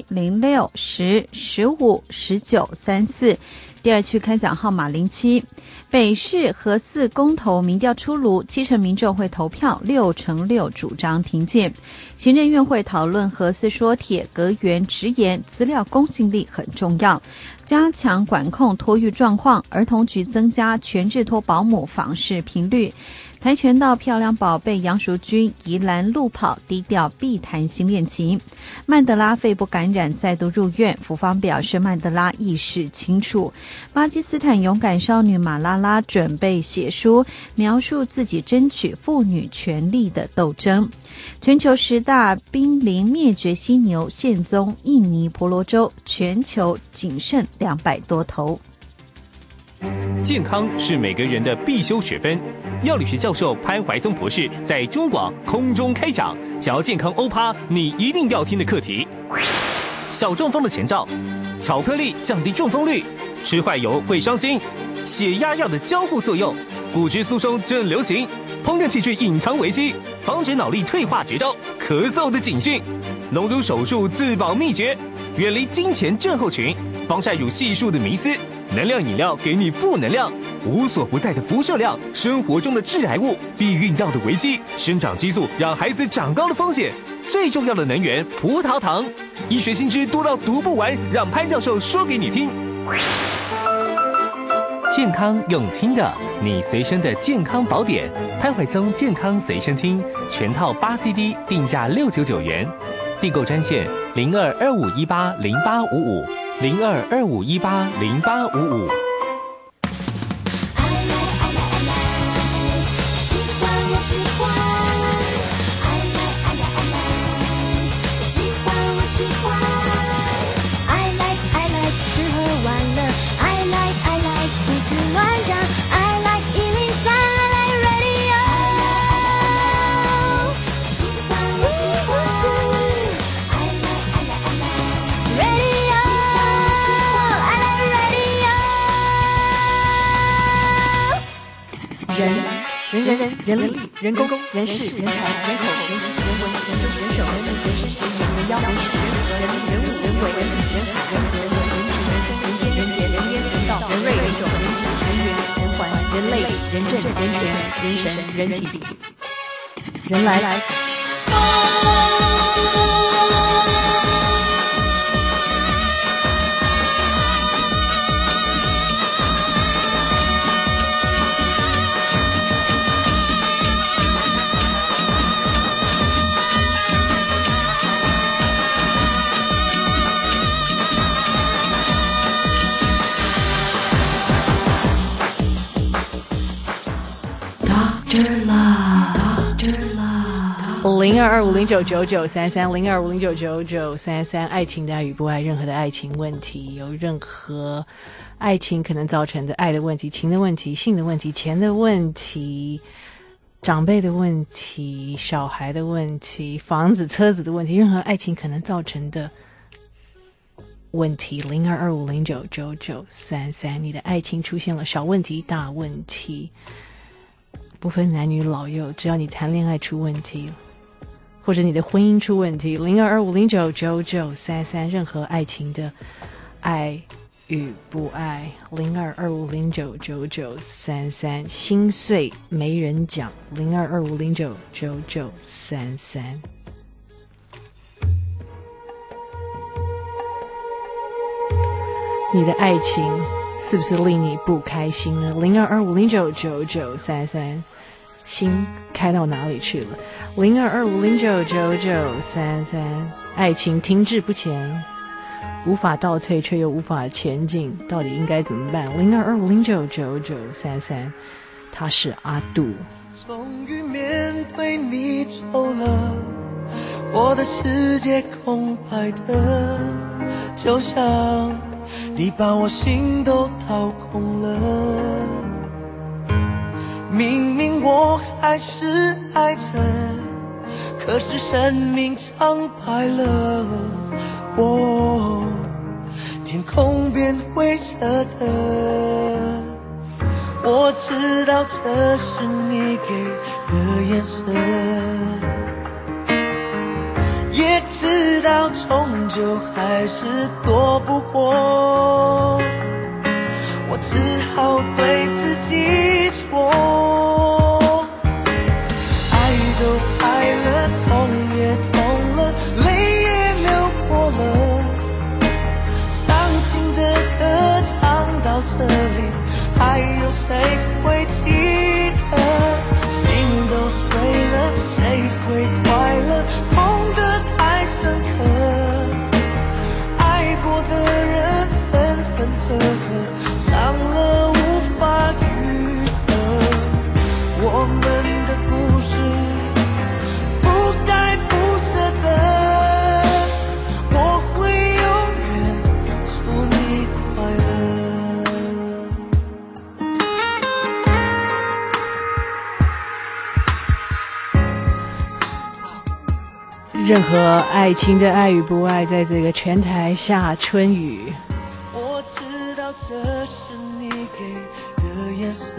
01、06、10、15、19、34，第二区开奖号码07。北市核四公投民调出炉，70%民众会投票，6%主张停建。行政院会讨论核四说铁，阁员直言资料公信力很重要，加强管控托育状况，儿童局增加全日托保姆访视频率。跆拳道漂亮宝贝杨淑君宜兰路跑低调避谈新恋情。曼德拉肺部感染再度入院，府方表示曼德拉意识清楚。巴基斯坦勇敢少女马拉拉准备写书，描述自己争取妇女权利的斗争。全球10大濒临灭绝犀牛现踪印尼婆罗洲，全球仅剩200多头。 健康是每个人的必修学分。药理学教授潘怀宗博士在中广空中开讲，想要健康欧趴，你一定要听的课题。小中风的前兆：巧克力降低中风率，吃坏油会伤心，血压药的交互作用，骨质疏松正流行，烹饪器具隐藏危机，防止脑力退化绝招，咳嗽的警讯，隆乳手术自保秘诀，远离金钱症候群，防晒乳系数的迷思。能量饮料给你负能量，无所不在的辐射量，生活中的致癌物，避孕药的危机，生长激素让孩子长高的风险，最重要的能源葡萄糖，医学新知多到读不完，让潘教授说给你听。 健康用听的，你随身的健康宝典，潘怀宗健康随身听，全套8 CD， 定价699元，订购专线0225180855，0225180855。 人力、人工、人事、人才、人口、人情、人文、人政、人手、人民、人身、人眼、人妖、人事、人和、人力、人物、人为、人理、人海、人和、人文、人情、人松、人间、人杰、人烟、人道、人瑞、人种、人质、人缘、人环、人类、人政、人权、人神、人体、人来。0250999933，0250999933，爱情的爱与不爱，任何的爱情问题，有任何爱情可能造成的爱的问题、情的问题、性的问题、钱的问题、长辈的问题、小孩的问题、房子、车子的问题，任何爱情可能造成的问题，0225099933，你的爱情出现了小问题、大问题，不分男女老幼，只要你谈恋爱出问题，或者你的婚姻出问题，0225099933，任何爱情的爱与不爱，0225099933，心碎没人讲，0225099933。你的爱情是不是令你不开心呢？0225099933，心开到哪里去了？0225099933，爱情停滞不前，无法倒退却又无法前进，到底应该怎么办？0225099933，他是阿杜。 终于面对你走了，我的世界空白的，就像你把我心都掏空了。明明我还是爱着，可是生命苍白了，天空变灰色的。我知道这是你给的眼神，也知道终究还是躲不过，我只好对自己说，爱都爱了，痛也痛了，泪也流过了，伤心的歌唱到这里，还有谁会记得？心都碎了，谁会快乐？痛得太深刻，爱过的人分分合合，伤了无法愈合。我们的故事不该不舍得，我会永远祝你快乐。 任何爱情的爱与不爱，在这个全台下春雨。 我知道这是你给的眼神，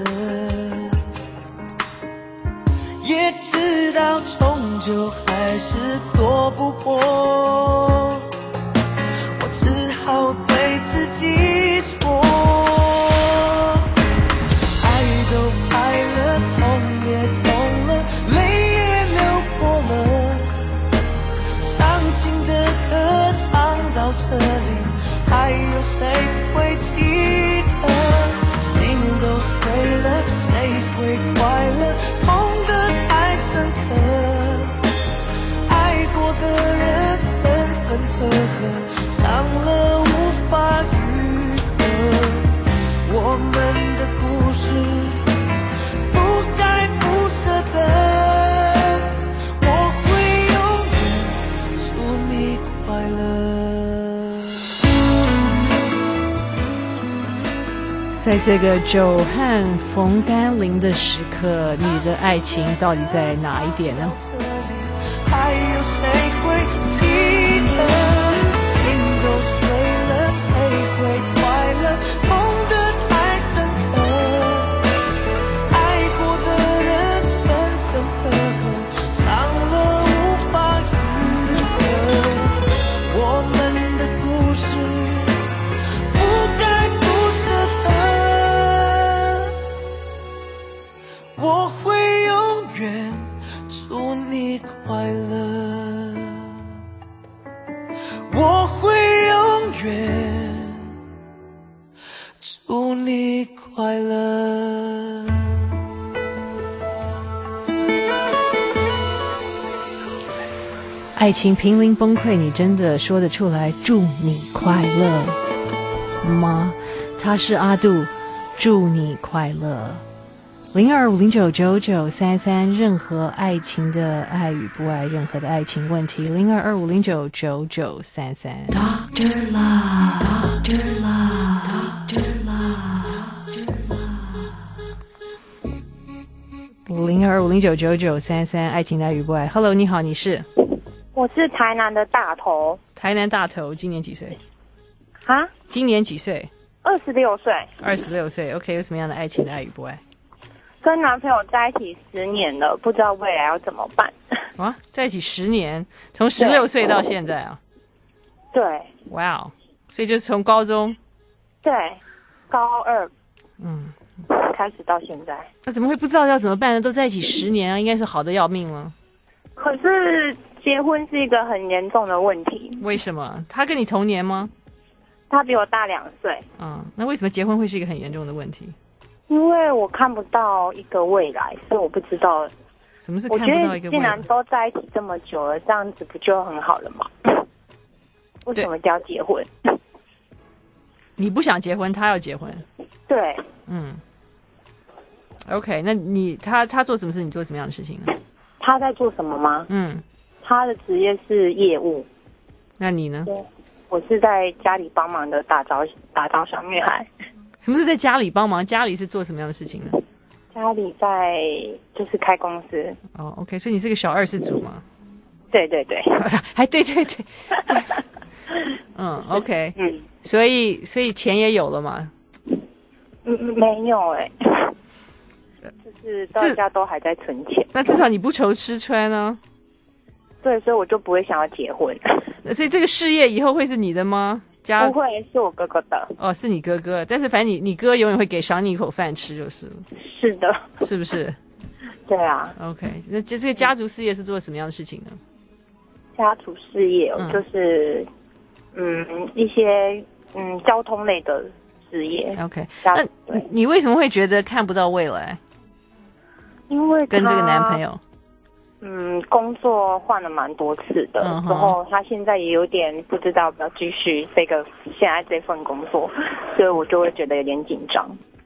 也知道终究还是躲不过，我只好对自己说，爱都爱了，痛也痛了，泪也流过了，伤心的歌唱到这里，还有谁会记得？心乐，伤了无法愈合。我们的故事不该不舍得，我会永远祝你快乐。 在这个久旱逢甘霖的时刻，你的爱情到底在哪一点呢？ 还有谁会记得？心都碎了，谁会快乐？痛得太深刻，爱过的人分分合合，伤了无法愈合。我们的故事不该不舍得，我会永远祝你快乐，我会永远祝你快乐。 爱情濒临崩溃，你真的说得出来祝你快乐吗？他是阿杜，祝你快乐。0250999933，任何爱情的爱与不爱，任何的爱情问题，0250999933。Dr. Love, Dr. Love, Dr. Love。0250999933，爱情的爱与不爱。Hello， 你好，你是？ 我是台南的大头。 台南大头，今年几岁？ 啊？ 今年几岁 ？26岁。 26岁 ，OK， 有什么样的爱情的爱与不爱？ 跟男朋友在一起10年了，不知道未来要怎么办。 啊，在一起10年，从16岁到现在啊？ 对。 哇哦，所以就是从高中？ 对，高2，开始到现在。 那怎么会不知道要怎么办呢？都在一起10年啊，应该是好的要命了。 可是结婚是一个很严重的问题。 为什么？他跟你同年吗？ 他比我大2岁。 那为什么结婚会是一个很严重的问题？ 因为我看不到一个未来，所以我不知道什么是看不到一个未来。 我觉得既然都在一起这么久了，这样子不就很好了吗？为什么就要结婚？ 你不想结婚，他要结婚。 对。 OK， 那他做什么事？你做什么样的事情呢？ 他在做什么吗？他的职业是业务。 那你呢？ 我是在家里帮忙的打造小女孩。 什么是在家里帮忙？家里是做什么样的事情呢？ 家里就是开公司。 OK， 所以你是个小24主嘛？ 对对对， 还对。OK， 所以钱也有了嘛？ 没有就是大家都还在存钱。 那至少你不愁吃穿呢？ 对，所以我就不会想要结婚。 所以这个事业以后会是你的吗？ 不会，是我哥哥的。 是你哥哥，但是反正你哥永远会给赏你一口饭吃就是了。 是的。 是不是？ 对啊。 OK， 那这个家族事业是做什么样的事情呢？ 家族事业就是一些交通类的事业。 OK， 那你为什么会觉得看不到未来？ 因为跟这个男朋友。 工作换了蛮多次的，然后他现在也有点不知道要不要继续现在这份工作，所以我就会觉得有点紧张。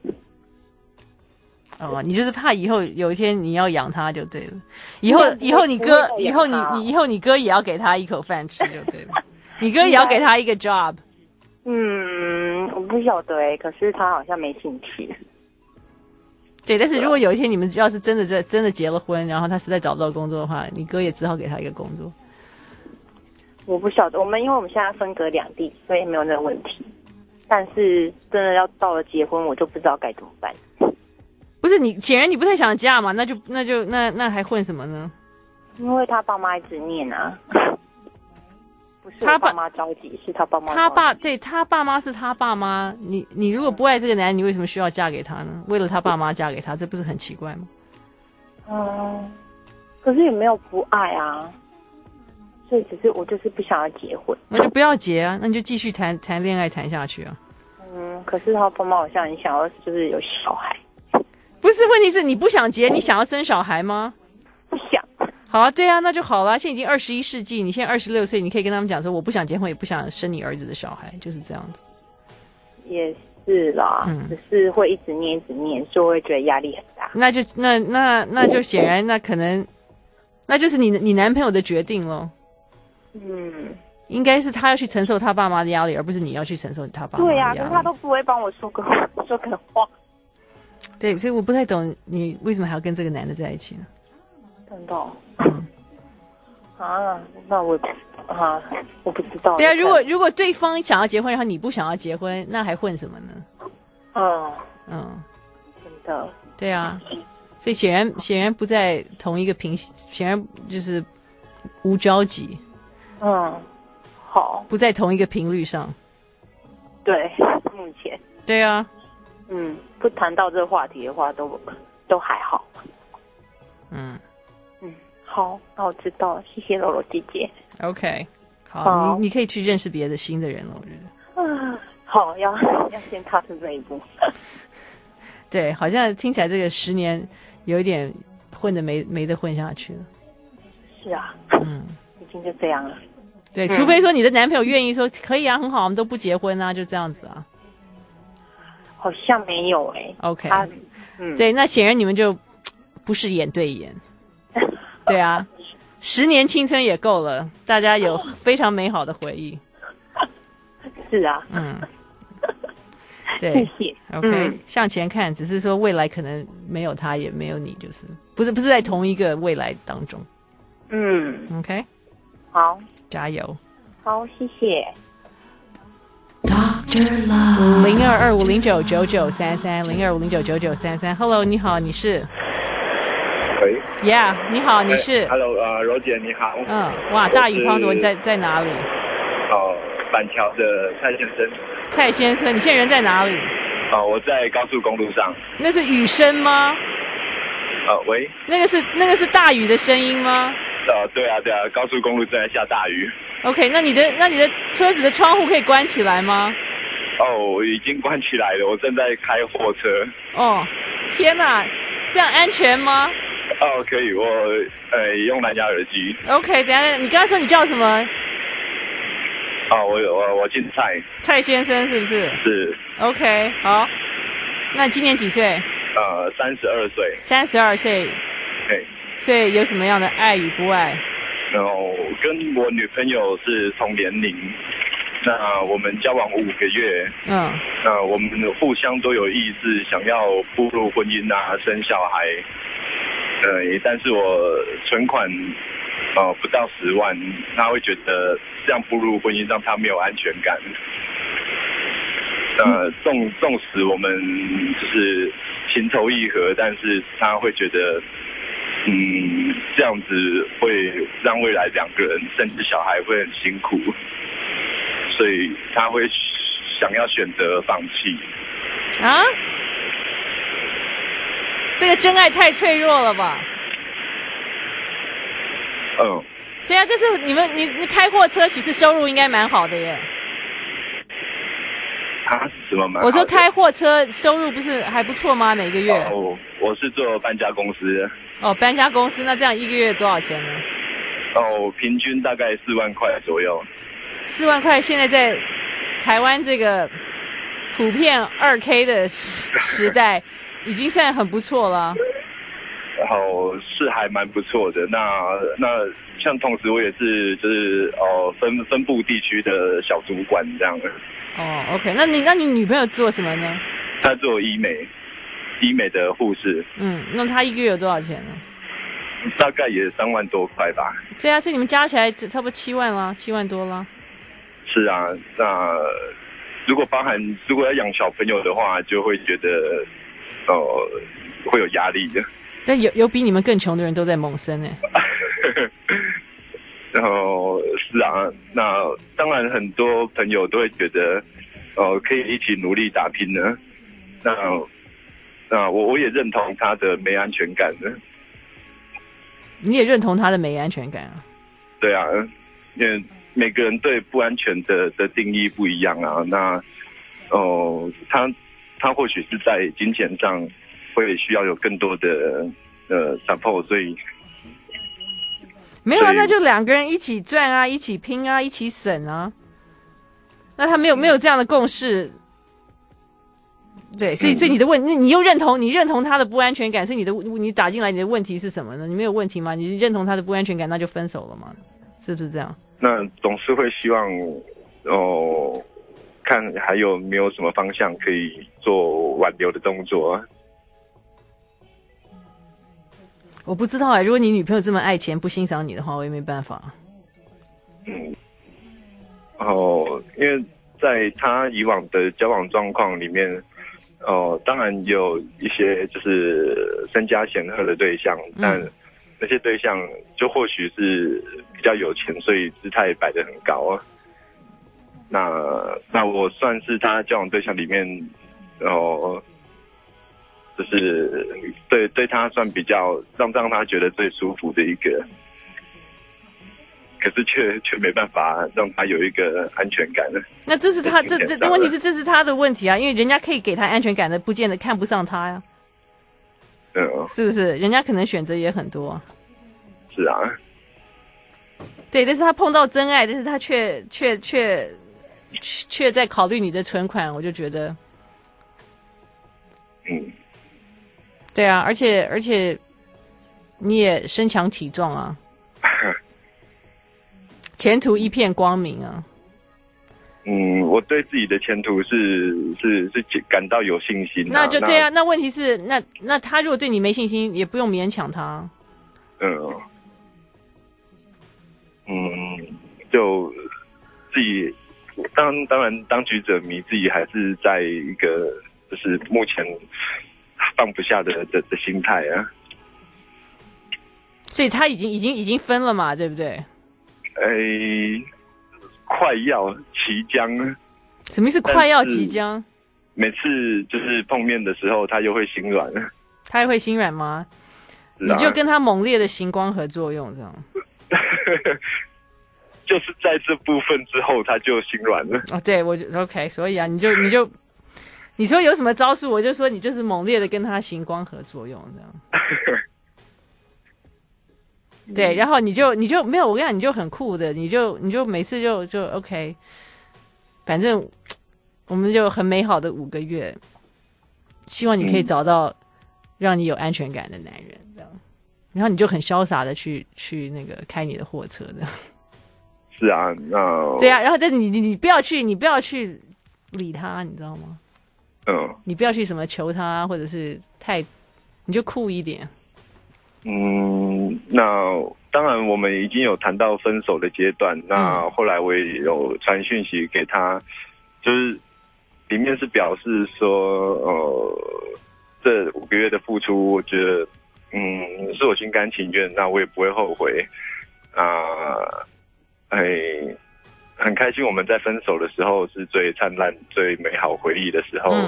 你就是怕以后有一天你要养他就对了，以后你哥以后你哥也要给他一口饭吃就对了，你哥也要给他一个 job。 我不晓得可是他好像没兴趣。 对，但是如果有一天你们要是真的结了婚，然后他实在找不到工作的话，你哥也只好给他一个工作。 我不晓得，因为我们现在分隔两地，所以没有那个问题。但是真的要到了结婚，我就不知道该怎么办。 不是你，显然你不太想嫁嘛，那还混什么呢？ 因为他爸妈一直念啊。不是他爸妈着急，是他爸妈。他爸妈是他爸妈。你如果不爱这个男人，你为什么需要嫁给他呢？为了他爸妈嫁给他，这不是很奇怪吗？ 可是也没有不爱啊，所以我就是不想要结婚。 那就不要结啊，那你就继续谈恋爱谈下去啊。 可是他爸妈好像很想要，就是有小孩。 不是，问题是你不想结，你想要生小孩吗？ 不想。 好啊，对啊，那就好了。现在已经21世纪，你现在26岁，你可以跟他们讲说，我不想结婚，也不想生你儿子的小孩，就是这样子。 也是啦，只是会一直念，所以我会觉得压力很大。 那就显然，那可能，那就是你男朋友的决定咯。应该是他要去承受他爸妈的压力，而不是你要去承受他爸妈的压力。 对啊，可是他都不会帮我说个话。 对，所以我不太懂你为什么还要跟这个男的在一起呢？ 真的那我不知道。 对啊，如果对方想要结婚，然后你不想要结婚，那还混什么呢？ 真的。 对啊，所以显然不在同一个显然就是无交集。 好， 不在同一个频率上。 对，目前。 对啊。 不谈到这个话题的话，都还好。好，那我知道了，谢谢柔柔姐姐。 OK， 好，你可以去认识别的新的人了，我觉得。 好，要先踏出这一步。 对，好像听起来这个10年有一点混得没得混下去了。 是啊，已经就这样了。 对，除非说你的男朋友愿意说可以啊，很好，我们都不结婚啊，就这样子啊。 好像没有 OK， 对，那显然你们就不是眼对眼。对啊，10年青春也够了，大家有非常美好的回忆。 是啊， 对， 谢谢。 OK，向前看，只是说未来可能没有他，也没有你，就是不是在同一个未来当中。OK， 好， 加油。 好，谢谢。 0225099933，0225099933。Hello， 你好，你是？ 喂。 Yeah， 你好，你是 ？Hello， 柔姐你好。 哇，大雨滂沱，你在哪里？ 板桥的蔡先生。 蔡先生，你现在人在哪里？ 我在高速公路上。 那是雨声吗？ 喂。 那个是大雨的声音吗？ 对啊，高速公路正在下大雨。 OK， 那你的车子的窗户可以关起来吗？ 已经关起来了，我正在开货车。 天哪，这样安全吗？ 可以，我用蓝牙耳机。 OK， 等一下，你刚才说你叫什么？ 我姓蔡。 蔡先生是不是？ 是。 OK， 好。那今年几岁 ？32岁。 32岁。 对。 所以有什么样的爱与不爱？ 跟我女朋友是同年龄，那我们交往5个月，那我们互相都有意志想要步入婚姻啊，生小孩，但是我存款不到10万，他会觉得这样步入婚姻让他没有安全感。纵使我们就是情投意合，但是他会觉得。这样子会让未来2个人甚至小孩会很辛苦，所以他会想要选择放弃。 这个真爱太脆弱了吧？对啊，但是你开货车，其实收入应该蛮好的耶。 什么蛮好的？ 我说开货车收入不是还不错吗？每个月？ 我是做搬家公司。 搬家公司，那这样1个月多少钱呢？ 平均大概4万块左右。 4万块，现在在台湾这个普遍2K 的时代，已经算很不错了。 是还蛮不错的。那像同时我也是就是分部地区的小主管这样的。 OK， 那你女朋友做什么呢？ 她做医美的护士。 那她1个月有多少钱呢？ 大概也3万多块吧。 对啊，所以你们加起来差不多7万啦，7万多啦。 是啊，那如果要养小朋友的话，就会觉得会有压力的。 但有比你们更穷的人都在猛生然后是啊，那当然很多朋友都会觉得可以一起努力打拼呢。那我也认同他的没安全感的。 你也认同他的没安全感啊？ 对啊，因为每个人对不安全的定义不一样啊。那他或许是在金钱上会需要有更多的support，所以没有啊，那就2个人一起赚啊，一起拼啊，一起省啊。那他没有这样的共识，对，所以你的你又认同他的不安全感，所以你打进来你的问题是什么呢？你没有问题吗？你认同他的不安全感，那就分手了嘛，是不是这样？ 那总是会希望看还有没有什么方向可以做挽留的动作。 我不知道如果你女朋友这么爱钱不欣赏你的话，我也没办法。 因为在他以往的交往状况里面，当然有一些就是身家显赫的对象，但那些对象就或许是比较有钱，所以姿态摆得很高啊。那我算是他交往对象里面，就是对他算比较让他觉得最舒服的一个。可是却没办法让他有一个安全感了。那这是他这问题是这是他的问题啊，因为人家可以给他安全感的，不见得看不上他呀。是不是？人家可能选择也很多。 是啊。 对，但是他碰到真爱，但是他却在考虑你的存款，我就觉得，对啊，而且你也身强体壮啊。前途一片光明啊！ 我对自己的前途是感到有信心。 那就对啊。那问题是，那他如果对你没信心，也不用勉强他。 就自己当然当局者迷，自己还是在一个就是目前放不下的心态啊。 所以他已经分了嘛，对不对？ 快要即将。 什么意思？快要即将？ 每次就是碰面的时候，他又会心软。 他也会心软吗？你就跟他猛烈的行光合作用，这样。 就是在这部分之后，他就心软了。 对，我就 OK。所以啊，你就你说有什么招数，我就说你就是猛烈的跟他行光合作用，这样。对，然后你就没有，我跟你讲，你就很酷的，你就每次就 OK， 反正我们就很美好的5个月，希望你可以找到让你有安全感的男人，这样，然后你就很潇洒的去那个开你的货车的。 是啊，那对啊，然后但是你不要去理他，你知道吗？你不要去什么求他，或者是你就酷一点。 那当然，我们已经有谈到分手的阶段。那后来我也有传讯息给他，就是里面是表示说，这5个月的付出，我觉得，是我心甘情愿，那我也不会后悔。很开心，我们在分手的时候是最灿烂、最美好回忆的时候。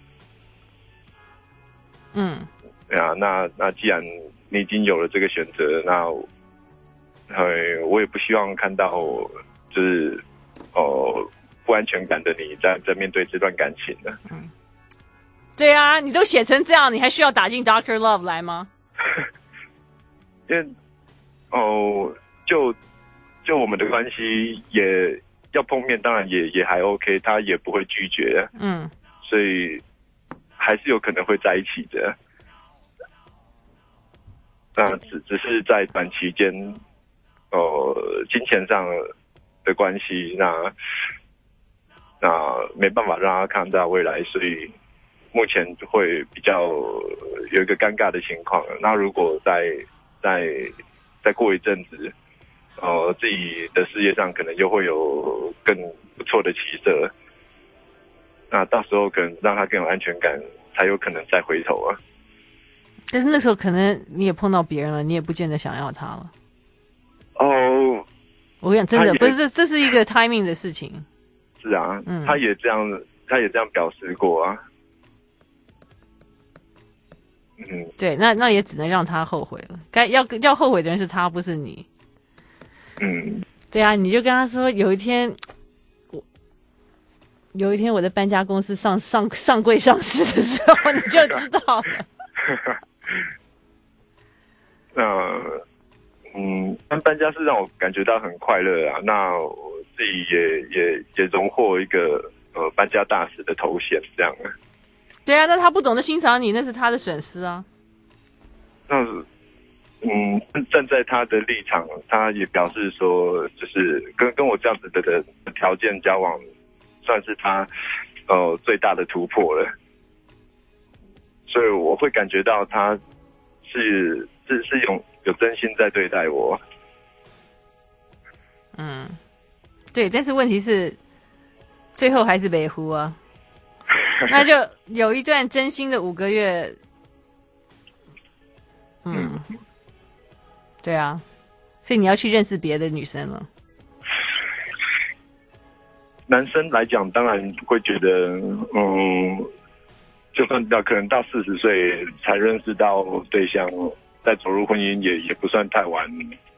那既然你已经有了这个选择，那我也不希望看到就是不安全感的你在面对这段感情的。 对啊，你都写成这样，你还需要打进 Dr. Love 来吗？ 因为就我们的关系也要碰面，当然也还 OK， 他也不会拒绝。所以还是有可能会在一起的。那只是在短期间，金钱上的关系，那没办法让他看到未来，所以目前会比较有一个尴尬的情况。那如果再过一阵子，自己的事业上可能又会有更不错的起色，那到时候可能让他更有安全感，才有可能再回头啊。 但是那时候可能你也碰到别人了，你也不见得想要他了。我跟你讲，真的不是这是一个 timing 的事情。 是啊，他也这样表示过啊。 对，那也只能让他后悔了。要后悔的人是他，不是你。对啊，你就跟他说，有一天我在搬家公司上柜上市的时候，你就知道了。 但搬家是让我感觉到很快乐啊。那我自己也荣获一个搬家大使的头衔，这样。 对啊，那他不懂得欣赏你，那是他的损失啊。 那站在他的立场，他也表示说，就是跟我这样子的条件交往，算是他最大的突破了。所以我会感觉到他是有真心在对待我。 对，但是问题是，最后还是没呼啊。那就有一段真心的5个月，对啊，所以你要去认识别的女生了。 男生来讲，当然会觉得，就算可能到40岁才认识到对象，再走入婚姻也不算太晚。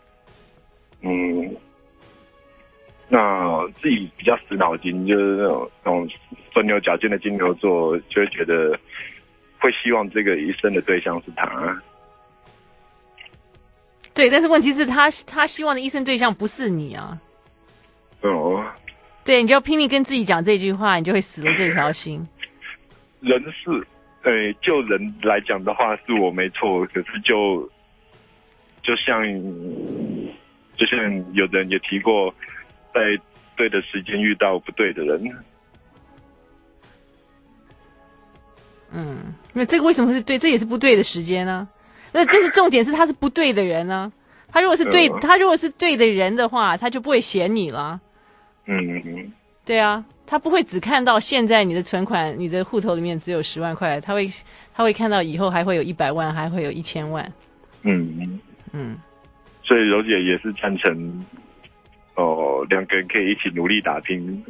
那自己比较死脑筋，就是那种钻牛角尖的金牛座，就会觉得会希望这个一生的对象是他。 对，但是问题是他希望的一生对象不是你啊。对，你就要拼命跟自己讲这句话，你就会死了这条心。 人是，就人来讲的话是我没错，可是就像有人也提过，在对的时间遇到不对的人。 那这个为什么是对？这也是不对的时间呢？那但是重点是他是不对的人呢。他如果是对的人的话，他就不会嫌你了。对啊，他不会只看到现在你的存款，你的户头里面只有10万块，他会看到以后还会有100万，还会有1000万。 所以柔姐也是赞成，两个人可以一起努力打拼。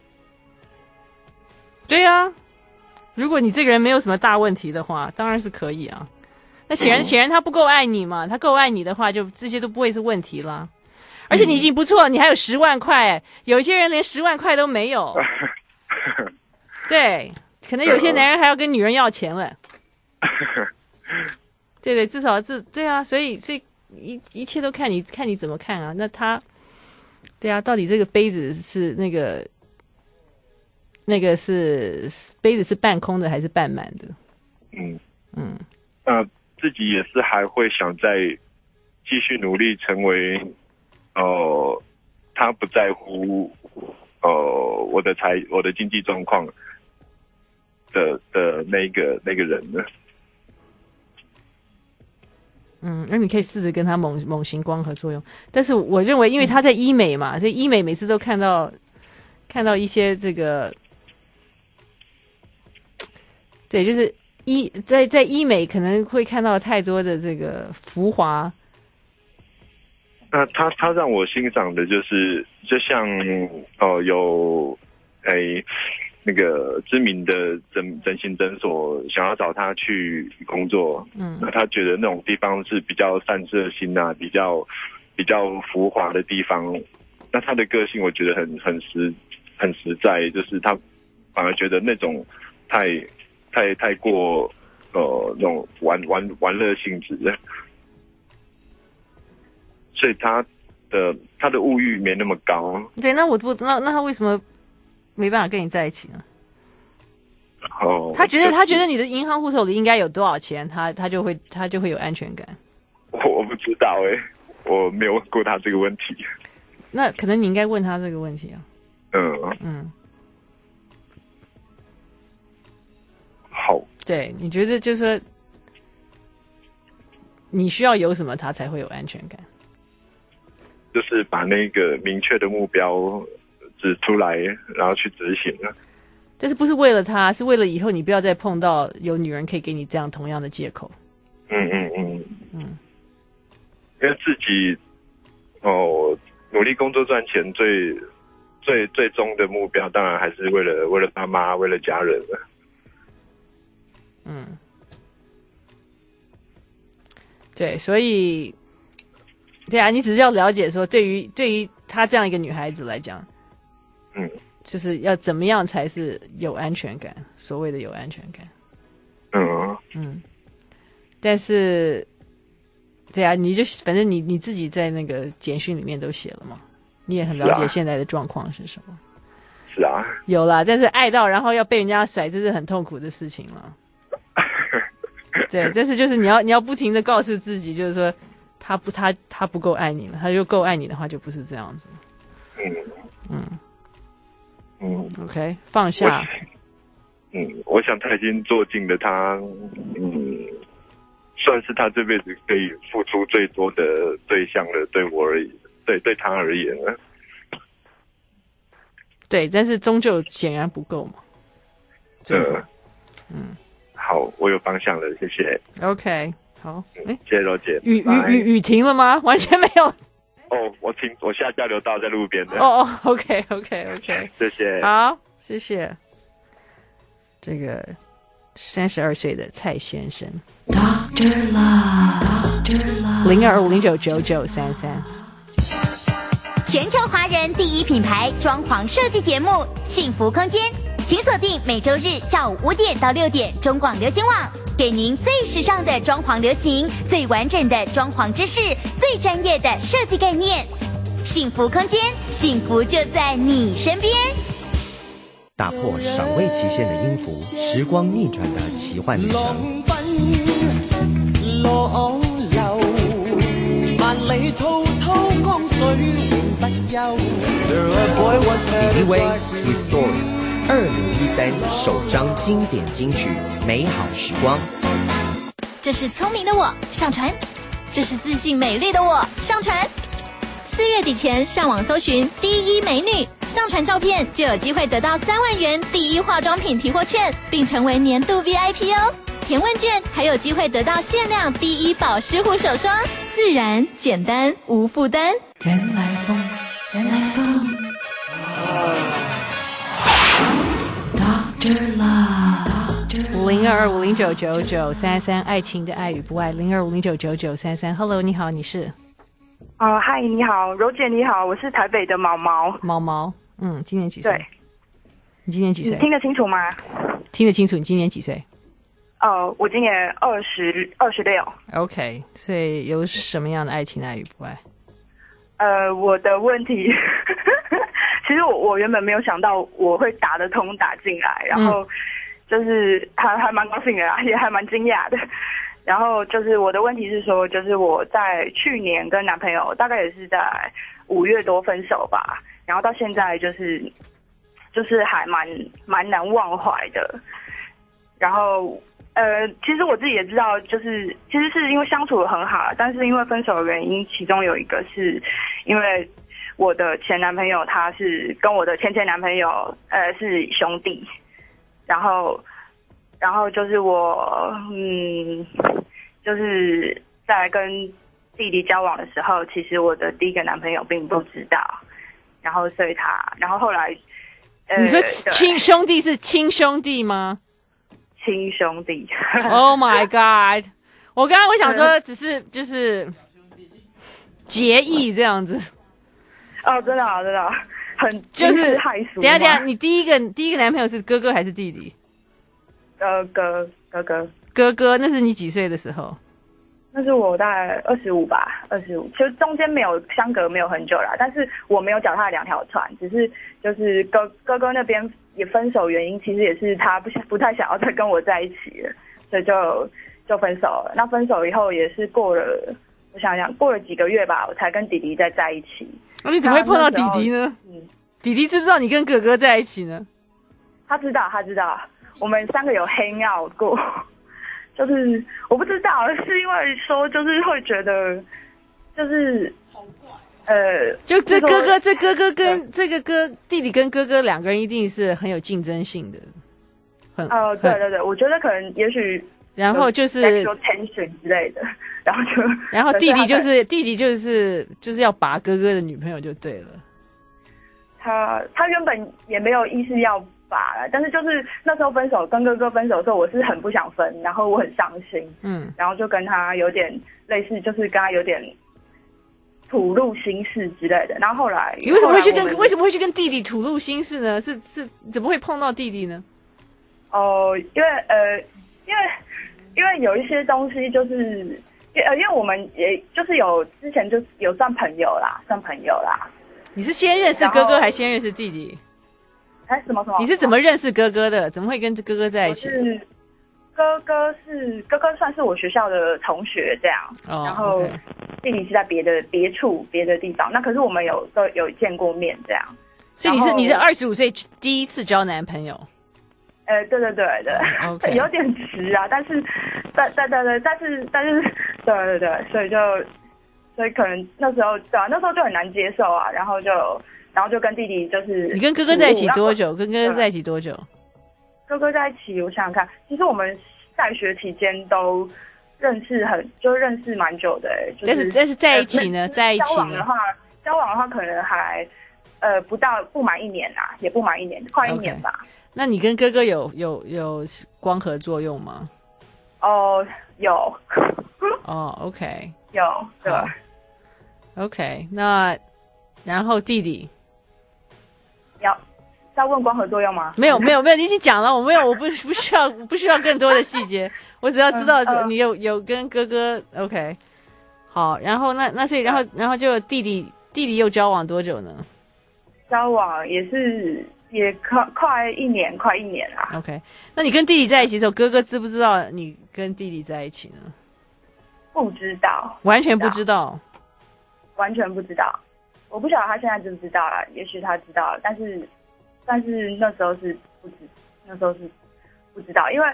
对啊，如果你这个人没有什么大问题的话，当然是可以啊。那显然他不够爱你嘛，他够爱你的话，就这些都不会是问题啦。而且你已经不错，你还有10万块，有些人连10万块都没有。对，可能有些男人还要跟女人要钱了。对，至少对啊，所以一切都看你怎么看啊。那他，对啊，到底这个杯子是那个是杯子是半空的还是半满的？ 自己也是还会想再继续努力成为，他不在乎，我的经济状况的那个人呢。 那你可以试着跟他猛行光合作用。但是我认为，因为他在医美嘛，所以医美每次都看到一些这个，对，就是在医美可能会看到太多的这个浮华。 那他让我欣赏的就是，就像有那个知名的整形诊所想要找他去工作，那他觉得那种地方是比较散射性啊，比较浮华的地方。那他的个性我觉得很实在，就是他反而觉得那种太过那种玩乐性质的，所以他的物欲没那么高。 对，那那他为什么没办法跟你在一起呢？他觉得你的银行户头里应该有多少钱，他就会有安全感。 我不知道我没有问过他这个问题。 那可能你应该问他这个问题啊。 好。 对，你觉得就是说你需要有什么，他才会有安全感？ 就是把那个明确的目标指出来，然后去执行了。 但是不是为了他，是为了以后你不要再碰到有女人可以给你这样同样的借口。 因为自己努力工作赚钱，最终的目标当然还是为了爸妈，为了家人了。 对，所以对啊，你只是要了解说，对于她这样一个女孩子来讲，就是要怎么样才是有安全感，所谓的有安全感。但是对啊，你就反正你自己在那个简讯里面都写了嘛，你也很了解现在的状况是什么。 是啊， 有啦，但是爱到然后要被人家甩，这是很痛苦的事情了。对，但是就是你要不停的告诉自己，就是说他不够爱你了，他就够爱你的话就不是这样子。OK， 放下。 我想他已经做尽了他，算是他这辈子可以付出最多的对象了，对我而言，对他而言了。 对，但是终究显然不够嘛。 好，我有方向了，谢谢。 OK， 好， 谢谢柔姐。 雨停了吗？完全没有。 哦，我下交流道在路边的。 OK， 谢谢。 好，谢谢。这个32岁的蔡先生。Dr. Love，0250999933。 全球华人第一品牌装潢设计节目《幸福空间》，请锁定每周日下午5点到6点中广流行网，给您最时尚的装潢流行、最完整的装潢知识、最专业的设计概念。幸福空间，幸福就在你身边。 打破赏味期限的音符，时光逆转的奇幻旅程。EDV His Story 2013首张经典金曲《美好时光》。 这是聪明的我，上传；这是自信美丽的我，上传。4月底前上网搜寻第一美女，上传照片就有机会得到3万元第一化妆品提货券，并成为年度 VIP 哦。填问卷还有机会得到限量第一保湿护手霜，自然简单无负担。原来风 Dr. Love，0250999933，爱情的爱与不爱，0250999933。Hello， 你好，你是？ 嗨，你好，柔姐你好，我是台北的毛毛。 今年几岁？ 对， 你今年几岁？ 你听得清楚吗？ 听得清楚。你今年几岁？ 我今年26。 OK， 所以有什么样的爱情爱与不爱？ 我的问题，其实我原本没有想到我会打得通打进来，然后就是还蛮高兴的啦，也还蛮惊讶的。然后就是我的问题是说，就是我在去年跟男朋友大概也是在5月多分手吧，然后到现在就是还蛮难忘怀的。然后其实我自己也知道，就是其实是因为相处得很好，但是因为分手的原因，其中有一个是因为我的前男朋友他是跟我的前男朋友是兄弟，然后就是我就是在跟弟弟交往的时候，其实我的第一个男朋友并不知道，然后所以然后后来你说亲兄弟是亲兄弟吗？ 亲兄弟。 Oh my god！ 我刚刚想说只是就是结义这样子。 真的很就是害俗。 等一下，你第一个男朋友是哥哥还是弟弟？哥哥，那是你几岁的时候？ 那是我大概25吧，25。其实中间没有相隔没有很久啦，但是我没有脚踏2条船，只是就是哥哥那边也分手原因，其实也是他不太想要再跟我在一起了，所以就分手了。那分手以后也是过了几个月吧，我才跟弟弟再在一起。 你怎么会碰到弟弟呢？弟弟知不知道你跟哥哥在一起呢？ 他知道，我们3个有 hang out 过。就是我不知道，是因为说就是会觉得就是就这哥哥跟这个弟弟跟哥哥2个人一定是很有竞争性的。 对，我觉得可能也许然后就是 tension 之类的， 然后弟弟就是要拔哥哥的女朋友就对了。 他原本也没有意思要拔了，但是就是那时候分手跟哥哥分手的时候，我是很不想分，然后我很伤心，然后就跟他有点类似，就是跟他有点吐露心事之类的。然后后来你为什么会去跟弟弟吐露心事呢？是怎么会碰到弟弟呢？ 因为有一些东西就是因为我们也就是之前就有算朋友啦。 你是先认识哥哥还先认识弟弟？ 什么？ 你是怎么认识哥哥的？怎么会跟哥哥在一起？ 哥哥算是我学校的同学这样，然后弟弟是在别的地方。那可是我们都有见过面这样。 所以你是25岁第一次交男朋友？ 对，有点迟啊，但是，对，所以可能那时候就很难接受啊，然后就跟弟弟就是。你跟哥哥在一起多久？哥哥在一起，我想想看，其实我们在学期间都认识蛮久的但是在一起呢？ 交往的话可能还不满1年啊，也不满1年，快1年吧。 那你跟哥哥有光合作用吗？ 有。 OK。 有，对。 OK， 那然后弟弟要问光合作用吗？ 没有，你已经讲了，我不需要更多的细节，我只要知道你有跟哥哥 OK。好，然后那所以然后就弟弟又交往多久呢？ 交往也快一年啦。 OK， 那你跟弟弟在一起的时候，哥哥知不知道你跟弟弟在一起呢？ 不知道， 完全不知道。 完全不知道，我不晓得他现在知不知道啦，也许他知道了，但是那时候是不知道，因为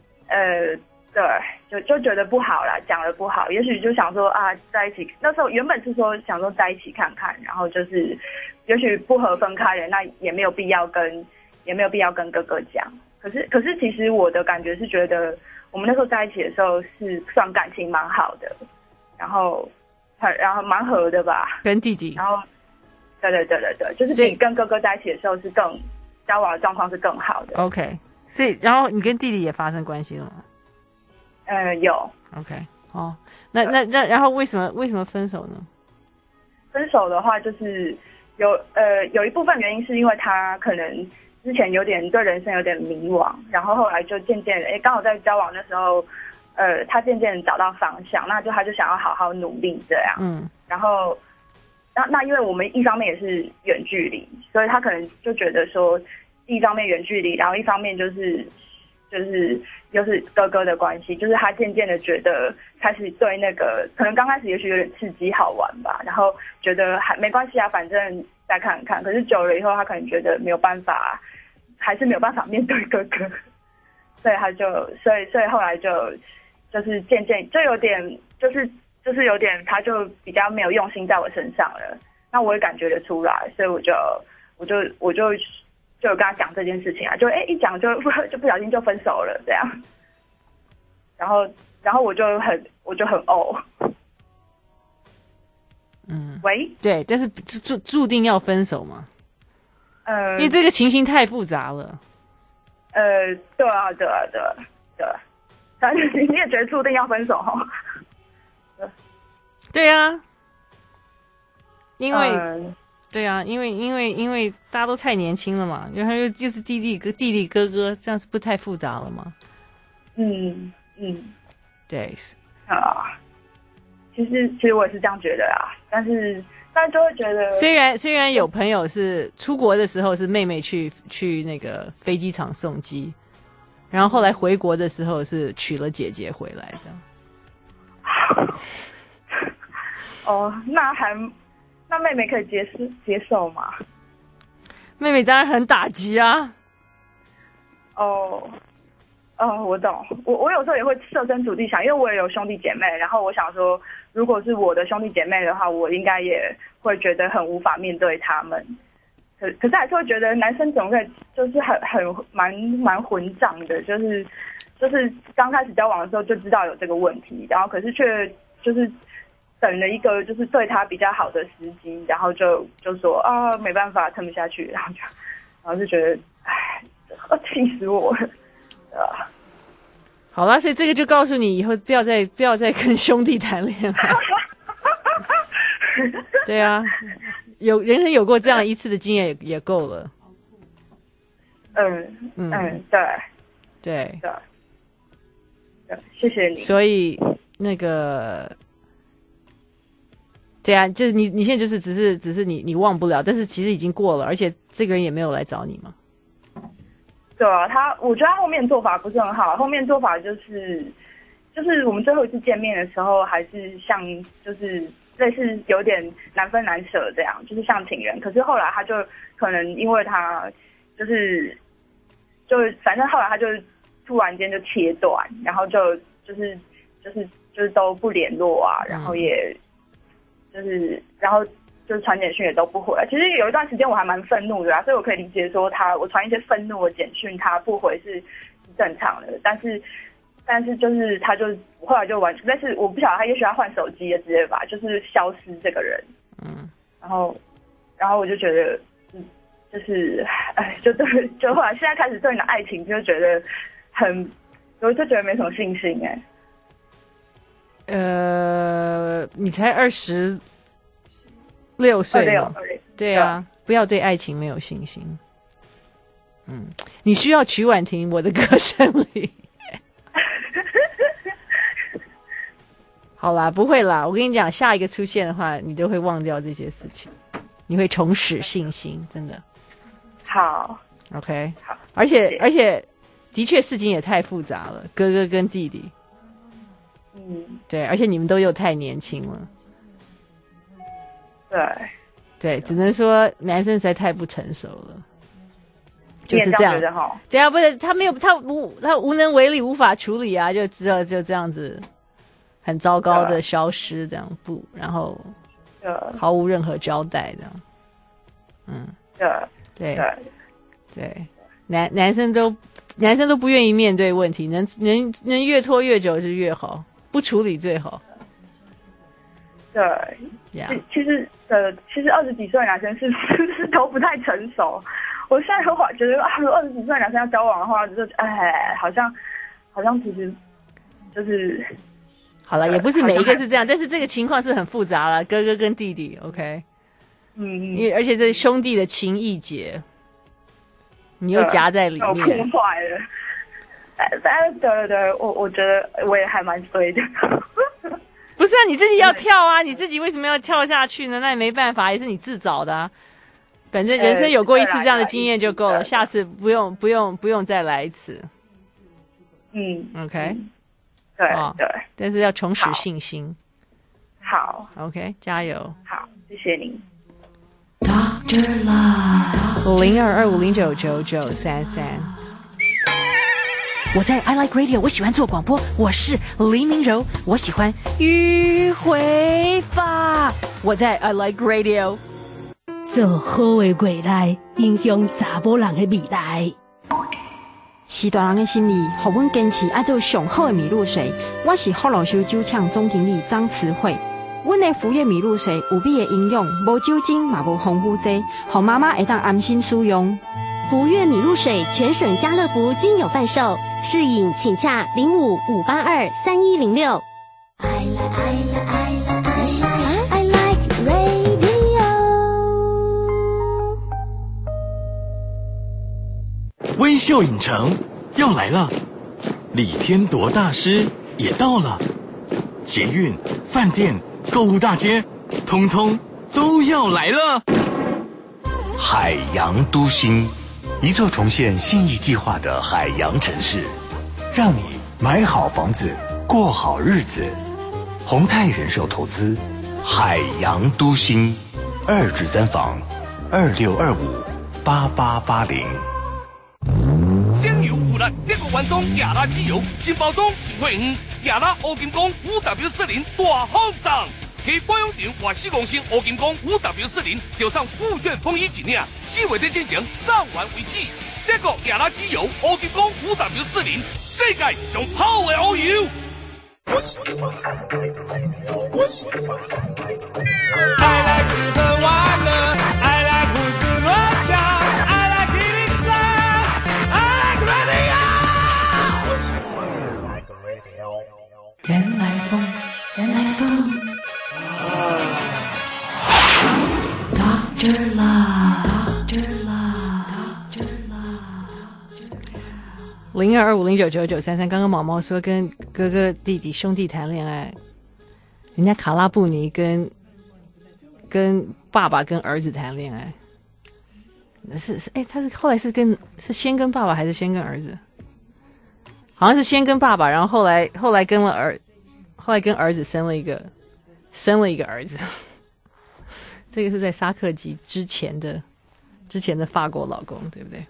对，就觉得不好啦，讲了不好，也许就想说啊，在一起，那时候原本是说想说在一起看看，然后就是也许不合分开了，那也没有必要跟哥哥讲。可是其实我的感觉是觉得我们那时候在一起的时候是算感情蛮好的，然后蛮合的吧， 跟弟弟。 然后对，就是比跟哥哥在一起的时候是更交往的状况是更好的。 OK， 所以然后你跟弟弟也发生关系了吗？ 有。 OK， 好，那然后为什么分手呢？ 分手的话，就是有一部分原因是因为他可能之前有点对人生有点迷惘，然后后来就渐渐刚好在交往的时候。他渐渐找到方向，他就想要好好努力这样。然后那因为我们一方面也是远距离，所以他可能就觉得说，一方面远距离，然后一方面就是又是哥哥的关系，就是他渐渐的觉得开始对那个可能刚开始也许有点刺激好玩吧，然后觉得还没关系啊，反正再看看。可是久了以后，他可能觉得没有办法，还是没有办法面对哥哥，所以后来就是渐渐就有点就是有点，他就比较没有用心在我身上了。那我也感觉得出来，所以我就有跟他讲这件事情啊，就一讲就不小心就分手了这样。然后我就很喂， 对，但是注定要分手嘛。因为这个情形太复杂了。 对啊。但是你也觉得注定要分手哈？ 对啊，因为大家都太年轻了嘛，然后又就是弟弟哥哥，这样是不太复杂了吗？对啊，其实我也是这样觉得啊，但是就会觉得， 虽然有朋友是出国的时候是妹妹去那个飞机场送机。然后后来回国的时候是娶了姐姐回来这样。那妹妹可以接受吗？ 妹妹当然很打击啊。 我懂。我有时候也会设身处地想，因为我也有兄弟姐妹，然后我想说，如果是我的兄弟姐妹的话，我应该也会觉得很无法面对他们。可是还是会觉得男生总会就是蛮混账的，就是刚开始交往的时候就知道有这个问题，然后可是却就是等了一个就是对他比较好的时机，然后就说啊没办法撑不下去，然后就觉得气死我了。 好啦，所以这个就告诉你以后不要再跟兄弟谈恋爱。对啊。人生有过这样一次的经验也够了。 对，谢谢你。 所以那个，对啊，就是你现在就是只是你忘不了，但是其实已经过了，而且这个人也没有来找你嘛。 对啊，我觉得他后面做法不是很好，后面做法就是我们最后一次见面的时候，还是像就是类似有点难分难舍这样，就是像情人。可是后来他就可能因为他就反正后来他就突然间就切断，然后就是都不联络啊，然后也然后就是传简讯也都不回来。其实有一段时间我还蛮愤怒的啊，所以我可以理解说我传一些愤怒的简讯他不回是正常的，但是就是他就后来就完全，但是我不晓得他也许他换手机了之类吧，就是消失这个人。然后我就觉得就是就后来现在开始对你的爱情就觉得我就觉得没什么信心你才26岁嘛，对啊，不要对爱情没有信心。你需要曲婉婷我的歌声里。好啦，不会啦，我跟你讲，下一个出现的话，你都会忘掉这些事情，你会重拾信心，真的。 好 ，OK， 好， 而且的确事情也太复杂了，哥哥跟弟弟，对，而且你们都又太年轻了，对，只能说男生实在太不成熟了，就是这样。对啊，不是他无能为力，无法处理啊，就只有就这样子，很糟糕的消失这样然后毫无任何交代这样，对，男生都不愿意面对问题，能越拖越久是越好，不处理最好。 对，其实20几岁的男生是都不太成熟。我现在觉得20几岁的男生要交往的话，就好像其实就是好了，也不是每一个是这样，但是这个情况是很复杂了，哥哥跟弟弟 ，OK， 而且这兄弟的情谊结，你又夹在里面， 破坏了。对，我觉得我也还蛮衰的。 不是啊，你自己要跳啊！你自己为什么要跳下去呢？那也没办法，也是你自找的啊。反正人生有过一次这样的经验就够了，下次不用再来一次。OK， 对， 但是要重拾信心。 好 ，OK， 加油。 好，谢谢您。 Dr. Love 0225099933。 我在 I Like Radio， 我喜欢做广播，我是黎明柔，我喜欢迂回法。 我在 I Like Radio， 做好的未来，影响查某人的未来。 是大人的心意，让阮坚持爱做上好的米露水。我是福禄寿酒厂总经理张慈慧。阮的福悦米露水有美的营养，无酒精嘛无防腐剂，让妈妈会当安心使用。 福悦米露水全省家乐福均有贩售，试饮请洽05-582-3106。 I like radio。 微笑影城要来了，李天铎大师也到了，捷运、饭店、购物大街，通通都要来了。 海洋都心，一座重现信义计划的海洋城市，让你买好房子，过好日子。宏泰人寿投资，海洋都心，2至3房，26258880。 香油无辣，德国原装亚拉机油，新包装新会员，亚拉乌金光 5W40 大放送。其保养场或4公升乌金光 5W40， 就送复炫风衣一领，4月底进前送完为止。德国亚拉机油乌金光 5W40， 世界上好的乌油。 I like 吃喝玩乐 I like 胡思乱想 I like 103 I like radio 原来风Dr. Love 0225099933，刚刚毛毛说跟哥哥弟弟兄弟谈恋爱，人家卡拉布尼跟爸爸跟儿子谈恋爱，他是后来是先跟爸爸还是先跟儿子？好像是先跟爸爸，然后后来跟儿子生了一个儿子。这个是在沙克吉之前的法国老公，对不对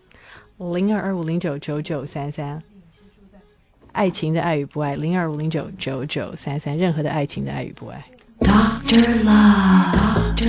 ？0225099933，爱情的爱与不爱，0225099933，任何的爱情的爱与不爱。Dr. Love，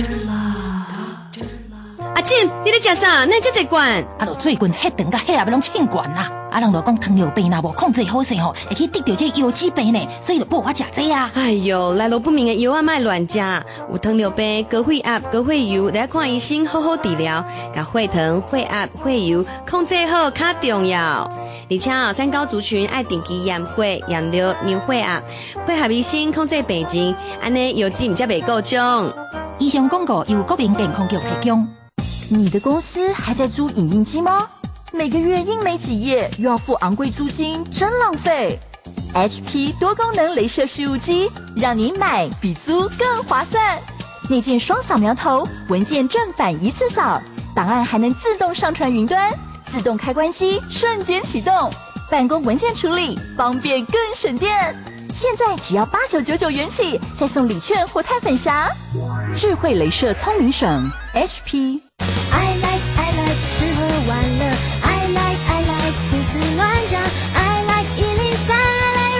阿静，你在吃啥？那这罐？ 就最近迄顿甲迄下要拢称罐啦。人就讲糖尿病若无控制好势吼，会去得到这腰子病呢，所以就补我食这啊。 哎哟，来路不明的药啊，莫乱食。有糖尿病、高血压、高血油，来看医生好好治疗，甲血糖、血压、血油控制好较重要。而且三高族群爱定期验血、验尿、量血压，配合医生控制病情，安尼药剂唔才袂够重。 以上广告由国民健康局提供。 你的公司还在租影印机吗？每个月印没几页，又要付昂贵租金，真浪费。HP 多功能雷射事务机，让你买比租更划算。内建双扫描头，文件正反一次扫，档案还能自动上传云端，自动开关机，瞬间启动，办公文件处理方便更省电。现在只要8999元起，再送礼券或碳粉匣。智慧雷射聪明省 ，HP。 I like 吃喝玩乐 I like 胡思乱想 I like 103 I like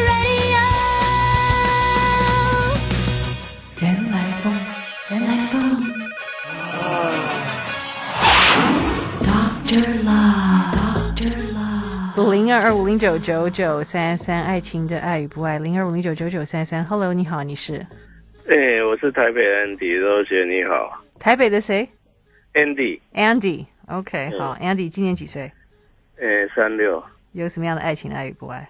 radio 人来疯人来疯 Dr. Love 0225099933，爱情的爱与不爱，0225099933。Hello， 你好，你是？ 我是台北 Andy， 周姐你好。 台北的谁？ Andy。OK， 好 ，Andy 今年几岁 ？36。 有什么样的爱情的爱与不爱？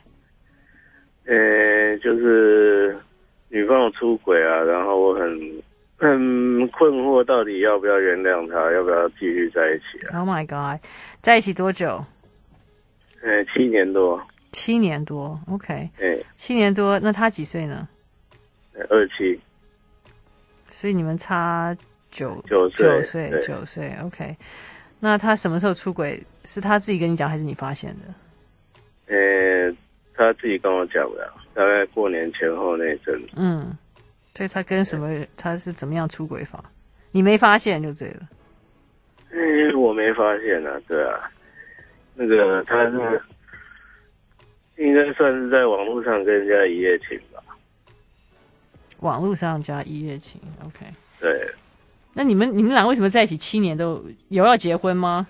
就是女朋友出轨啊，然后我很困惑，到底要不要原谅她，要不要继续在一起啊 ？Oh my god， 在一起多久 ？7年多。 7年多 ，OK。7年多，那他几岁呢 ？27。 所以你们差9岁 ，OK。那他什么时候出轨？是他自己跟你讲，还是你发现的？ 他自己跟我讲的，大概过年前后那阵。 所以他跟什么？他是怎么样出轨法？你没发现就对了。 我没发现啊，对啊。那个他是应该算是在网络上跟人家一夜情吧。 网络上加一夜情 ，OK。 对。 那你们俩为什么在一起7年都有要结婚吗？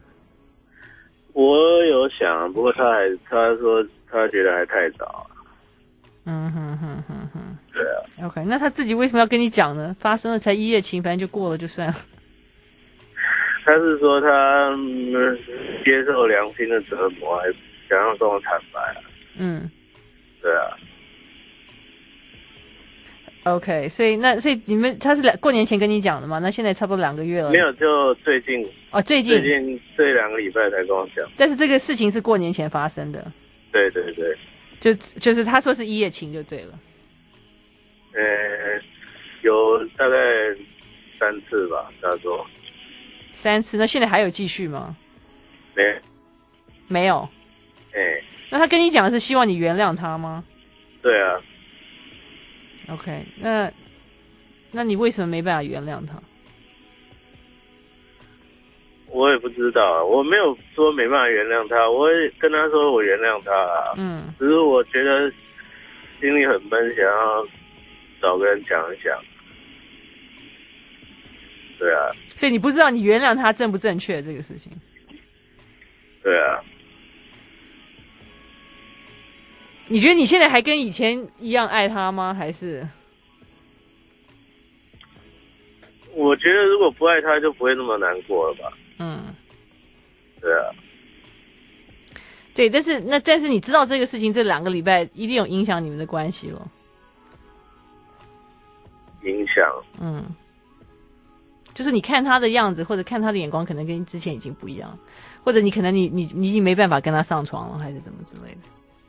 我有想，不过他说他觉得还太早。对啊。 OK， 那他自己为什么要跟你讲呢？发生了才一夜情，反正就过了就算了。 他是说他接受良心的折磨，还想要跟我坦白。对啊。 OK， 所以你们他是过年前跟你讲的吗？那现在差不多2个月了。 没有，就最近最近这2个礼拜才跟我讲。 但是这个事情是过年前发生的。 对， 就是他说是一夜情就对了。 有大概3次吧，他说。 3次，那现在还有继续吗？没有。那他跟你讲的是希望你原谅他吗？ 对啊。 OK， 那你为什么没办法原谅他？ 我也不知道，我没有说没办法原谅他，我也跟他说我原谅他啊。只是我觉得心里很闷，想要找个人讲一讲。对啊。 所以你不知道你原谅他正不正确这个事情。 对啊。 你觉得你现在还跟以前一样爱他吗？还是？ 我觉得如果不爱他，就不会那么难过了吧。对啊。 对，但是你知道这个事情，这2个礼拜一定有影响你们的关系了。 影响。 就是你看他的样子或者看他的眼光，可能跟之前已经不一样，或者你可能你已经没办法跟他上床了，还是怎么之类的。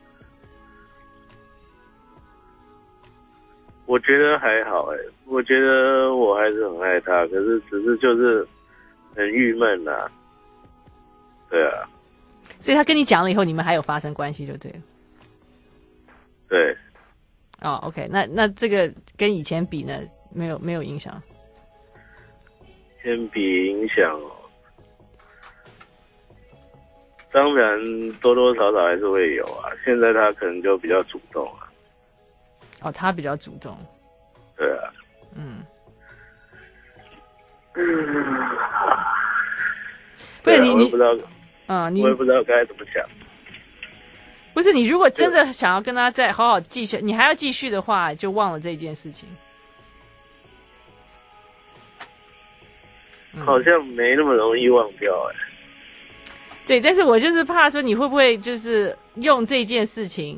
我觉得还好我觉得我还是很爱他，可是只是就是很郁闷啦。对啊。 所以他跟你讲了以后，你们还有发生关系就对了。 对。 哦 ，OK， 那这个跟以前比呢，没有影响。 先比影响当然多多少少还是会有啊。现在他可能就比较主动啊。 哦，他比较主动。 对啊。 不是你我也不知道，我也不知道该怎么讲。 不是你如果真的想要跟他再好好继续，你还要继续的话，就忘了这件事情。 好像没那么容易忘掉对，但是我就是怕说你会不会就是用这件事情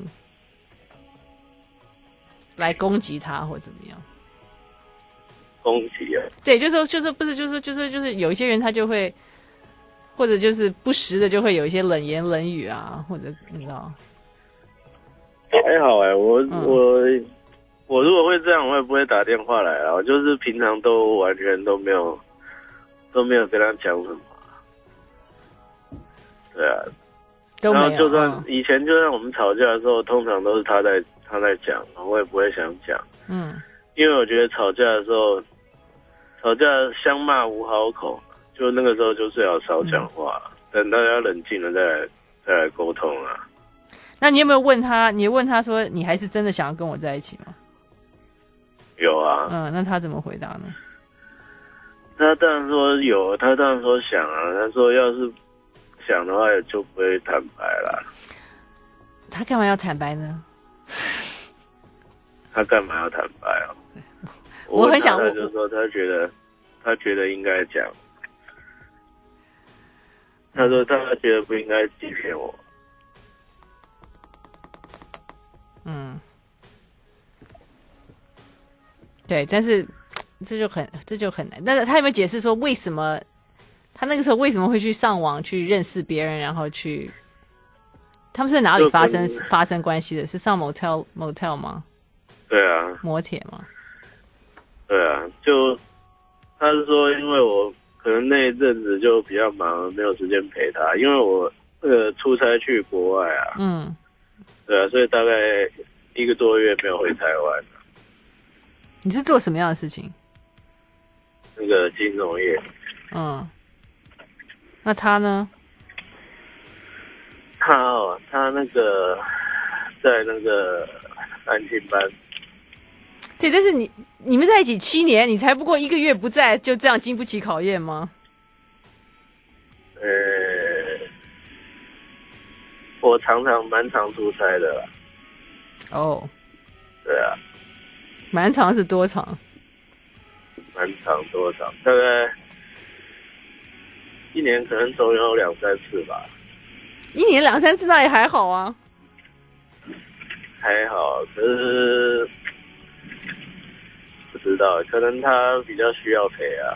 来攻击他或怎么样？ 攻击啊？ 对，就是不是就是有一些人他就会，或者就是不时的就会有一些冷言冷语啊，或者你知道？ 还好我如果会这样，我也不会打电话来啊。我就是平常都完全都没有跟他讲什么。对啊。 都没有。 然后就算以前就算我们吵架的时候，通常都是他在讲，我也不会想讲。因为我觉得吵架的时候，吵架相骂无好口，就那个时候就最好少讲话，等大家冷静了再来沟通啊。 那你有没有问他？你问他说你还是真的想要跟我在一起吗？ 有啊。 那他怎么回答呢？ 他当然说有，他当然说想啊。他说要是想的话，也就不会坦白啦。 他干嘛要坦白呢？ 他干嘛要坦白啊？ 我很想问他就说他觉得应该讲。他说他觉得不应该欺骗我。 对，但是这就很难。但是他有没有解释说为什么他那个时候为什么会去上网去认识别人，然后去他们是在哪里发生关系的？是上 motel 吗？ 对啊。 摩铁吗？ 对啊，就他是说因为我可能那一阵子就比较忙，没有时间陪他，因为我出差去国外啊。对啊，所以大概1个多月没有回台湾。 你是做什么样的事情？ 那个金融业。 那他呢？ 他那个在那个安亲班。 对，但是你们在一起7年，你才不过1个月不在，就这样经不起考验吗？ 我蛮常出差的啦。对啊。 蛮长是多长？ 蛮长多长？大概1年可能总有2-3次吧。 1年2-3次那也还好啊。 还好，可是不知道，可能他比较需要陪啊。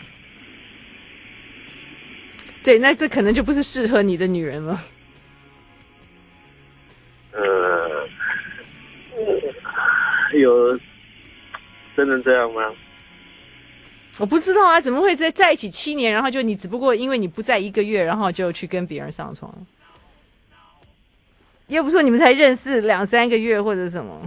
对，那这可能就不是适合你的女人了。 有真的这样吗？ 我不知道啊，怎么会在一起7年，然后就你只不过因为你不在1个月，然后就去跟别人上床？又不是说你们才认识2-3个月或者什么？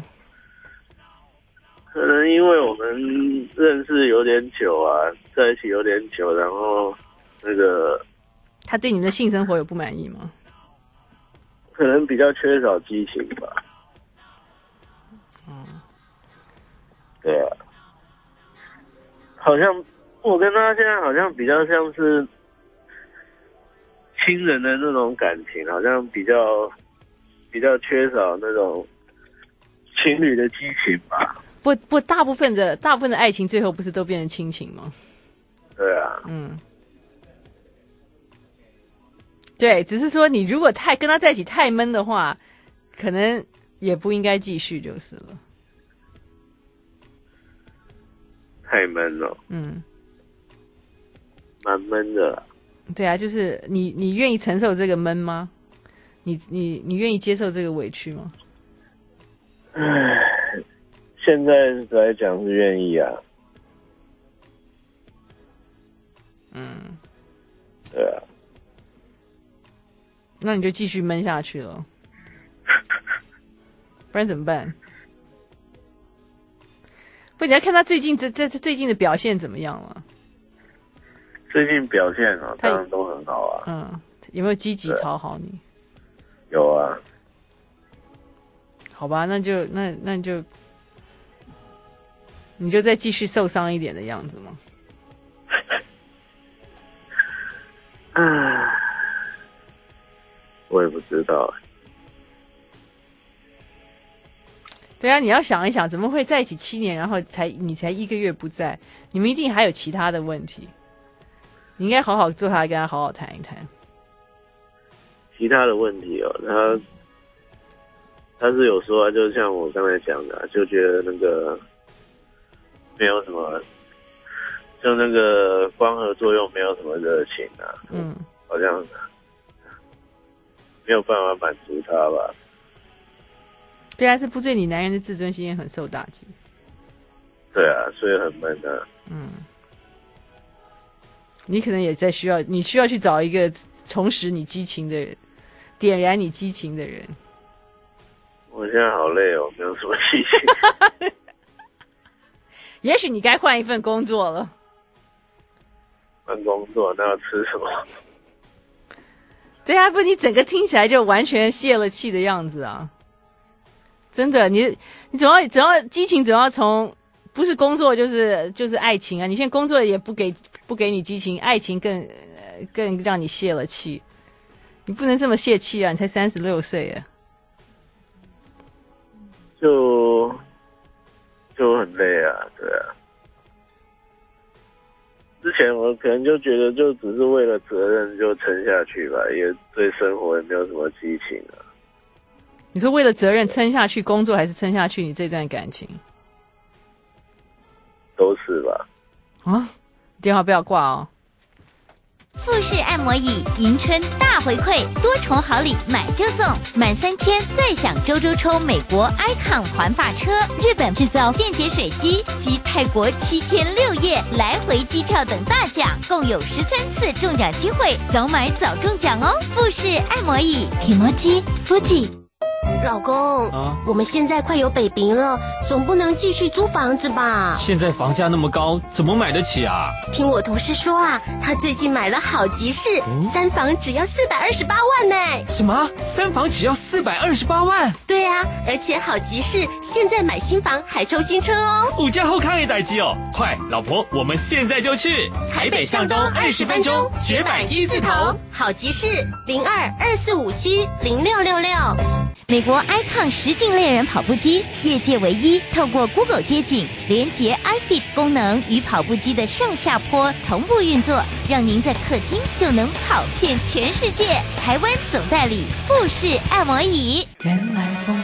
可能因为我们认识有点久啊，在一起有点久，然后那个他对你们的性生活有不满意吗？ 可能比较缺少激情吧。对啊，好像我跟他现在好像比较像是亲人的那种感情，好像比较缺少那种情侣的激情吧。 不，大部分的爱情最后不是都变成亲情吗？ 对啊。 对，只是说你如果跟他在一起太闷的话，可能也不应该继续就是了。 太闷了。 蛮闷的。 对啊，就是你愿意承受这个闷吗？你愿意接受这个委屈吗？ 现在来讲是愿意啊。对啊。 那你就继续闷下去了，不然怎么办？不，你要看他最近最近的表现怎么样了？ 最近表现啊，当然都很好啊。有没有积极讨好你？ 有啊。 好吧，那你就再继续受伤一点的样子吗？ 我也不知道。 对啊，你要想一想，怎么会在一起7年，然后你才1个月不在？你们一定还有其他的问题，你应该好好坐下来跟他好好谈一谈。 其他的问题哦，他是有说啊，就像我刚才讲的，就觉得那个没有什么，就那个光合作用没有什么热情啊，好像没有办法满足他吧。 对啊，这不对你男人的自尊心也很受打击。 对啊，所以很闷啊。 你可能也在需要去找一个重拾你激情的人，点燃你激情的人。 我现在好累哦，没有什么激情。 也许你该换一份工作了。 换工作那要吃什么？ 对啊，不，你整个听起来就完全泄了气的样子啊！真的，你总要激情，总要从不是工作就是爱情啊！你现在工作也不给你激情，爱情更让你泄了气。你不能这么泄气啊！你才36岁啊！ 就很累啊，对啊。之前我可能就觉得，就只是为了责任就撑下去吧，也对生活也没有什么激情啊。 你说为了责任撑下去工作，还是撑下去你这段感情？ 都是吧。 啊，电话不要挂哦。 富士按摩椅迎春大回馈，多重好礼买就送，满3000再享周抽美国 Icon 环法车、日本制造电解水机及泰国7天6夜来回机票等大奖，共有13次中奖机会，早买早中奖哦！富士按摩椅 Kimochi Fuji。老公，我们现在快有baby了，总不能继续租房子吧？ 现在房价那么高，怎么买得起啊？ 听我同事说啊，他最近买了好集市，3房只要428万呢。 什么？3房只要428万？ 对啊，而且好集市现在买新房还抽新车哦。 物价后看也逮鸡哦！快，老婆，我们现在就去台北向东20分钟，绝版1字头。好集市0224570666。 美国 Icon 实境猎人跑步机，业界唯一透过 Google 街景连接 iFit 功能与跑步机的上下坡同步运作，让您在客厅就能跑遍全世界。台湾总代理富士按摩椅。原来风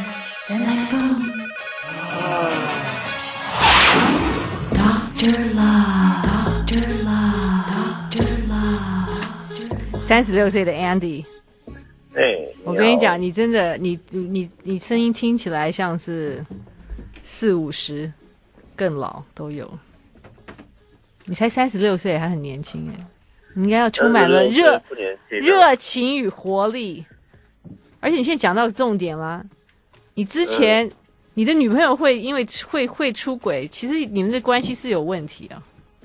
，Dr. Love，Dr. Love，Dr. Love。36岁的 Andy。我跟你讲，你真的，你声音听起来像是40-50，更老都有。你才36岁，还很年轻哎，你应该要充满了热情与活力。而且你现在讲到重点啦，你之前你的女朋友会因为会出轨，其实你们的关系是有问题啊。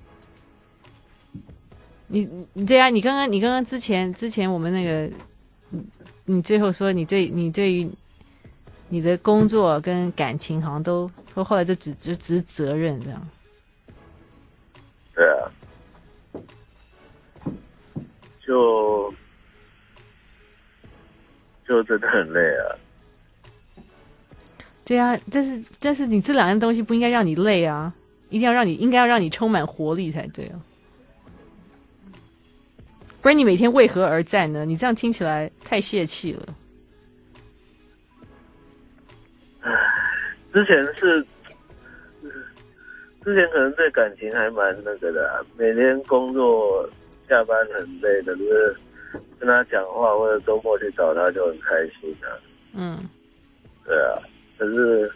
你对啊，你刚刚之前我们那个。你最后说你对于你的工作跟感情好像都后来就只是责任这样。 对啊，就真的很累啊。 对啊，但是你这两样东西不应该让你累啊，应该要让你充满活力才对啊。不然你每天为何而战呢？你这样听起来太泄气了。 之前可能对感情还蛮那个的啊，每天工作下班很累，可是跟他讲话或者周末去找他就很开心啊。对啊，可是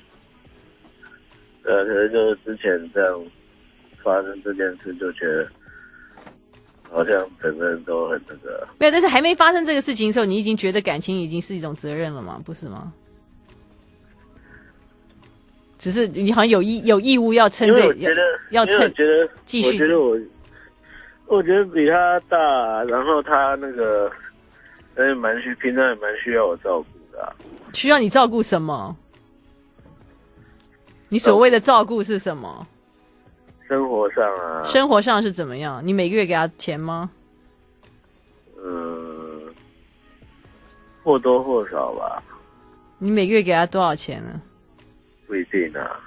就是之前这样发生这件事，就觉得好像整个人都很那个。 没有，但是还没发生这个事情的时候，你已经觉得感情已经是一种责任了吗？不是吗？只是你好像有义务要撑这，要撑，继续。 我觉得比他大，然后他那个平常也蛮需要我照顾的。 需要你照顾什么？你所谓的照顾是什么？ 生活上啊。 生活上是怎么样？你每个月给他钱吗？ 或多或少吧。 你每个月给他多少钱呢？ 不一定啊，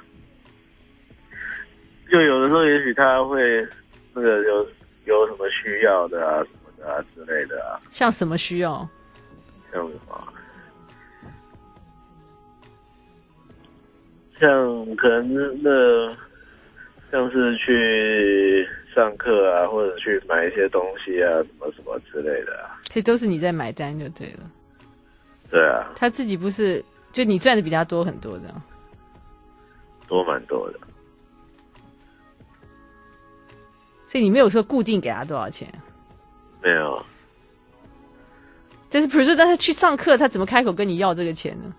就有的时候也许他会那个有什么需要的啊什么的啊之类的啊。 像什么需要？ 像什么？像可能像是去上课啊，或者去买一些东西啊，什么什么之类的啊。 所以都是你在买单就对了。 对啊。 他自己不是就你赚的比他多很多的。 多蛮多的， 所以你没有说固定给他多少钱？ 没有。 但是比如说，但是去上课，他怎么开口跟你要这个钱呢？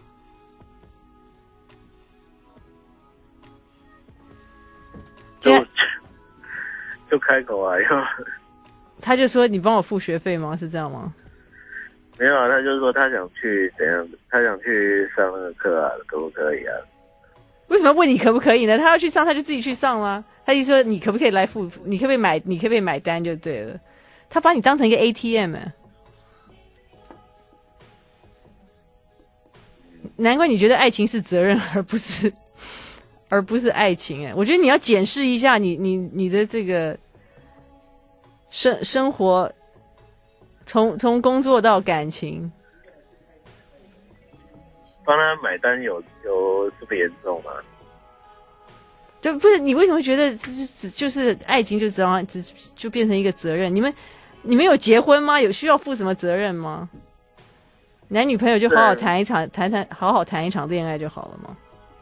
就开口啊，要。 他就说：“你帮我付学费吗？”是这样吗？ 没有啊，他就是说他想去怎样，他想去上那个课啊，可不可以啊？ 为什么问你可不可以呢？他要去上，他就自己去上啦。他意思说你可不可以来付？你可不可以买？你可不可以买单就对了。他把你当成一个 ATM 难怪你觉得爱情是责任，而不是爱情我觉得你要检视一下你的这个生活，从工作到感情。 帮他买单有这么严重吗？ 对，不是你为什么会觉得就是爱情就变成一个责任？你们有结婚吗？有需要负什么责任吗？男女朋友就好好谈一场恋爱就好了吗？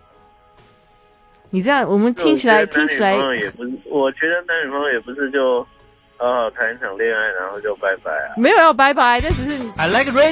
你这样我们听起来， 也不是，我觉得男女朋友也不是就好好谈一场恋爱，然后就拜拜啊。 没有要拜拜，但只是